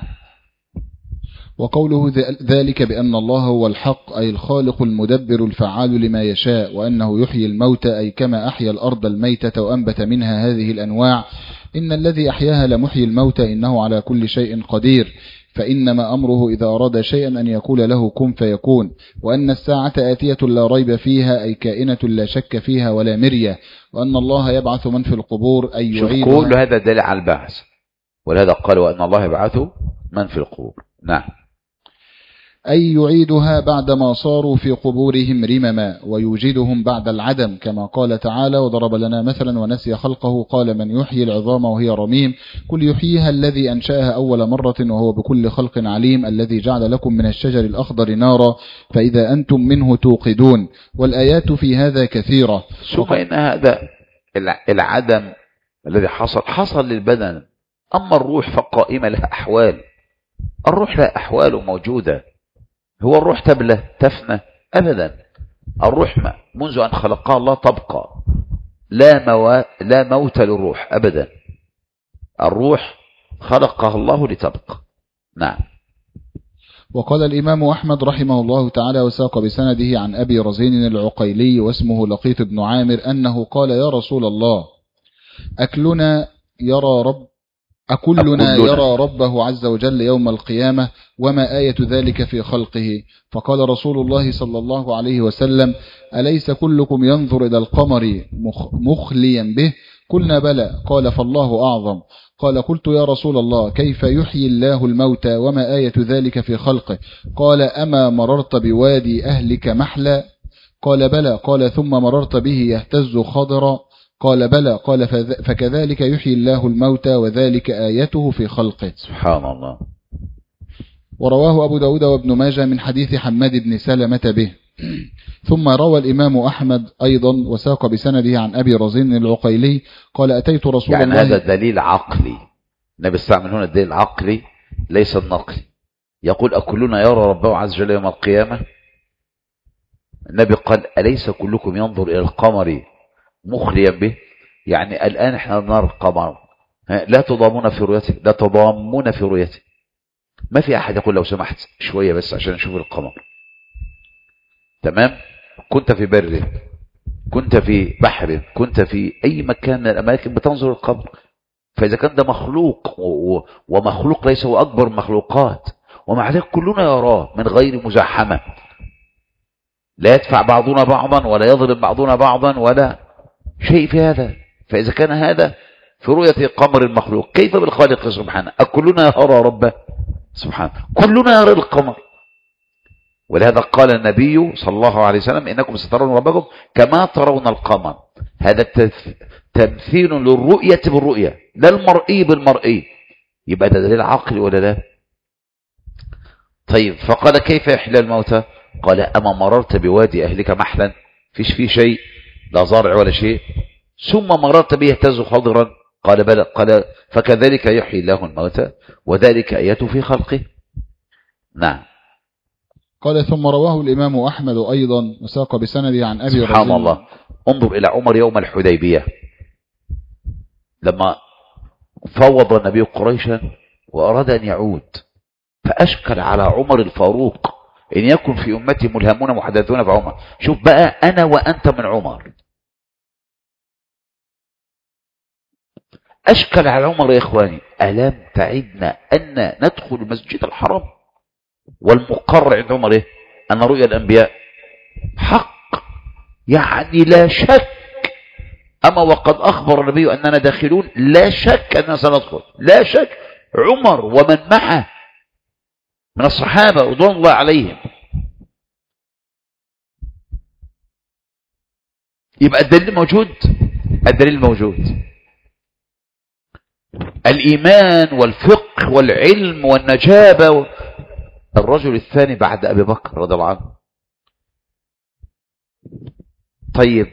[SPEAKER 2] وقوله ذلك بأن الله هو الحق أي الخالق المدبر الفعال لما يشاء، وأنه يحيي الموتى أي كما أحيا الأرض الميتة وأنبت منها هذه الأنواع. إن الذي أحياها لمحيي الموتى إنه على كل شيء قدير، فإنما أمره إذا أراد شيئا أن يقول له كن فيكون. وأن الساعة آتية لا ريب فيها أي كائنة لا شك فيها ولا مرية. وأن الله يبعث من في القبور أي يعيدها.
[SPEAKER 1] كل هذا دليل على البعث، ولهذا قال وأن الله يبعث من في القبور. نعم.
[SPEAKER 2] أي يعيدها بعدما صاروا في قبورهم رمما ويوجدهم بعد العدم، كما قال تعالى: وضرب لنا مثلا ونسي خلقه قال من يحيي العظام وهي رميم قل يحييها الذي أنشأها أول مرة وهو بكل خلق عليم الذي جعل لكم من الشجر الأخضر نارا فإذا أنتم منه توقدون. والآيات في هذا كثيرة.
[SPEAKER 1] ثم إن هذا العدم الذي حصل حصل للبدن، أما الروح فقائمة لها أحوال. الروح لها أحوال موجودة. هو الروح تبلى تفنى؟ أبدا. الروح منذ أن خلقها الله تبقى، لا, مو... لا موت للروح أبدا. الروح خلقها الله لتبقى. نعم.
[SPEAKER 2] وقال الإمام أحمد رحمه الله تعالى وساق بسنده عن أبي رزين العقيلي واسمه لقيط بن عامر أنه قال: يا رسول الله، أكلنا يرى رب أكلنا يرى ربه عز وجل يوم القيامة وما آية ذلك في خلقه؟ فقال رسول الله صلى الله عليه وسلم: أليس كلكم ينظر إلى القمر مخليا به؟ قلنا بلى. قال: فالله أعظم. قال: قلت يا رسول الله، كيف يحيي الله الموتى وما آية ذلك في خلقه؟ قال: أما مررت بوادي أهلك محلا؟ قال: بلى. قال: ثم مررت به يهتز خضرا؟ قال: بلى. قال: فكذلك يحيي الله الموتى وذلك آيته في خلقه.
[SPEAKER 1] سبحان الله.
[SPEAKER 2] ورواه أبو داود وابن ماجه من حديث حماد بن سلمة به. ثم روى الإمام أحمد أيضا وساق بسنده عن أبي رزين العقيلي قال: أتيت رسول
[SPEAKER 1] يعني
[SPEAKER 2] الله.
[SPEAKER 1] هذا دليل عقلي، النبي استعمل هنا الدليل العقلي ليس النقلي. يقول: أكلنا يرى ربه عز وجل يوم القيامة. النبي قال: أليس كلكم ينظر إلى القمر مخليا به؟ يعني الآن احنا نرى القمر لا تضامون في رؤيته، لا تضامون في رؤيته. ما في أحد يقول لو سمحت شوية بس عشان نشوف القمر. تمام؟ كنت في بر، كنت في بحر، كنت في أي مكان من الأماكن بتنظر القمر. فإذا كان ده مخلوق ومخلوق ليس هو أكبر المخلوقات ومع ذلك كلنا يراه من غير مزاحمة، لا يدفع بعضنا بعضا ولا يضرب بعضنا بعضا ولا شيء في هذا. فإذا كان هذا في رؤية قمر المخلوق كيف بالخالق سبحانه؟ أكلنا يرى ربه سبحانه؟ كلنا يرى القمر. ولهذا قال النبي صلى الله عليه وسلم: إنكم سترون ربكم كما ترون القمر. هذا تمثيل للرؤية بالرؤية لا المرئي بالمرئي. يبقى ده دليل عقلي ولا لا؟ طيب، فقال: كيف يحيي الموتى؟ قال: أما مررت بوادي أهلك محلا فيش فيه شيء، لا زارع ولا شيء، ثم مررت به يهتز خضرا؟ قال: بلى. قال: فكذلك يحيي الله الموتى وذلك آيته في خلقه. نعم.
[SPEAKER 2] قال: ثم رواه الإمام أحمد أيضا وساق بسنده عن أبي رزين.
[SPEAKER 1] سبحان الله. انظر إلى عمر يوم الحديبية لما فوض النبي قريشا وأراد أن يعود، فأشكل على عمر الفاروق إن يكن في أمتي ملهمون محدثون بعمر. شوف بقى أنا وأنت من عمر، أشكل على عمر يا إخواني، ألم تعدنا أن ندخل المسجد الحرام؟ والمقرر عند عمر إيه؟ أن رؤيا الأنبياء حق، يعني لا شك. أما وقد أخبر النبي أننا داخلون، لا شك أننا سندخل، لا شك. عمر ومن معه من الصحابة رضوان الله عليهم. يبقى الدليل موجود، الدليل موجود. الإيمان والفقه والعلم والنجابة. الرجل الثاني بعد أبي بكر رضي الله عنه. طيب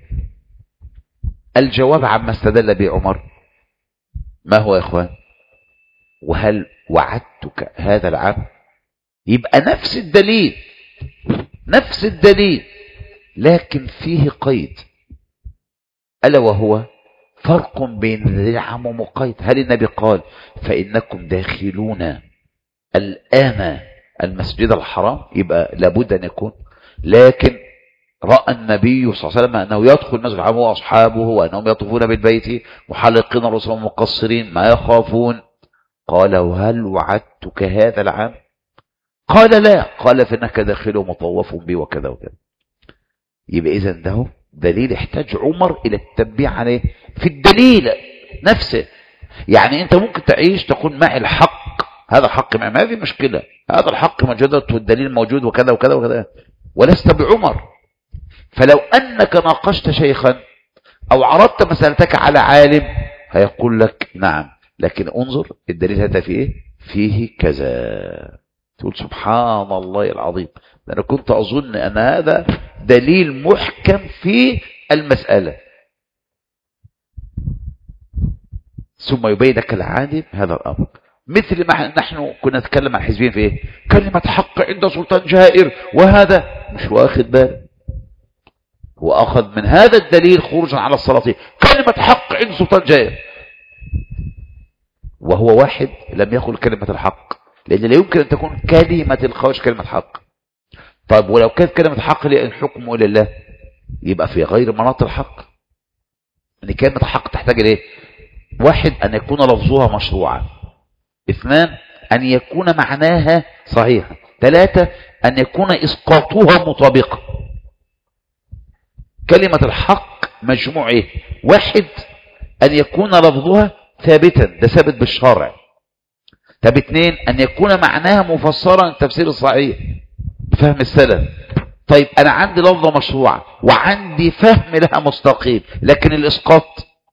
[SPEAKER 1] الجواب عما استدل به عمر ما هو يا إخوان؟ وهل وعدتك هذا العام؟ يبقى نفس الدليل، نفس الدليل، لكن فيه قيد، ألا وهو فرق بين العام ومقيد. هل النبي قال فإنكم داخلون الآن المسجد الحرام؟ يبقى لابد أن يكون. لكن رأى النبي صلى الله عليه وسلم أنه يدخل المسجد الحرام وأصحابه، وأنهم يطوفون بالبيت محلقين رؤوسهم مقصرين ما يخافون. قال وهل وعدتك هذا العام؟ قال لا. قال فإنك داخل مطوف بي وكذا وكذا. يبقى إذن ده دليل احتاج عمر إلى التنبيه عليه في الدليل نفسه. يعني أنت ممكن تعيش تقول معي الحق، هذا الحق معي، ما في مشكلة، هذا الحق موجود والدليل موجود وكذا وكذا وكذا، ولست بعمر. فلو أنك ناقشت شيخا أو عرضت مسألتك على عالم هيقول لك نعم، لكن انظر الدليل هذا فيه إيه؟ فيه كذا. تقول سبحان الله العظيم، أنا كنت أظن أن هذا دليل محكم في المسألة. ثم يبين لك العالم هذا الأمر. مثل ما نحن كنا نتكلم عن حزبين في إيه؟ كلمة حق عند سلطان جائر، وهذا مش واخد باله، وأخذ من هذا الدليل خروجا على السلاطين كلمة حق عند سلطان جائر، وهو واحد لم يقل كلمة الحق، لأن لا يمكن أن تكون كلمة الخارج كلمة حق. طيب ولو كانت كلمة حق الحكم إلى الله، يبقى في غير مناط الحق. أن كلمة الحق تحتاج إليه؟ واحد أن يكون لفظها مشروعا، اثنان أن يكون معناها صحيحا، ثلاثة أن يكون إسقاطها مطابقا. كلمة الحق مجموع إيه؟ واحد أن يكون لفظها ثابتا، ده ثابت بالشرع. طب اثنين أن يكون معناها مفسرا التفسير الصحيح بفهم السلف. طيب أنا عندي لفظة مشروعة وعندي فهم لها مستقيم، لكن الإسقاط،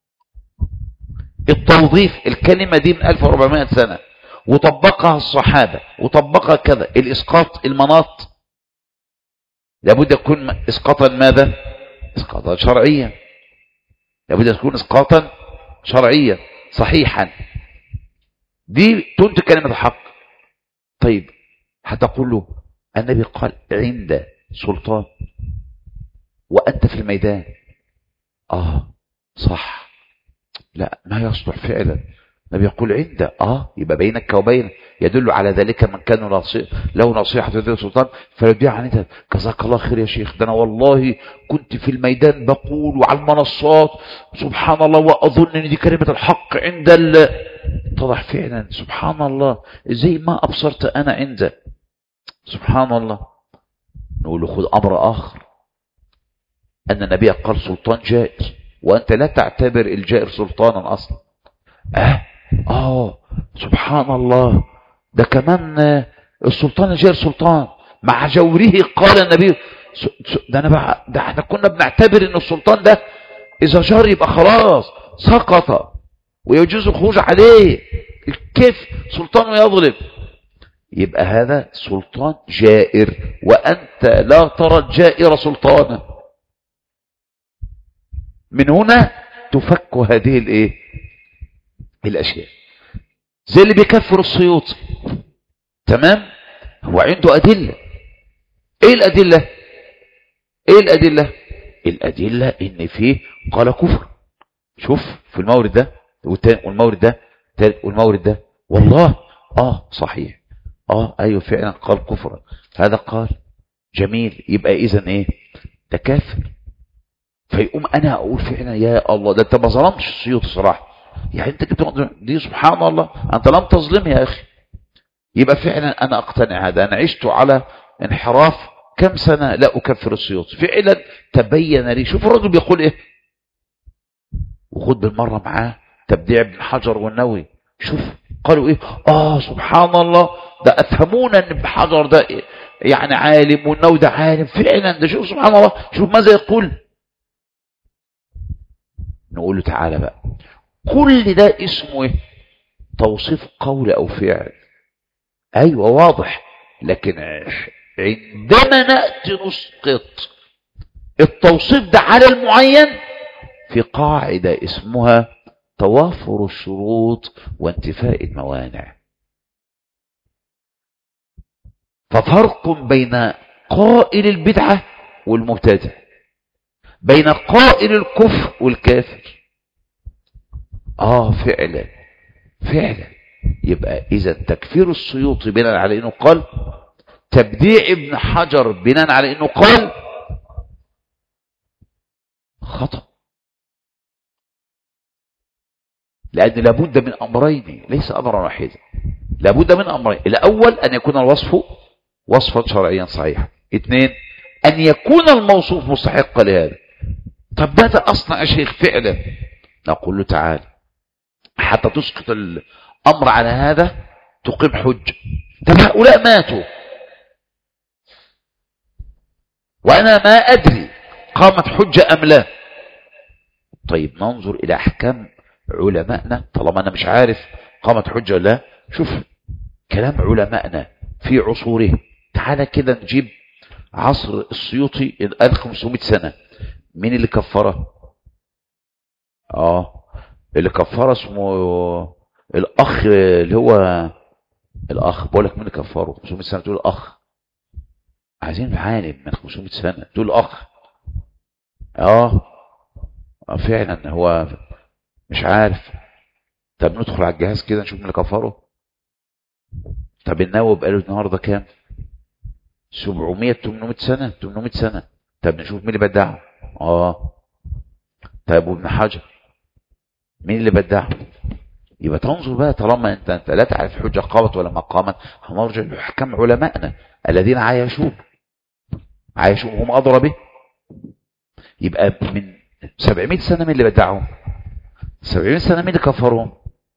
[SPEAKER 1] التوظيف، الكلمة دي من ألف وأربعمائة سنة وطبقها الصحابة وطبقها كذا. الإسقاط المناط لابد يكون إسقاطا ماذا؟ إسقاطا شرعيا، لابد يكون إسقاطا شرعيا صحيحا. دي تنتج كلمة الحق. طيب هتقول له النبي قال عند سلطان وأنت في الميدان. آه صح، لا ما يصلح فعلا. النبي يقول عند، آه يبقى بينك وبين، يدل على ذلك من كان له نصيحة ذي السلطان فيدعي عن انت. جزاك الله خير يا شيخ، ده أنا والله كنت في الميدان بقول وعلى المنصات سبحان الله، وأظن أن دي كلمة الحق عند ال اتضح فعلا سبحان الله زي ما أبصرت أنا عند سبحان الله. نقول له خذ أمر آخر، أن النبي قال سلطان جائر وأنت لا تعتبر الجائر سلطانا أصلا. آه آه سبحان الله، ده كمان السلطان الجائر سلطان مع جوره. قال النبي ده أنا بقى، ده احنا كنا بنعتبر أن السلطان ده إذا جار يبقى خلاص سقط ويجوز الخروج عليه. كيف سلطان يظلم؟ يبقى هذا سلطان جائر وأنت لا ترى الجائر سلطانا. من هنا تفك هذه الايه الاشياء. زي اللي بيكفر السيوطي، تمام، هو عنده ادله. ايه الادله؟ ايه الادله؟ الادله ان فيه قال كفر. شوف في المورد ده والمورد ده ثالث والمورد ده والله اه صحيح اه ايوه فعلا قال كفرا هذا قال جميل يبقى اذا ايه ده كافر. فيقوم انا اقول فعلا يا الله ده انت ما ظلمتش السيوط صراحه يعني انت كنت دي سبحان الله انت لم تظلم يا اخي. يبقى فعلا انا اقتنع هذا انا عشت على انحراف كم سنه لا اكفر السيوط فعلا تبين لي. شوف الرجل بيقول ايه وخد بالمره معاه تبديع ابن حجر والنووي. شوف قالوا ايه اه سبحان الله ده افهمونا ان ابن حجر ده يعني عالم والنووي ده عالم فعلا ده. شوف سبحان الله شوف ماذا يقول. نقول له تعالى بقى كل ده اسمه ايه توصيف قول او فعل ايوه واضح. لكن عندما نأتي نسقط التوصيف ده على المعين في قاعدة اسمها توافر الشروط وانتفاء الموانع. ففرق بين قائل البدعة والمبتدع بين قائل الكفر والكافر. اه فعلا فعلا. يبقى اذا تكفير السيوطي بناء على انه قال تبديع ابن حجر بناء على انه قال خطأ. لان لابد من امرين ليس امرا واحدا لابد من امرين. الاول ان يكون الوصف وصفا شرعيا صحيحا. اثنين ان يكون الموصوف مستحقا لهذا. طب ماذا اصنع يا شيخ فعلا؟ نقول له تعال حتى تسقط الامر على هذا تقيم حجه. طب هؤلاء ماتوا وانا ما ادري قامت حجه ام لا. طيب ننظر الى احكام علمائنا طالما انا مش عارف قامت حجه ولا لا. شوف كلام علمائنا في عصوره. تعالى كده نجيب عصر السيوطي ألف وخمسمائة سنه. مين اللي كفره؟ اه اللي كفره اسمه الاخ اللي هو الاخ. بقول لك مين اللي كفره خمسمائة سنه تقول الاخ. عايزين عالم من خمسمائة سنه تقول اخ. اه فعلا هو مش عارف. طب ندخل على الجهاز كده نشوف مين اللي كفره. طب النووي بقاله النهارده كام؟ سبعمائة ثمانمائة سنه ثمانمائة سنه. طب نشوف مين اللي بدعه. اه طيب وابن حجر مين اللي بدعه؟ يبقى تنظر بقى طالما انت انت لا تعرف حجه قامت ولا ما قامت هنرجع لاحكام علمائنا الذين عايشوا عايشوا هم ادرى به. يبقى من سبعمائة سنه مين اللي بدعهم؟ سبعمائة سنه مين اللي كفرهم؟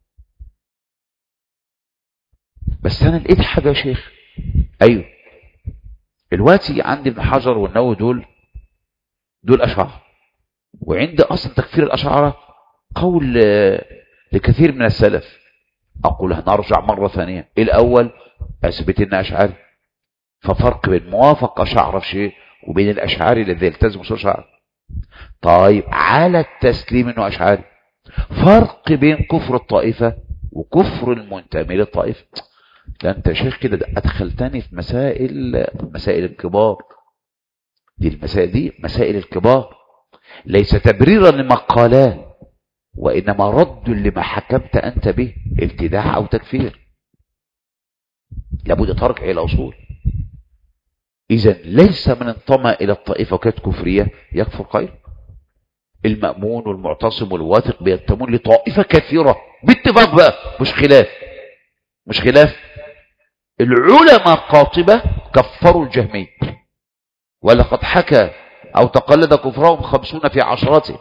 [SPEAKER 1] بس انا لقيت حاجه يا شيخ. ايوه دلوقتي عندي ابن حجر والنووي دول دول اشاعره وعند اصلا تكفير الاشاعره قول لكثير من السلف. اقول هنرجع مره ثانيه. الاول اثبت ان اشعري ففرق بين موافق اشاعره في شيء وبين الاشعري الذي يلتزم اصول اشاعره. طيب على التسليم انه اشعري فرق بين كفر الطائفه وكفر المنتمي للطائفه. ده انت يا شيخ كده ادخلتني في مسائل مسائل الكبار. دي المسائل دي مسائل الكبار ليس تبريرا لما قالاه وانما رد لما حكمت انت به ابتداع او تكفير. لابد ترجع الى اصول. اذا ليس من انضم الى الطائفه وكانت كفريه يكفر قائل. المأمون والمعتصم والواثق بينتمون لطائفه كثيره باتفاق بقى مش خلاف مش خلاف. العلماء قاطبه كفروا الجهمي ولقد حكى او تقلد كفرهم خمسون في عشرته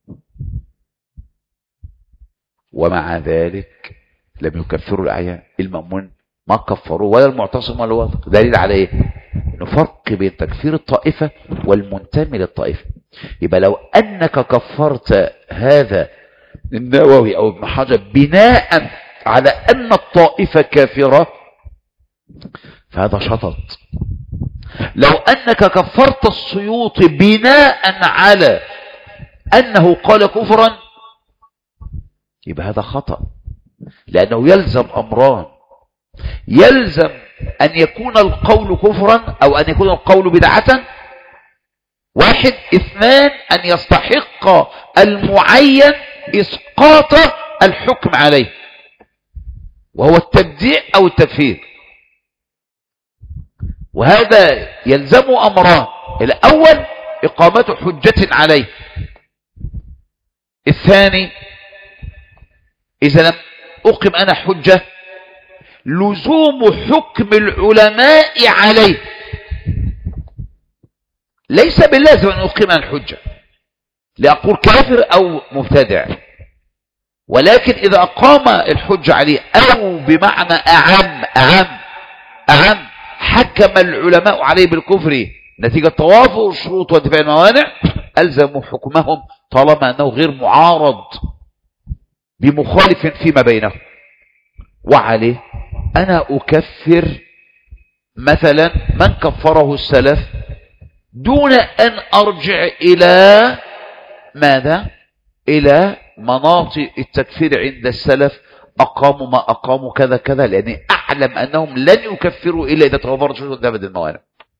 [SPEAKER 1] ومع ذلك لم يكفروا الاعيان. المأمون ما كفروا ولا المعتصم ولا الواثق. دليل على ايه؟ انه فرق بين تكفير الطائفه والمنتمي للطائفه. يبقى لو انك كفرت هذا النووي او ابن حجر بناء على ان الطائفه كافره فهذا شطط. لو انك كفرت السيوطي بناء على انه قال كفرا يبقى هذا خطأ. لانه يلزم امران. يلزم ان يكون القول كفرا او ان يكون القول بدعة واحد. اثنان ان يستحق المعين اسقاط الحكم عليه، وهو التبديع أو التكفير. وهذا يلزم أمران: الأول إقامة حجة عليه، الثاني إذا لم أقم أنا حجة لزوم حكم العلماء عليه. ليس باللازم أن أقيم أنا الحجة لأقول كافر أو مبتدع، ولكن إذا أقام الحجة عليه أو بمعنى أعم أعم أعم حكم العلماء عليه بالكفر نتيجة توافر الشروط وانتفاء الموانع، ألزموا حكمهم طالما أنه غير معارض بمخالف فيما بينهم. وعليه أنا أكفر مثلا من كفره السلف دون أن أرجع إلى ماذا؟ إلى مناط التكفير عند السلف، أقاموا ما أقاموا كذا كذا، لأني أعلم أنهم لن يكفروا إلا إذا توفرت شروط انتفاء الموانع.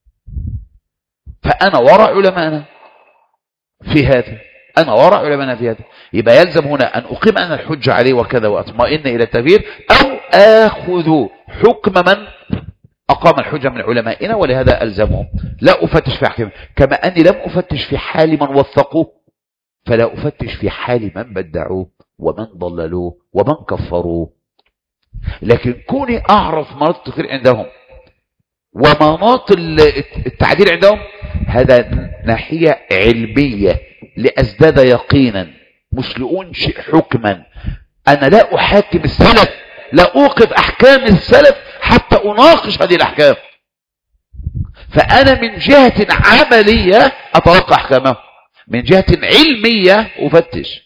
[SPEAKER 1] فأنا وراء علماءنا في هذا، أنا وراء علماءنا في هذا. يبقى يلزم هنا أن أقيم أنا الحجة عليه وكذا وأطمئن إلى التكفير، أو آخذ حكم من أقام الحجة من علمائنا، ولهذا ألزمهم. لا أفتش في أحكام، كما أني لم أفتش في حال من وثقوه فلا أفتش في حال من بدعوه ومن ضللوه ومن كفروه. لكن كوني أعرف مناط التكفير عندهم ومناط التعديل عندهم، هذا ناحية علمية لأزداد يقينا، مش لأنشئ حكما. أنا لا أحاكم السلف، لا أوقف أحكام السلف حتى أناقش هذه الأحكام. فأنا من جهة عملية أتلقى أحكامه، من جهة علمية أفتش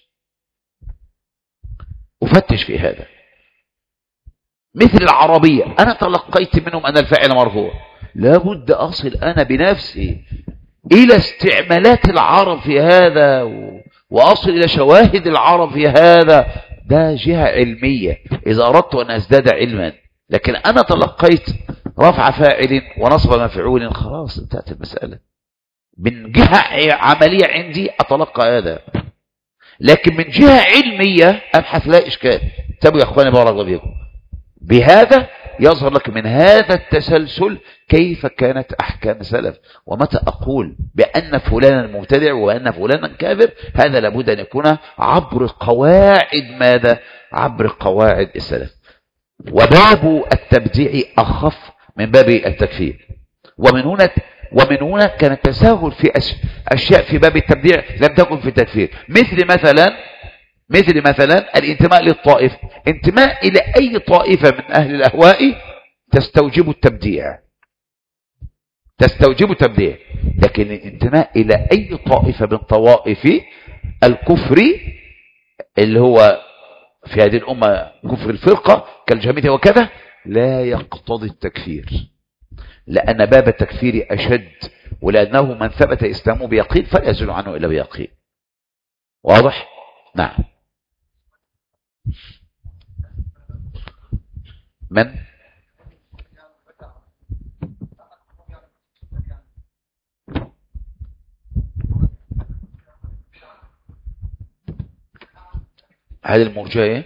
[SPEAKER 1] أفتش في هذا. مثل العربية، أنا تلقيت منهم أن الفاعل مرفوع، لابد أصل أنا بنفسي إلى استعمالات العرب في هذا وأصل إلى شواهد العرب في هذا. ده جهة علمية إذا أردت أن أزداد علما. لكن أنا تلقيت رفع فاعل ونصب مفعول، خلاص انتهت المسألة. من جهة عملية عندي أتلقى هذا، لكن من جهة علمية أبحث لا إشكال. تابعوا يا أخواني بارك الله فيكم. بهذا يظهر لك من هذا التسلسل كيف كانت أحكام السلف. ومتى أقول بأن فلانا مبتدع وأن فلانا كافر، هذا لابد أن يكون عبر قواعد ماذا؟ عبر قواعد السلف. وباب التبديع أخف من باب التكفير. ومن هنا ومن هنا كان التساهل في أشياء في باب التبديع لم تكن في التكفير، مثل مثلا مثل مثلا الانتماء للطائفة. انتماء إلى أي طائفة من أهل الأهواء تستوجب التبديع تستوجب التبديع لكن الانتماء إلى أي طائفة من طوائف الكفر اللي هو في هذه الأمة كفر الفرقة كالجهمية وكذا لا يقتضي التكفير، لأن باب التكفير أشد، ولأنه من ثبت إسلامه بيقين فلا يزول عنه إلا بيقين. واضح؟ نعم. من؟ هذه المرجئة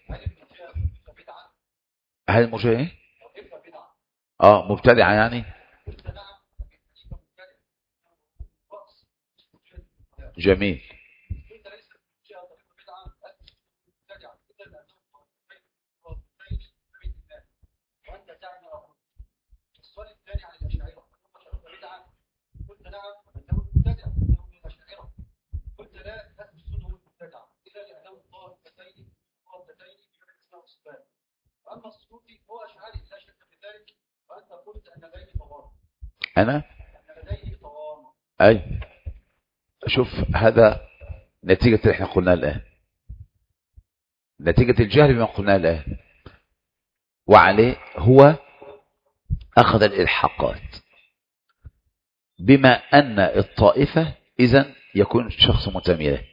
[SPEAKER 1] هذه المرجئة اه مبتدعة يعني. جميل.
[SPEAKER 3] أما السلوكي هو أشعري لا شك في ذلك، وأنت قلت أن لديه طوام.
[SPEAKER 1] أنا؟
[SPEAKER 3] أن لديه طوام.
[SPEAKER 1] أي شوف، هذا نتيجة اللي احنا قلناه الآن، نتيجة الجهل بما قلناه الآن. وعليه هو أخذ الإلحاقات بما أن الطائفة إذن يكون شخص منتمي له.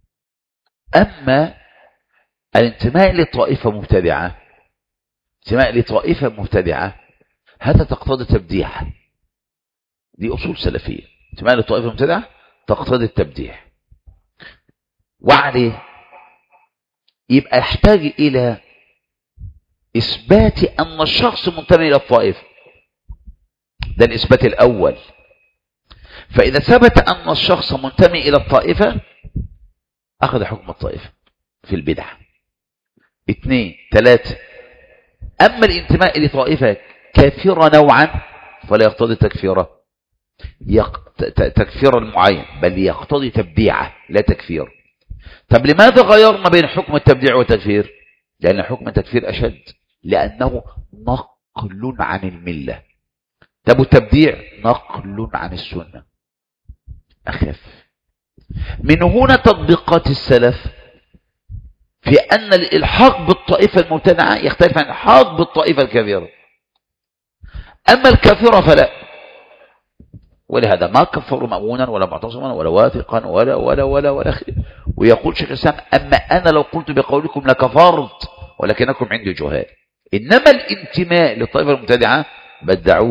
[SPEAKER 1] أما الانتماء لطائفة مبتدعة انتماء لطائفة مبتدعة هذا تقتضي تبديع. دي أصول سلفية. انتماء لطائفة مبتدعة تقتضي التبديع. وعليه يبقى يحتاج إلى إثبات أن الشخص منتمي إلى الطائفة، ده الإثبات الأول. فإذا ثبت أن الشخص منتمي إلى الطائفة أخذ حكم الطائفة في البدعة. اثنين ثلاثة، أما الانتماء لطائفة كافرة نوعا فلا يقتضي تكفيره يق... تكفير المعين، بل يقتضي تبديعه لا تكفير. طب لماذا غيرنا بين حكم التبديع والتكفير؟ لأن حكم التكفير أشد، لأنه نقل عن الملة. طب التبديع نقل عن السنة أخف. من هنا تطبيقات السلف في أن الإلحاق بالطائفة المبتدعة يختلف عن الإلحاق بالطائفة الكبيرة. أما الكافرة فلا، ولهذا ما كفروا مأمونا ولا معتصما ولا واثقا ولا ولا ولا ولا خير. ويقول شيخ الإسلام: أما أنا لو قلت بقولكم لكفرت ولكنكم عندي جهال. إنما الانتماء للطائفة المبتدعة بدعوه،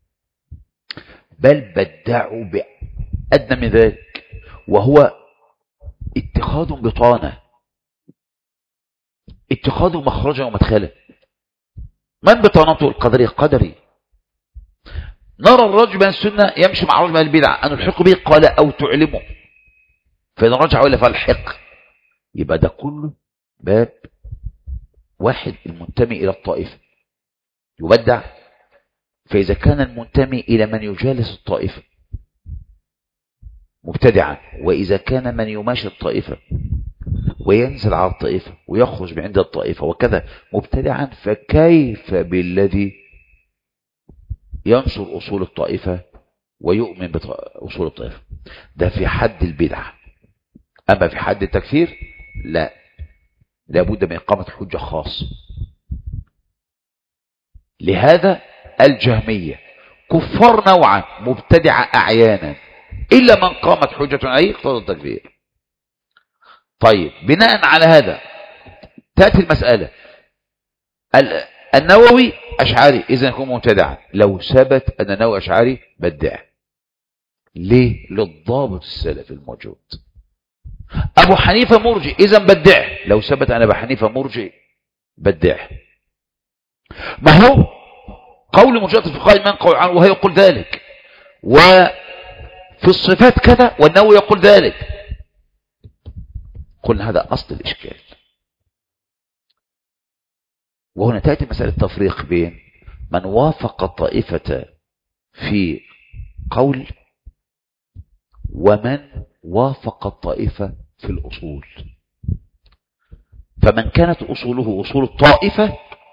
[SPEAKER 1] بل بدعوا بأدنى من ذلك، وهو اتخاذ بطانة، اتخاذ مخرجا ومدخلا. من بطانته؟ القدري قدري. نرى الرجل بين السنة يمشي مع الرجل بين البدع أن الحق به، قال أو تعلمه، فإذا رجع إلى فالحق. يبقى ده كله باب واحد، المنتمي إلى الطائفة يبدع. فإذا كان المنتمي إلى من يجالس الطائفة مبتدعا، وإذا كان من يماشي الطائفة وينزل على الطائفة ويخرج من عند الطائفة وكذا مبتدعا، فكيف بالذي ينشر أصول الطائفة ويؤمن بأصول الطائفة؟ ده في حد البدعة. أما في حد التكفير لا، لابد من إقامة حجة خاصة. لهذا الجهمية كفار نوعا، مبتدعة أعيانا، إلا من قامت حجة عليه اقتضى التكفير. طيب، بناء على هذا تأتي المسألة: النووي أشعري إذن يكون مبتدعا. لو ثبت أن النووي أشعري بدع. ليه؟ للضابط السلفي الموجود. أبو حنيفة مرجئ إذن بدع. لو ثبت أن أبو حنيفة مرجئ بدع. ما هو قول مرجئة الفقهاء من قول عنه وهي يقول ذلك، وفي الصفات كذا والنووي يقول ذلك. قلنا هذا أصل الإشكال. وهنا تأتي مسألة التفريق بين من وافق الطائفة في قول ومن وافق الطائفة في الأصول. فمن كانت أصوله أصول الطائفة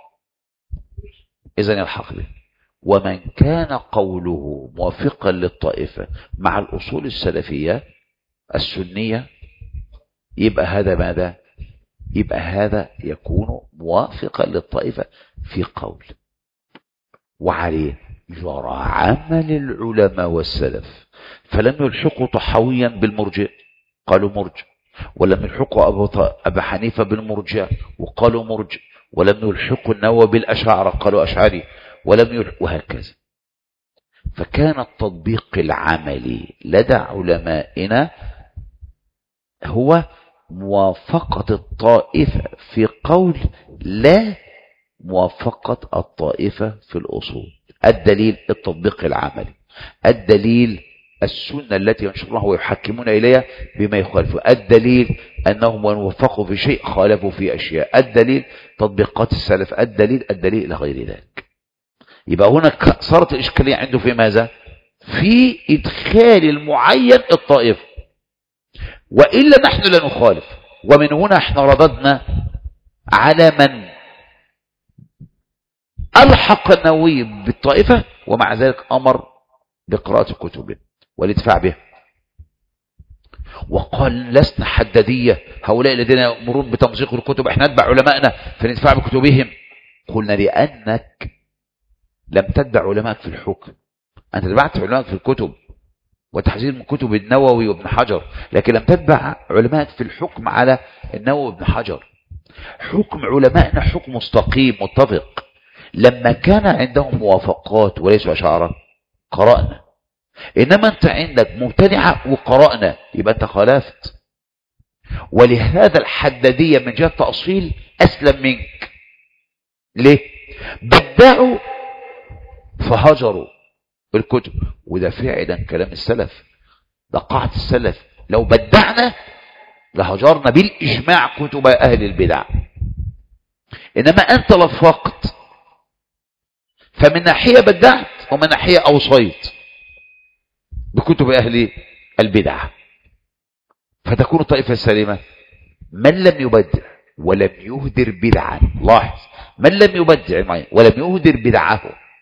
[SPEAKER 1] إذن يلحق به، ومن كان قوله موافقا للطائفة مع الأصول السلفية السنية يبقى هذا ماذا؟ يبقى هذا يكون موافقا للطائفة في قول. وعليه جرى عمل العلماء والسلف، فلم يلحقوا طحاويا بالمرجئ قالوا مرجئ، ولم يلحقوا أبا حنيفة بالمرجئ وقالوا مرجئ، ولم يلحقوا النووي بالأشاعرة قالوا أشعري، ولم يلحقوا، وهكذا. فكان التطبيق العملي لدى علمائنا هو موافقة الطائفة في قول، لا موافقة الطائفة في الأصول. الدليل التطبيق العملي، الدليل السنة التي ينشرونها ويحكمون إليها بما يخالف، الدليل أنهم وفقوا في شيء خالفوا في أشياء، الدليل تطبيقات السلف، الدليل الدليل إلى غير ذلك. يبقى هنا صارت الإشكالية عنده في ماذا؟ في إدخال المعين الطائفة، وإلا نحن لا نخالف. ومن هنا احنا رددنا على من ألحق النووي بالطائفة ومع ذلك أمر بقراءة كتبه والادفاع به، وقال لسنا حدادية، هؤلاء الذين يأمرون بتمزيق الكتب احنا نتبع علمائنا فندفع بكتبهم. قلنا لأنك لم تتبع علمائك في الحكم، أنت تبعت علمائك في الكتب وتحذير من كتب النووي وابن حجر، لكن لم تتبع علمائك في الحكم على النووي وابن حجر. حكم علمائنا حكم مستقيم متفق. لما كان عندهم موافقات وليسوا أشاعرة قرأنا، إنما أنت عندك مبتدعة وقرأنا، يبقى أنت خالفت. ولهذا الحدادية من جهة تأصيل أسلم منك. ليه؟ بدعوا فهجروا بالكتب، وده فعلا كلام السلف، ده قاعدة السلف، لو بدعنا لهجرنا بالإجماع كتب أهل البدع. إنما أنت لفقت، فمن ناحية بدعت ومن ناحية أوصيت بكتب أهل البدع، فتكون الطائفة السليمة من لم يبدع ولم يهدر بدعا. لاحظ، من لم يبدع ولم يهدر بدعه،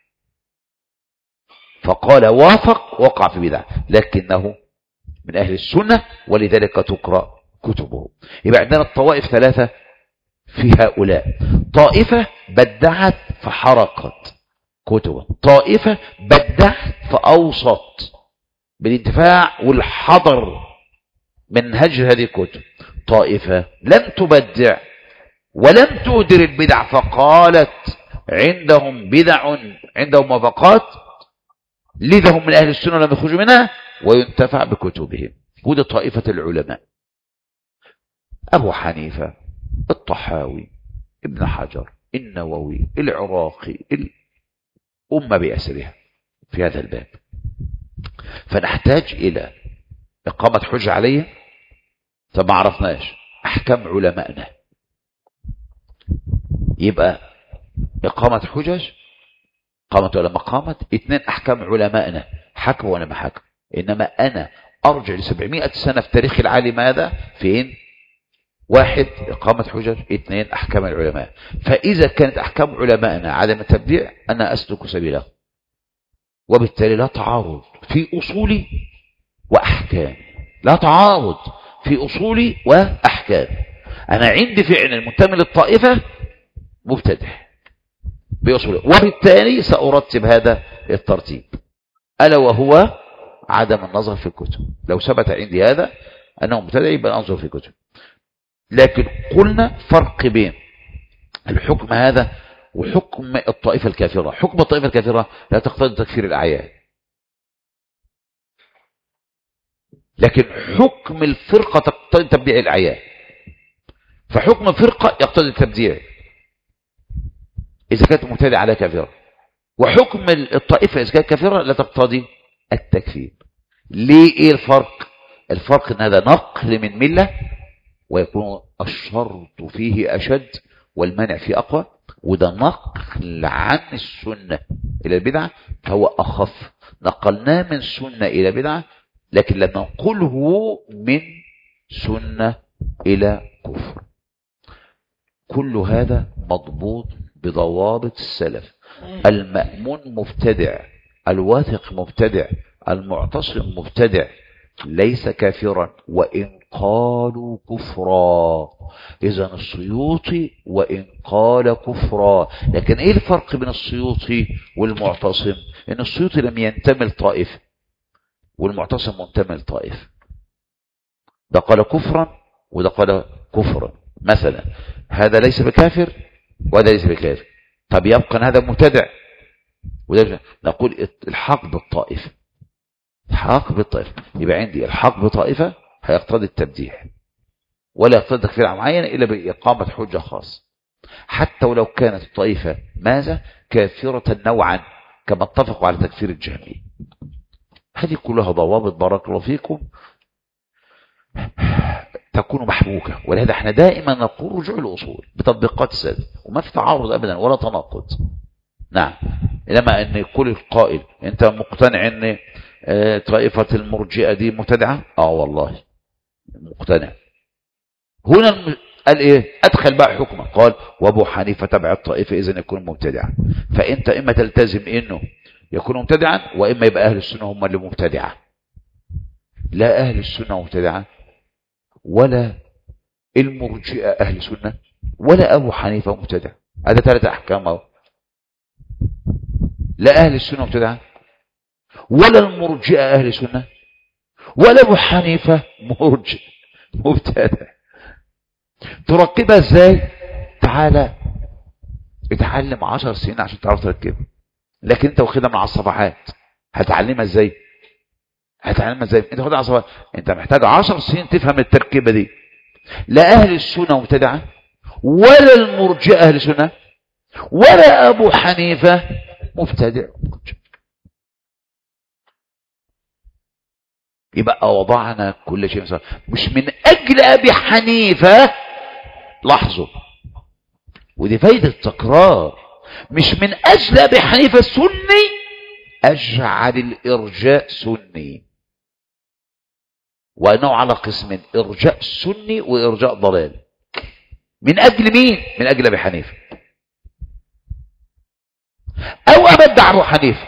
[SPEAKER 1] فقال وافق وقع في بدعة، لكنه من أهل السنة ولذلك تقرأ كتبه. يبقى عندنا الطوائف ثلاثة في هؤلاء: طائفة بدعت فحرقت كتبه، طائفة بدعت فأوصت بالانتفاع والحضر من هجر هذه الكتب، طائفة لم تبدع ولم تهدر البدع فقالت عندهم بدع، عندهم موافقات، لذا هم من أهل السنة لم يخرجوا منها وينتفع بكتبهم. ودي طائفة العلماء: أبو حنيفة، الطحاوي، ابن حجر، النووي، العراقي، الأمة بأسرها في هذا الباب. فنحتاج إلى إقامة حجة عليه. فما عرفناش أحكام علمائنا، يبقى إقامة حجج، قامة ولا ما قامت، اثنين أحكام علمائنا حكم ولا ما حكم. إنما أنا أرجع لسبعمائة سنة في تاريخ العالم هذا فين؟ واحد إقامة حجج، اثنين أحكام العلماء. فإذا كانت أحكام علمائنا عدم التبديع أنا أسلك سبيله، وبالتالي لا تعارض في أصولي وأحكام، لا تعارض في أصولي وأحكام. أنا عندي فعلا المنتمي للطائفة مبتدع بأصوله، وبالتالي سأرتب هذا الترتيب، ألا وهو عدم النظر في الكتب. لو ثبت عندي هذا أنه مبتدع يبقى أنظر في الكتب. لكن قلنا فرق بين الحكم هذا وحكم الطائفة الكافرة. حكم الطائفة الكافرة لا تقتضي تكفير الأعيان، لكن حكم الفرقة تقتضي تبديع الأعيان. فحكم الفرقة يقتضي التبديع إذا كانت مبتدعة على كافرة، وحكم الطائفة إذا كانت كافرة لا تقتضي التكفير. ليه؟ إيه الفرق؟ الفرق إن هذا نقل من ملة ويكون الشرط فيه أشد والمنع فيه أقوى، وده نقل عن السنة إلى البدعة فهو أخف. نقلناه من سنة إلى بدعة لكن لم ننقله من سنة إلى كفر. كل هذا مضبوط بضوابط السلف. المأمون مبتدع، الواثق مبتدع، المعتصم مبتدع، ليس كافرا وإن قالوا كفرا. إذن السيوطي وإن قال كفرا. لكن إيه الفرق بين السيوطي والمعتصم؟ إن السيوطي لم ينتمي لطائفة والمعتصم منتمي لطائفة، ده قال كفرا وده قال كفرا مثلا، هذا ليس بكافر وهذا ليس بكافر. طب يبقى هذا مبتدع وده، نقول الحق بالطائفة، الحق بالطائفة. يبقى عندي الحق بطائفة هيقتضي التبديع ولا يقتضي تكفير معين إلا بإقامة حجة خاصة، حتى ولو كانت الطائفة ماذا كافرة نوعا كما اتفقوا على تكفير الجهمية. هذه كلها ضوابط بارك الله فيكم تكون محبوكة. ولهذا احنا دائما نقول رجوع الأصول بتطبيقات السادة، وما في تعارض أبدا ولا تناقض. نعم، إنما أن يقول القائل أنت مقتنع أن اه طائفة المرجئة دي مبتدعة؟ آه والله مقتنع. هنا الم... قال إيه؟ أدخل بقى حكمه، قال وأبو حنيفة تبع الطائفة إذن يكون مبتدعا. فأنت إما تلتزم إنه يكون مبتدعا وإما يبقى أهل السنة هم اللي مبتدعة. لا أهل السنة مبتدعة ولا المرجئة أهل سنة ولا أبو حنيفة مبتدع. هذا ثلاثة أحكام أهو. لا أهل السنة مبتدعة ولا المرجئة أهل سنة ولا أبو حنيفة مرجئ مبتدع. تركبها ازاي؟ تعالى اتعلم عشر سنين عشان تعرف تركبها، لكن انت واخدها من على الصفحات. هتعلمها ازاي؟ هتعلمها ازاي؟ انت واخدها على الصفحات، انت محتاج عشر سنين تفهم التركيبه دي. لا أهل السنة مبتدعة ولا المرجئة أهل السنة ولا أبو حنيفة مبتدع. يبقى وضعنا كل شيء مثلا. مش من أجل أبي حنيفة، لاحظوا ودي فايدة التكرار، مش من أجل أبي حنيفة السني أجعل الإرجاء سني، وأنه على قسم: إرجاء سني وإرجاء ضلال. من أجل مين؟ من أجل أبي حنيفة. أو أبدع أبو حنيفة،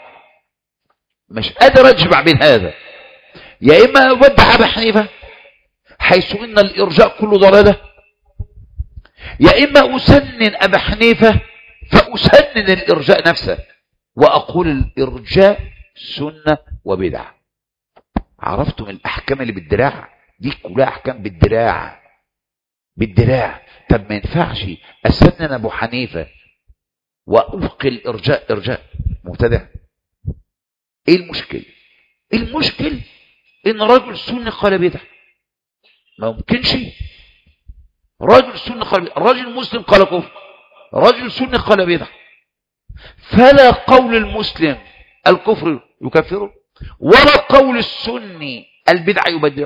[SPEAKER 1] مش قادر أجمع بين هذا. يا إما أبدع أبي حنيفة حيث إن الإرجاء كله ضلالة، يا إما أسنن أبي حنيفة فأسنن الإرجاء نفسه وأقول الإرجاء سنة وبدعة. عرفتم الأحكام اللي بالدراع دي كلها أحكام بالدراع بالدراع. طب ما ينفعش أسنن أبو حنيفة وأبقي الإرجاء إرجاء مبتدع؟ إيه المشكل؟ المشكل إن رجل سني قال بدعة، ما ممكنش. رجل سني قال بدعة، رجل مسلم قال كفر، رجل سني قال بدعة، فلا قول المسلم الكفر يكفره ولا قول السني البدعة يبدع.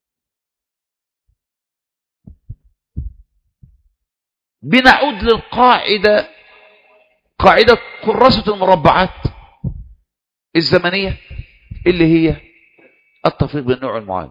[SPEAKER 1] بنعود للقاعدة، قاعدة كراسة المربعات الزمنية اللي هي التفريق بين النوع والمعين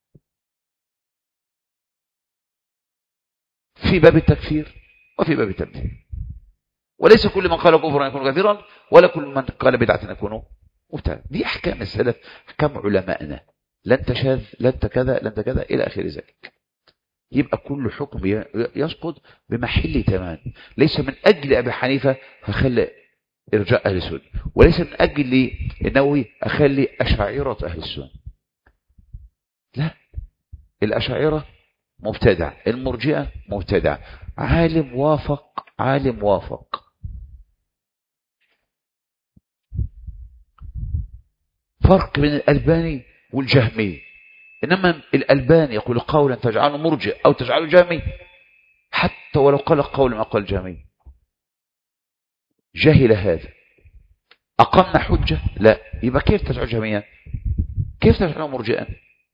[SPEAKER 1] في باب التكفير وفي باب التبديل. وليس كل من قال كفرا يكون كافرا ولا كل من قال بدعة يكون مبتدعا. دي احكام السلف، احكام علمائنا، لا انت شاذ لا انت كذا لا انت كذا الى اخر ذلك. يبقى كل حكم يسقط بمحل تمام. ليس من اجل ابي حنيفه هخلي ارجاء اهل السنه، وليس من اجل النووي اخلي اشاعره اهل السنه. لا، الاشاعره مبتدع، المرجئه مبتدع. عالم وافق عالم وافق. فرق بين الألباني والجهمي. إنما الألباني يقول قولا تجعله مرجئ أو تجعله جهمي، حتى ولو قال قولا ما قال جهمي. جهل هذا. أقمنا حجة؟ لا. يبقى كيف تجعله جهميا؟ كيف تجعله مرجئا؟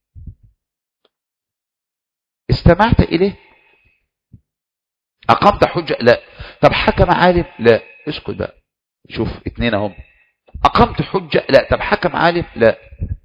[SPEAKER 1] استمعت إليه؟ أقمت حجة؟ لا. طب حكم عالم؟ لا. اسكت بقى، شوف اتنين هم. أقمت حجة؟ لا. طب حكم عالم؟ لا.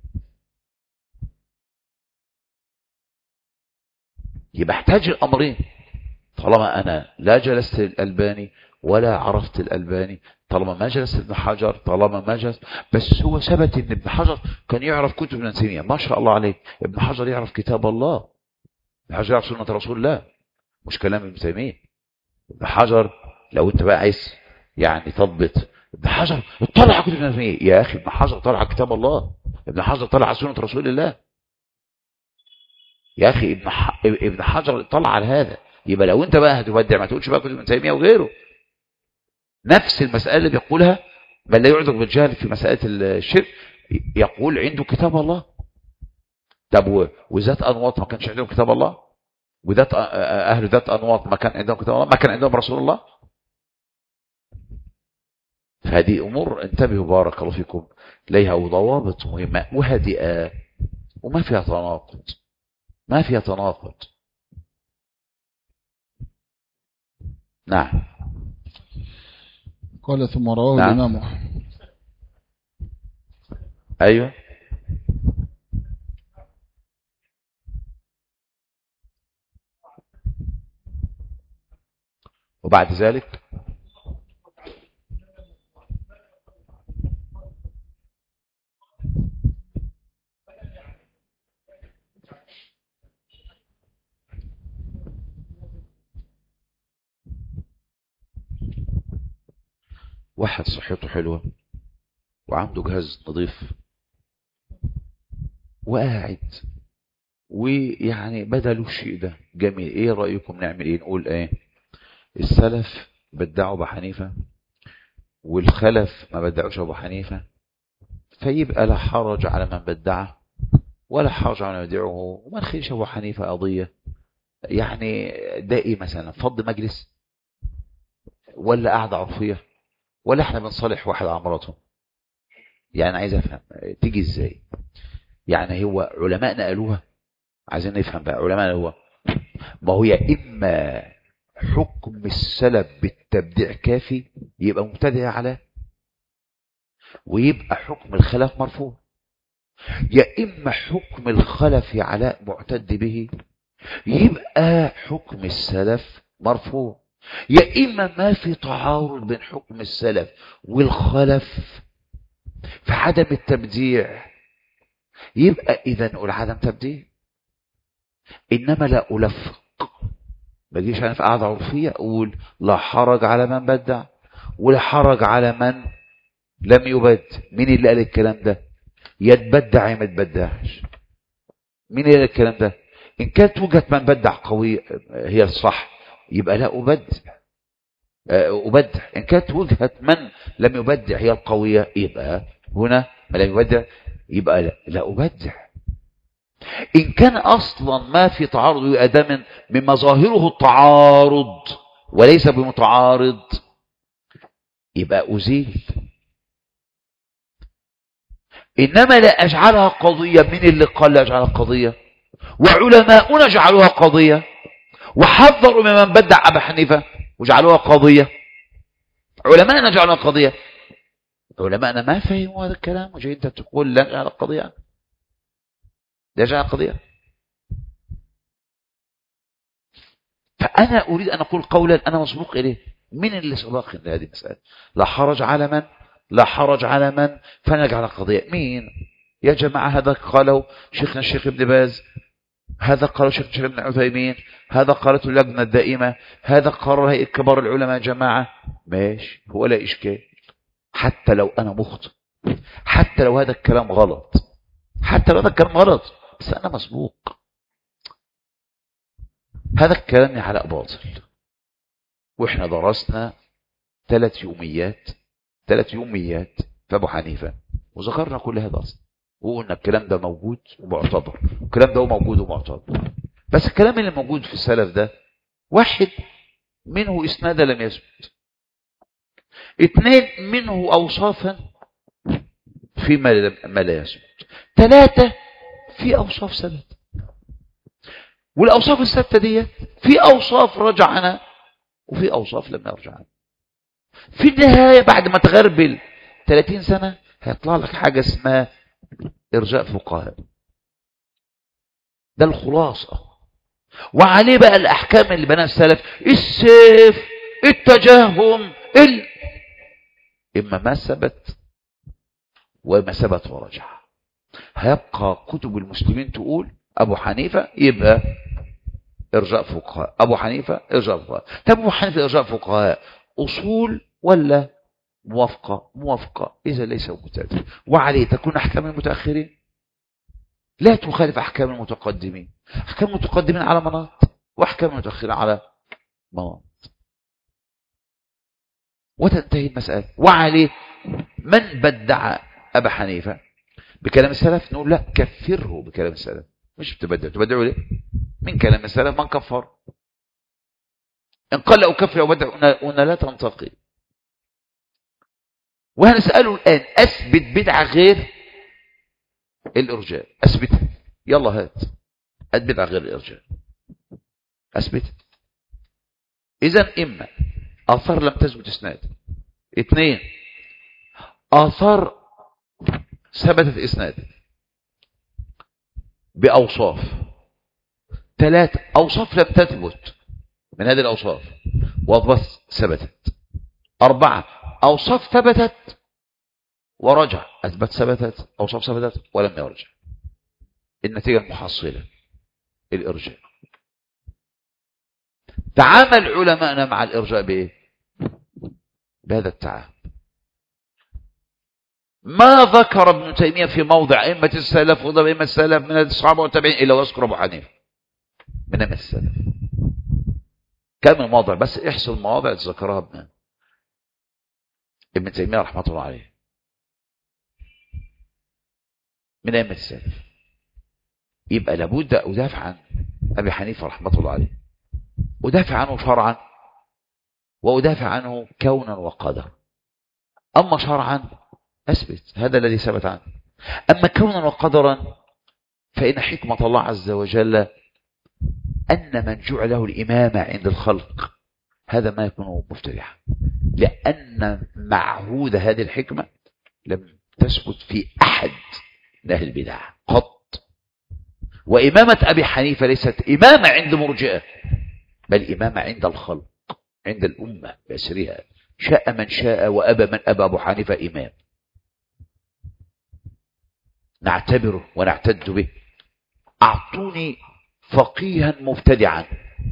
[SPEAKER 1] يبقى احتاج الأمرين. طالما أنا لا جلست الألباني ولا عرفت الألباني، طالما ما جلست ابن حجر، طالما ما جلست، بس هو ثبت ان ابن حجر كان يعرف كتب ابن تيمية، ما شاء الله عليه. ابن حجر يعرف كتاب الله، ابن حجر يعرف سنة رسول الله، مش كلام ابن تيمية. ابن حجر لو انت بقى عايز يعني تضبط، ابن حجر اطلع على كتب ابن تيمية. يا اخي ابن حجر طلع على كتاب الله، ابن حجر طلع على سنة رسول الله. يا اخي ابن ح... ابن حجر طلع على هذا. يبقى لو انت بقى هتودع ما تقولش بقى كتب ابن تيمية وغيره. نفس المسألة اللي بيقولها من لا يعذر بالجهل في مسألة الشرك، يقول عنده كتاب الله. طب وذات أنواط ما كانش عندهم كتاب الله؟ وذات أهل ذات أنواط ما كان عندهم كتاب الله؟ ما كان عندهم رسول الله؟ فهذه أمور انتبهوا بارك الله فيكم ليها، وضوابط مهمة وهادئة وما فيها تناقض، ما فيها تناقض. نعم.
[SPEAKER 2] قال ثم رواه
[SPEAKER 1] نعم.
[SPEAKER 2] الإمام أحمد.
[SPEAKER 1] أيوة. وبعد ذلك واحد صحته حلوة وعنده جهاز نظيف وقاعد ويعني بدلوا الشيء ده جميل، ايه رأيكم نعمل ايه؟ نقول ايه؟ السلف بدعوا ابو حنيفة والخلف ما بدعوش ابو حنيفة، فيبقى لا حرج على من بدعه ولا حرج على من يدعوه، وما نخليش ابو حنيفة قضية يعني ده ايه مثلا؟ فض مجلس ولا قعدة عرفية ولا احنا بنصالح واحد على مراته؟ يعني عايز افهم تيجي ازاي. يعني هو علماءنا قالوها، عايزين نفهم بقى علماءنا هو ما هو يا اما حكم السلف بالتبديع كافي يبقى مبتدع على، ويبقى حكم الخلف مرفوع، يا اما حكم الخلف على معتد به يبقى حكم السلف مرفوع، يا اما ما في تعارض بين حكم السلف والخلف في عدم التبديع يبقى اذا نقول عدم تبديع. انما لا الفق، ما اجيش انا في قاعده عرفيه اقول لا حرج على من بدع ولا حرج على من لم يبدع. مين اللي قال الكلام ده؟ يتبدع يا ما تبدعش. مين اللي قال الكلام ده؟ ان كانت وجهه من بدع قويه هي الصح يبقى لا ابدع أبدع، إن كانت وجهة من لم يبدع هي القوية يبقى هنا ما لم يبدع يبقى لا, لا أبدع. إن كان أصلا ما في تعارض يبقى ده من من مظاهره التعارض وليس بمتعارض يبقى أزيل. إنما لا أجعلها قضية. من اللي قال لا أجعلها قضية؟ وعلماؤنا جعلوها قضية وحذروا ممن بدع أبا حنيفة وجعلوها قضية. علماءنا جعلوها قضية، علماءنا ما فهموا هذا الكلام وجاي انت تقول لا جعل القضية، لا جعل القضية. فأنا أريد أن أقول قولا أنا مسبوق إليه. من اللي سبق لهذه المسألة؟ لا حرج على من لا حرج على من فنجعل القضية. مين يا جماعة؟ هذا قاله شيخنا الشيخ ابن باز، هذا قاله شيخ الشيخ ابن عثيمين، هذا قالته اللجنة الدائمة، هذا قرر هيئة كبار العلماء. يا جماعة ماشي، هو لا إشكال. حتى لو أنا مخطئ، حتى لو هذا الكلام غلط، حتى لو هذا الكلام غلط بس أنا مسبوق. هذا الكلام يا علاء باطل. وإحنا درسنا ثلاث يوميات ثلاث يوميات في أبو حنيفة وذكرنا كل هذا أصلا، وقلنا الكلام ده موجود ومعتبر، الكلام ده هو موجود ومعتبر. بس الكلام اللي موجود في السلف ده واحد منه إسناد لم يثبت، اثنين منه أوصافا فيما لا يثبت، ثلاثة في أوصاف ثبت. والأوصاف الثابتة دي في أوصاف رجعنا وفي أوصاف لم يرجعنا. في النهاية بعد ما تغربل ثلاثين سنة هيطلع لك حاجة اسمها إرجاء فقهاء. ده الخلاصة. وعليه بقى الأحكام اللي بناها السلف، السيف، التجهم، ال... إما ما ثبت وما ثبت ورجع. هيبقى كتب المسلمين تقول أبو حنيفة يبقى إرجاء فقهاء، أبو حنيفة إرجاء فقهاء. طب أبو حنيفة إرجاء فقهاء أصول ولا موافقة؟ موافقة، إذا ليس مبتدع. وعليه تكون أحكام المتأخرين لا تخالف أحكام المتقدمين. أحكام المتقدمين على مناط وأحكام المتأخرين على مناط، وتنتهي المسألة. وعليه من بدع أبا حنيفة بكلام السلف نقول لا كفره بكلام السلف. مش بتبدع، تبدعوا ليه؟ من كلام السلف من كفر. إن قال لا أكفر أو بدع قلنا لا تنتقي. وهنسأله الآن أثبت بدعة غير الإرجاء، أثبتها. يلا هات بدعة غير الإرجاء، أثبتها. إذن إما آثار لم تثبت إسناد، اثنين آثار ثبتت إسناد بأوصاف، ثلاثة أوصاف لم تثبت من هذه الأوصاف وبس ثبتت، أربعة أوصاف ثبتت ورجع، أثبت ثبتت، أوصاف ثبتت ولم يرجع. النتيجة المحصلة الإرجاء. تعامل علماءنا مع الإرجاء بإيه؟ بهذا التعامل. ما ذكر ابن تيمية في موضع أئمة السلف وضع أئمة السلف من الصحابة والتابعين إلا ويذكر أبو حنيفة من أئمة السلف. كم المواضع؟ بس احصل المواضع ذكرها ابن ابن تيمية رحمة الله عليه من أئمة السلف. يبقى لابد أدافع عنه أبي حنيفة رحمة الله عليه، أدافع عنه شرعا وأدافع عنه كونا وقدرا. أما شرعا أثبت هذا الذي ثبت عنه، أما كونا وقدرا فإن حكمة الله عز وجل أن من جعل له الإمامة عند الخلق هذا ما يكون مبتدعا، لأن معهود هذه الحكمة لم تثبت في أحد من أهل البدع قط. وإمامة أبي حنيفة ليست إمامة عند مرجئة، بل إمامة عند الخلق، عند الأمة بأسرها، شاء من شاء وأبى من أبى، أبو حنيفة إمام نعتبره ونعتد به. أعطوني فقيها مبتدعا،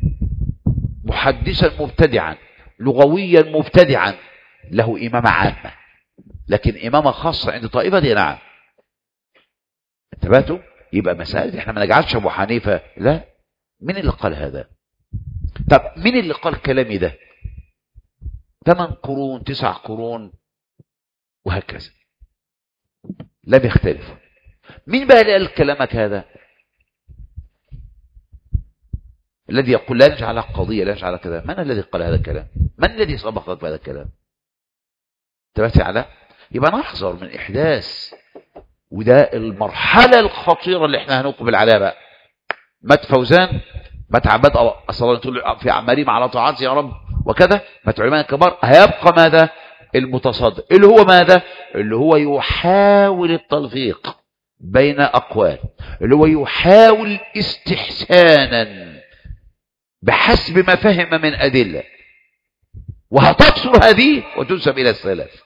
[SPEAKER 1] محدثا مبتدعا، لغويا مبتدعا، له إمامة عامة، لكن إمامة خاصة عند طائفة دي نعم. انتبهتوا؟ يبقى مسائل احنا ما نجعلش أبو حنيفة لا. مين اللي قال هذا؟ طب مين اللي قال كلامي ده؟ ثمان قرون، تسع قرون وهكذا لم يختلف. مين بقى اللي قال كلامك هذا؟ الذي يقول لا نجعل قضية، لا نجعل كذا. من الذي قال هذا الكلام؟ من الذي سبقك بهذا الكلام؟ انتبهت على؟ يبقى نحذر من إحداث، وده المرحلة الخطيرة اللي احنا هنقبل عليها بقى. مات فوزان، مات عباد أصلا في أعمارهم على طاعات يا رب وكذا، مات علماء كبار، هيبقى ماذا؟ المتصدر اللي هو ماذا؟ اللي هو يحاول التلفيق بين أقوال، اللي هو يحاول استحسانا بحسب ما فهم من أدلة، وهتكسر هذه وتنسب إلى السلف.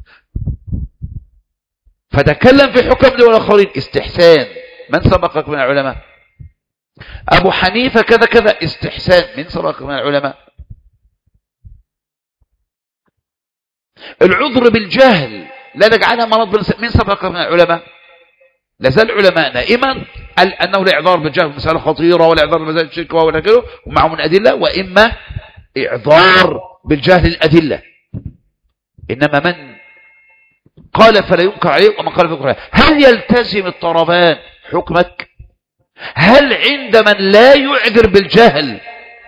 [SPEAKER 1] فتكلم في حكم دول الآخرين استحسان. من سبقك من العلماء؟ أبو حنيفة كذا كذا استحسان. من سبقك من العلماء؟ العذر بالجهل لا نجعلها مرض. من سبقك من العلماء؟ لازال علماءنا إما أنه الإعذار بالجهل مسألة خطيرة، والإعذار بالمسألة الشركة ولا غيره ومعه من أدلة، وإما إعذار بالجهل الأدلة. إنما من قال فلا ينكر عليه ومن قال فلا ينكر عليه، هل يلتزم الطرفان حكمك؟ هل عند من لا يعذر بالجهل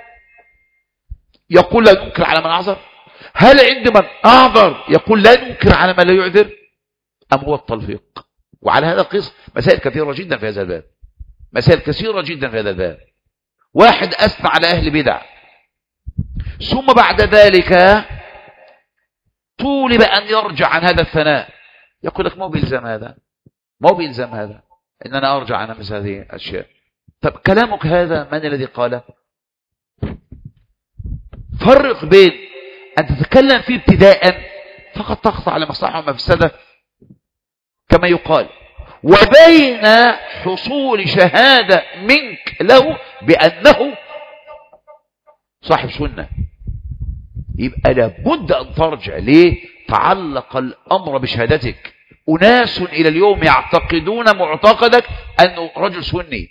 [SPEAKER 1] يقول لا ينكر على من أعذر؟ هل عند من أعذر يقول لا ينكر على من لا يعذر؟ أم هو التلفيق؟ وعلى هذا القص مسائل كثيرة جدا في هذا الباب، مسائل كثيرة جدا في هذا الباب. واحد أثنى على أهل بدع، ثم بعد ذلك طولب أن يرجع عن هذا الثناء، يقول لك ما هو بيلزم هذا، ما هو بيلزم هذا إن أنا أرجع عن مثل هذه الأشياء. طب كلامك هذا من الذي قاله؟ فرق بين أن تتكلم فيه ابتداء فقط تقطع على مصلحة ومفسدة كما يقال، وبين حصول شهادة منك له بأنه صاحب سنة. يبقى لابد أن ترجع. ليه؟ تعلق الأمر بشهادتك. أناس إلى اليوم يعتقدون معتقدك أنه رجل سني،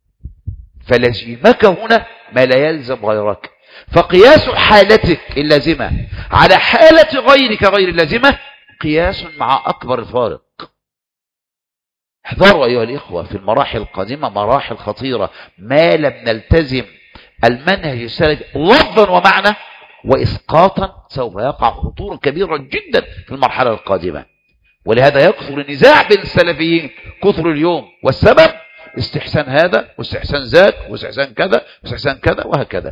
[SPEAKER 1] فلزمك هنا ما لا يلزم غيرك. فقياس حالتك اللازمة على حالة غيرك غير اللازمة قياس مع أكبر الفارق. احذروا أيها الإخوة في المراحل القادمة، مراحل خطيرة. ما لم نلتزم المنهج السلفي لفظا ومعنى وإسقاطا سوف يقع خطورة كبيرة جدا في المرحلة القادمة. ولهذا يكثر النزاع بين السلفيين كثر اليوم، والسبب استحسان هذا واستحسان ذاك واستحسان كذا واستحسان كذا وهكذا.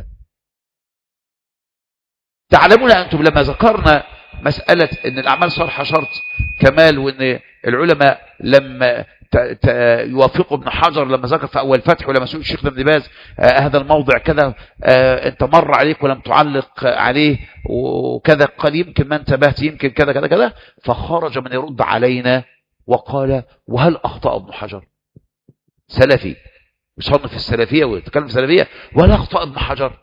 [SPEAKER 1] تعلمون أنتم لما ذكرنا مسألة أن الأعمال صالحة شرط كمال، وأن العلماء لما يوافقوا ابن حجر لما ذكر في أول فتح ولما سئل الشيخ ابن باز آه هذا الموضع كذا آه أنت مر عليك ولم تعلق عليه وكذا، قال يمكن ما انتبهت، يمكن كذا كذا كذا، فخرج من يرد علينا وقال وهل أخطأ ابن حجر؟ سلفي يصنف السلفية ويتكلم في السلفية، وهل أخطأ ابن حجر؟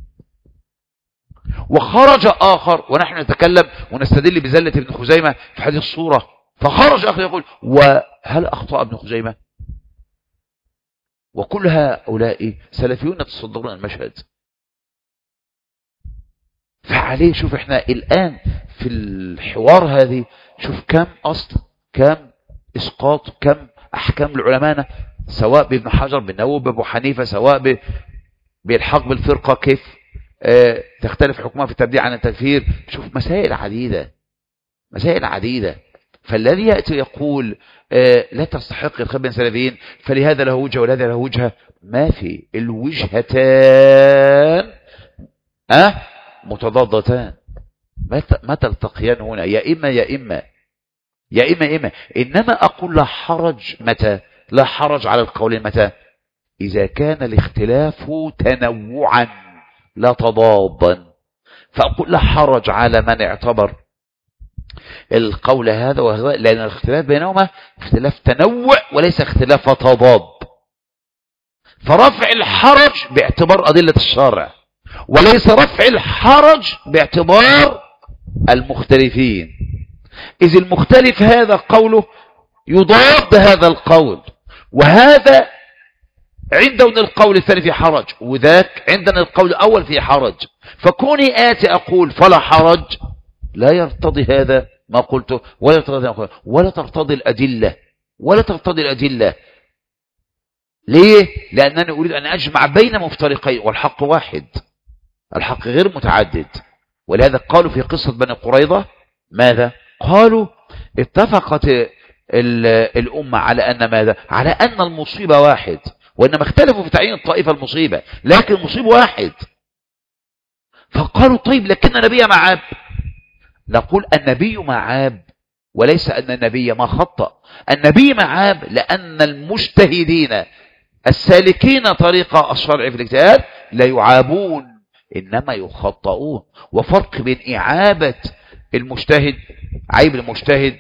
[SPEAKER 1] وخرج آخر ونحن نتكلم ونستدل بزلة ابن خزيمة في حديث الصورة، فخرج آخر يقول وهل أخطأ ابن خزيمة؟ وكل هؤلاء سلفيون يتصدرون المشهد. فعليه شوف احنا الآن في الحوار هذه شوف كم أصل، كم إسقاط، كم أحكام العلماء سواء بابن حجر بالنووي بأبو حنيفة، سواء بالحق بالفرقة كيف آه تختلف حكمها في التبديع عن التكفير. شوف مسائل عديدة مسائل عديدة. فالذي يأتي يقول آه لا تستحق الخلاف بين سلفيين فلهذا له وجهة ولهذا له وجهة، ما في، الوجهتان أه متضادتان ما تلتقيان هنا، يا إما يا إما يا إما إما إنما أقول لا حرج متى؟ لا حرج على القول متى؟ إذا كان الاختلاف تنوعا لا تضادا. فأقول لا حرج على من اعتبر القول هذا وهذا، لأن الاختلاف بينهما اختلاف تنوع وليس اختلاف تضاد. فرفع الحرج باعتبار أدلة الشرع، وليس رفع الحرج باعتبار المختلفين. إذ المختلف هذا قوله يضاد هذا القول، وهذا عندنا القول الثاني في حرج، وذاك عندنا القول الأول في حرج. فكوني آتي أقول فلا حرج لا يرتضي هذا ما قلته، ولا يرتضي ولا ترتضي الأدلة ولا ترتضي الأدلة. ليه؟ لأنني أريد أن أجمع بين مفترقين، والحق واحد، الحق غير متعدد. ولهذا قالوا في قصة بني قريظة ماذا؟ قالوا اتفقت الأمة على أن ماذا؟ على أن المصيبة واحد، وإنما اختلفوا في تعيين الطائفة المصيبة، لكن المصيب واحد. فقالوا طيب لكن النبي معاب. نقول النبي معاب وليس أن النبي ما خطأ. النبي معاب لأن المجتهدين السالكين طريق الشرع في الاجتهاد لا يعابون إنما يخطئون. وفرق بين إعابة المجتهد، عيب المجتهد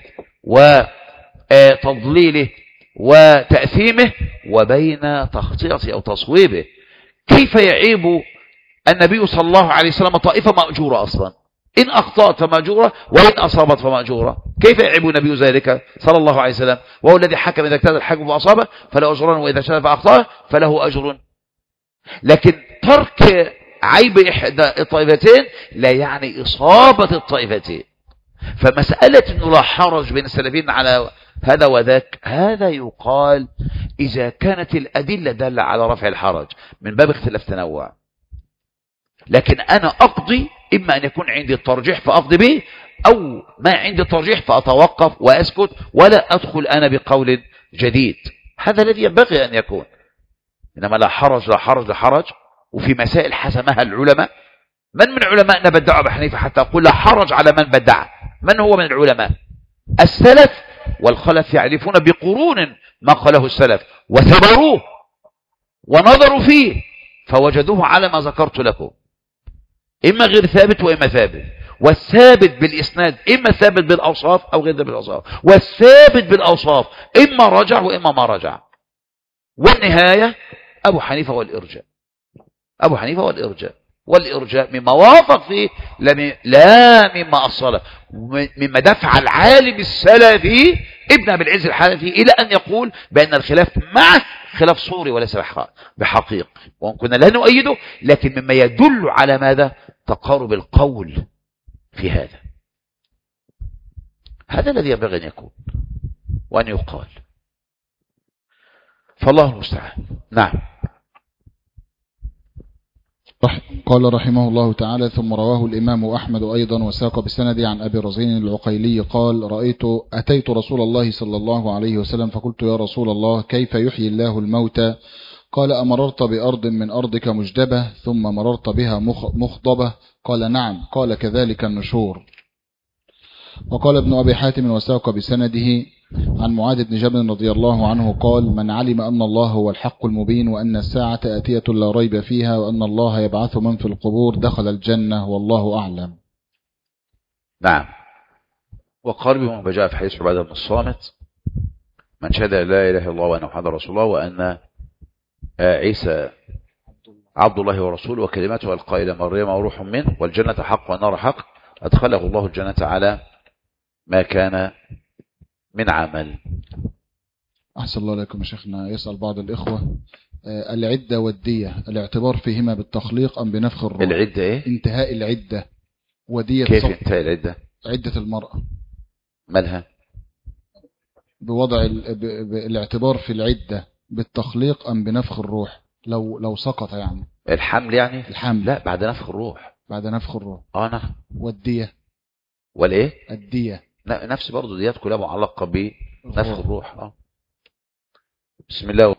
[SPEAKER 1] وتضليله وتأثيمه، وبين تخطئته أو تصويبه. كيف يعيب النبي صلى الله عليه وسلم طائفة مأجورة أصلا؟ إن أخطأت فمأجورة وإن أصابت فمأجورة. كيف يعيب النبي ذلك صلى الله عليه وسلم؟ وهو الذي حكم إذا اجتهد الحكم فأصابه فله أجران، وإذا اجتهد فأخطأه فله أجر. لكن ترك عيب إحدى الطائفتين لا يعني إصابة الطائفتين. فمسألة أنه لا حرج بين السلفين على هذا وذاك، هذا يقال إذا كانت الأدلة دالة على رفع الحرج من باب اختلاف تنوع. لكن أنا أقضي إما أن يكون عندي الترجيح فأقضي به، أو ما عندي الترجيح فأتوقف وأسكت ولا أدخل أنا بقول جديد. هذا الذي ينبغي أن يكون. إنما لا حرج لا حرج لا حرج. وفي مسائل حسمها العلماء. من من علماءنا بدعوا أبو حنيفة حتى أقول لا حرج على من بدع؟ من هو من العلماء؟ السلف والخلف يعرفون بقرون ما قاله السلف وثبروه ونظروا فيه فوجدوه على ما ذكرت لكم، إما غير ثابت وإما ثابت. والثابت بالإسناد إما ثابت بالأوصاف أو غير بالأوصاف، والثابت بالأوصاف إما رجع وإما ما رجع. والنهاية أبو حنيفة والإرجاء. أبو حنيفة والإرجاء والإرجاء مما وافق فيه لا مما أصله، مما دفع العالم السلفي ابن أبي العز الحنفي إلى أن يقول بأن الخلاف معه خلاف صوري وليس بحقيقي، وإن كنا لا نؤيده، لكن مما يدل على ماذا؟ تقارب القول في هذا. هذا الذي ينبغي أن يكون وأن يقال. فالله المستعان. نعم.
[SPEAKER 2] قال رحمه الله تعالى: ثم رواه الإمام أحمد أيضا وساق بسنده عن أبي رزين العقيلي قال: رأيت أتيت رسول الله صلى الله عليه وسلم فقلت: يا رسول الله، كيف يحيي الله الموتى؟ قال: أمررت بأرض من أرضك مجدبة ثم مررت بها مخضبة؟ قال: نعم. قال: كذلك النشور. وقال ابن أبي حاتم وساق بسنده عن معاذ بن جبل رضي الله عنه قال: من علم أن الله هو الحق المبين وأن الساعة آتية لا ريب فيها وأن الله يبعث من في القبور دخل الجنة والله أعلم.
[SPEAKER 1] نعم. وقال بما بجاء في حديث عبادة بن الصامت: من شهد لا إله إلا الله وأن محمدا رسول الله وأن عيسى عبد الله ورسوله وكلمته ألقى إلى مريم وروح منه والجنة حق والنار حق أدخله الله الجنة على ما كان من عمل.
[SPEAKER 2] أحسن الله لكم يا شيخنا. يسأل بعض الإخوة: العدة والدية الاعتبار فيهما بالتخليق أم بنفخ الروح؟
[SPEAKER 1] العدة إيه؟
[SPEAKER 2] انتهاء العدة ودية.
[SPEAKER 1] كيف انتهاء العدة؟
[SPEAKER 2] عدة المرأة
[SPEAKER 1] مالها؟
[SPEAKER 2] بوضع الاعتبار في العدة بالتخليق أم بنفخ الروح؟ لو لو سقط يعني
[SPEAKER 1] الحمل يعني
[SPEAKER 2] الحمل
[SPEAKER 1] لا بعد نفخ الروح.
[SPEAKER 2] بعد نفخ الروح.
[SPEAKER 1] اه نعم.
[SPEAKER 2] والدية
[SPEAKER 1] والايه
[SPEAKER 2] الدية
[SPEAKER 1] ن- نفس برضو ديات كلها معلقة بنفخ
[SPEAKER 2] الروح.
[SPEAKER 1] الروح. اه بسم الله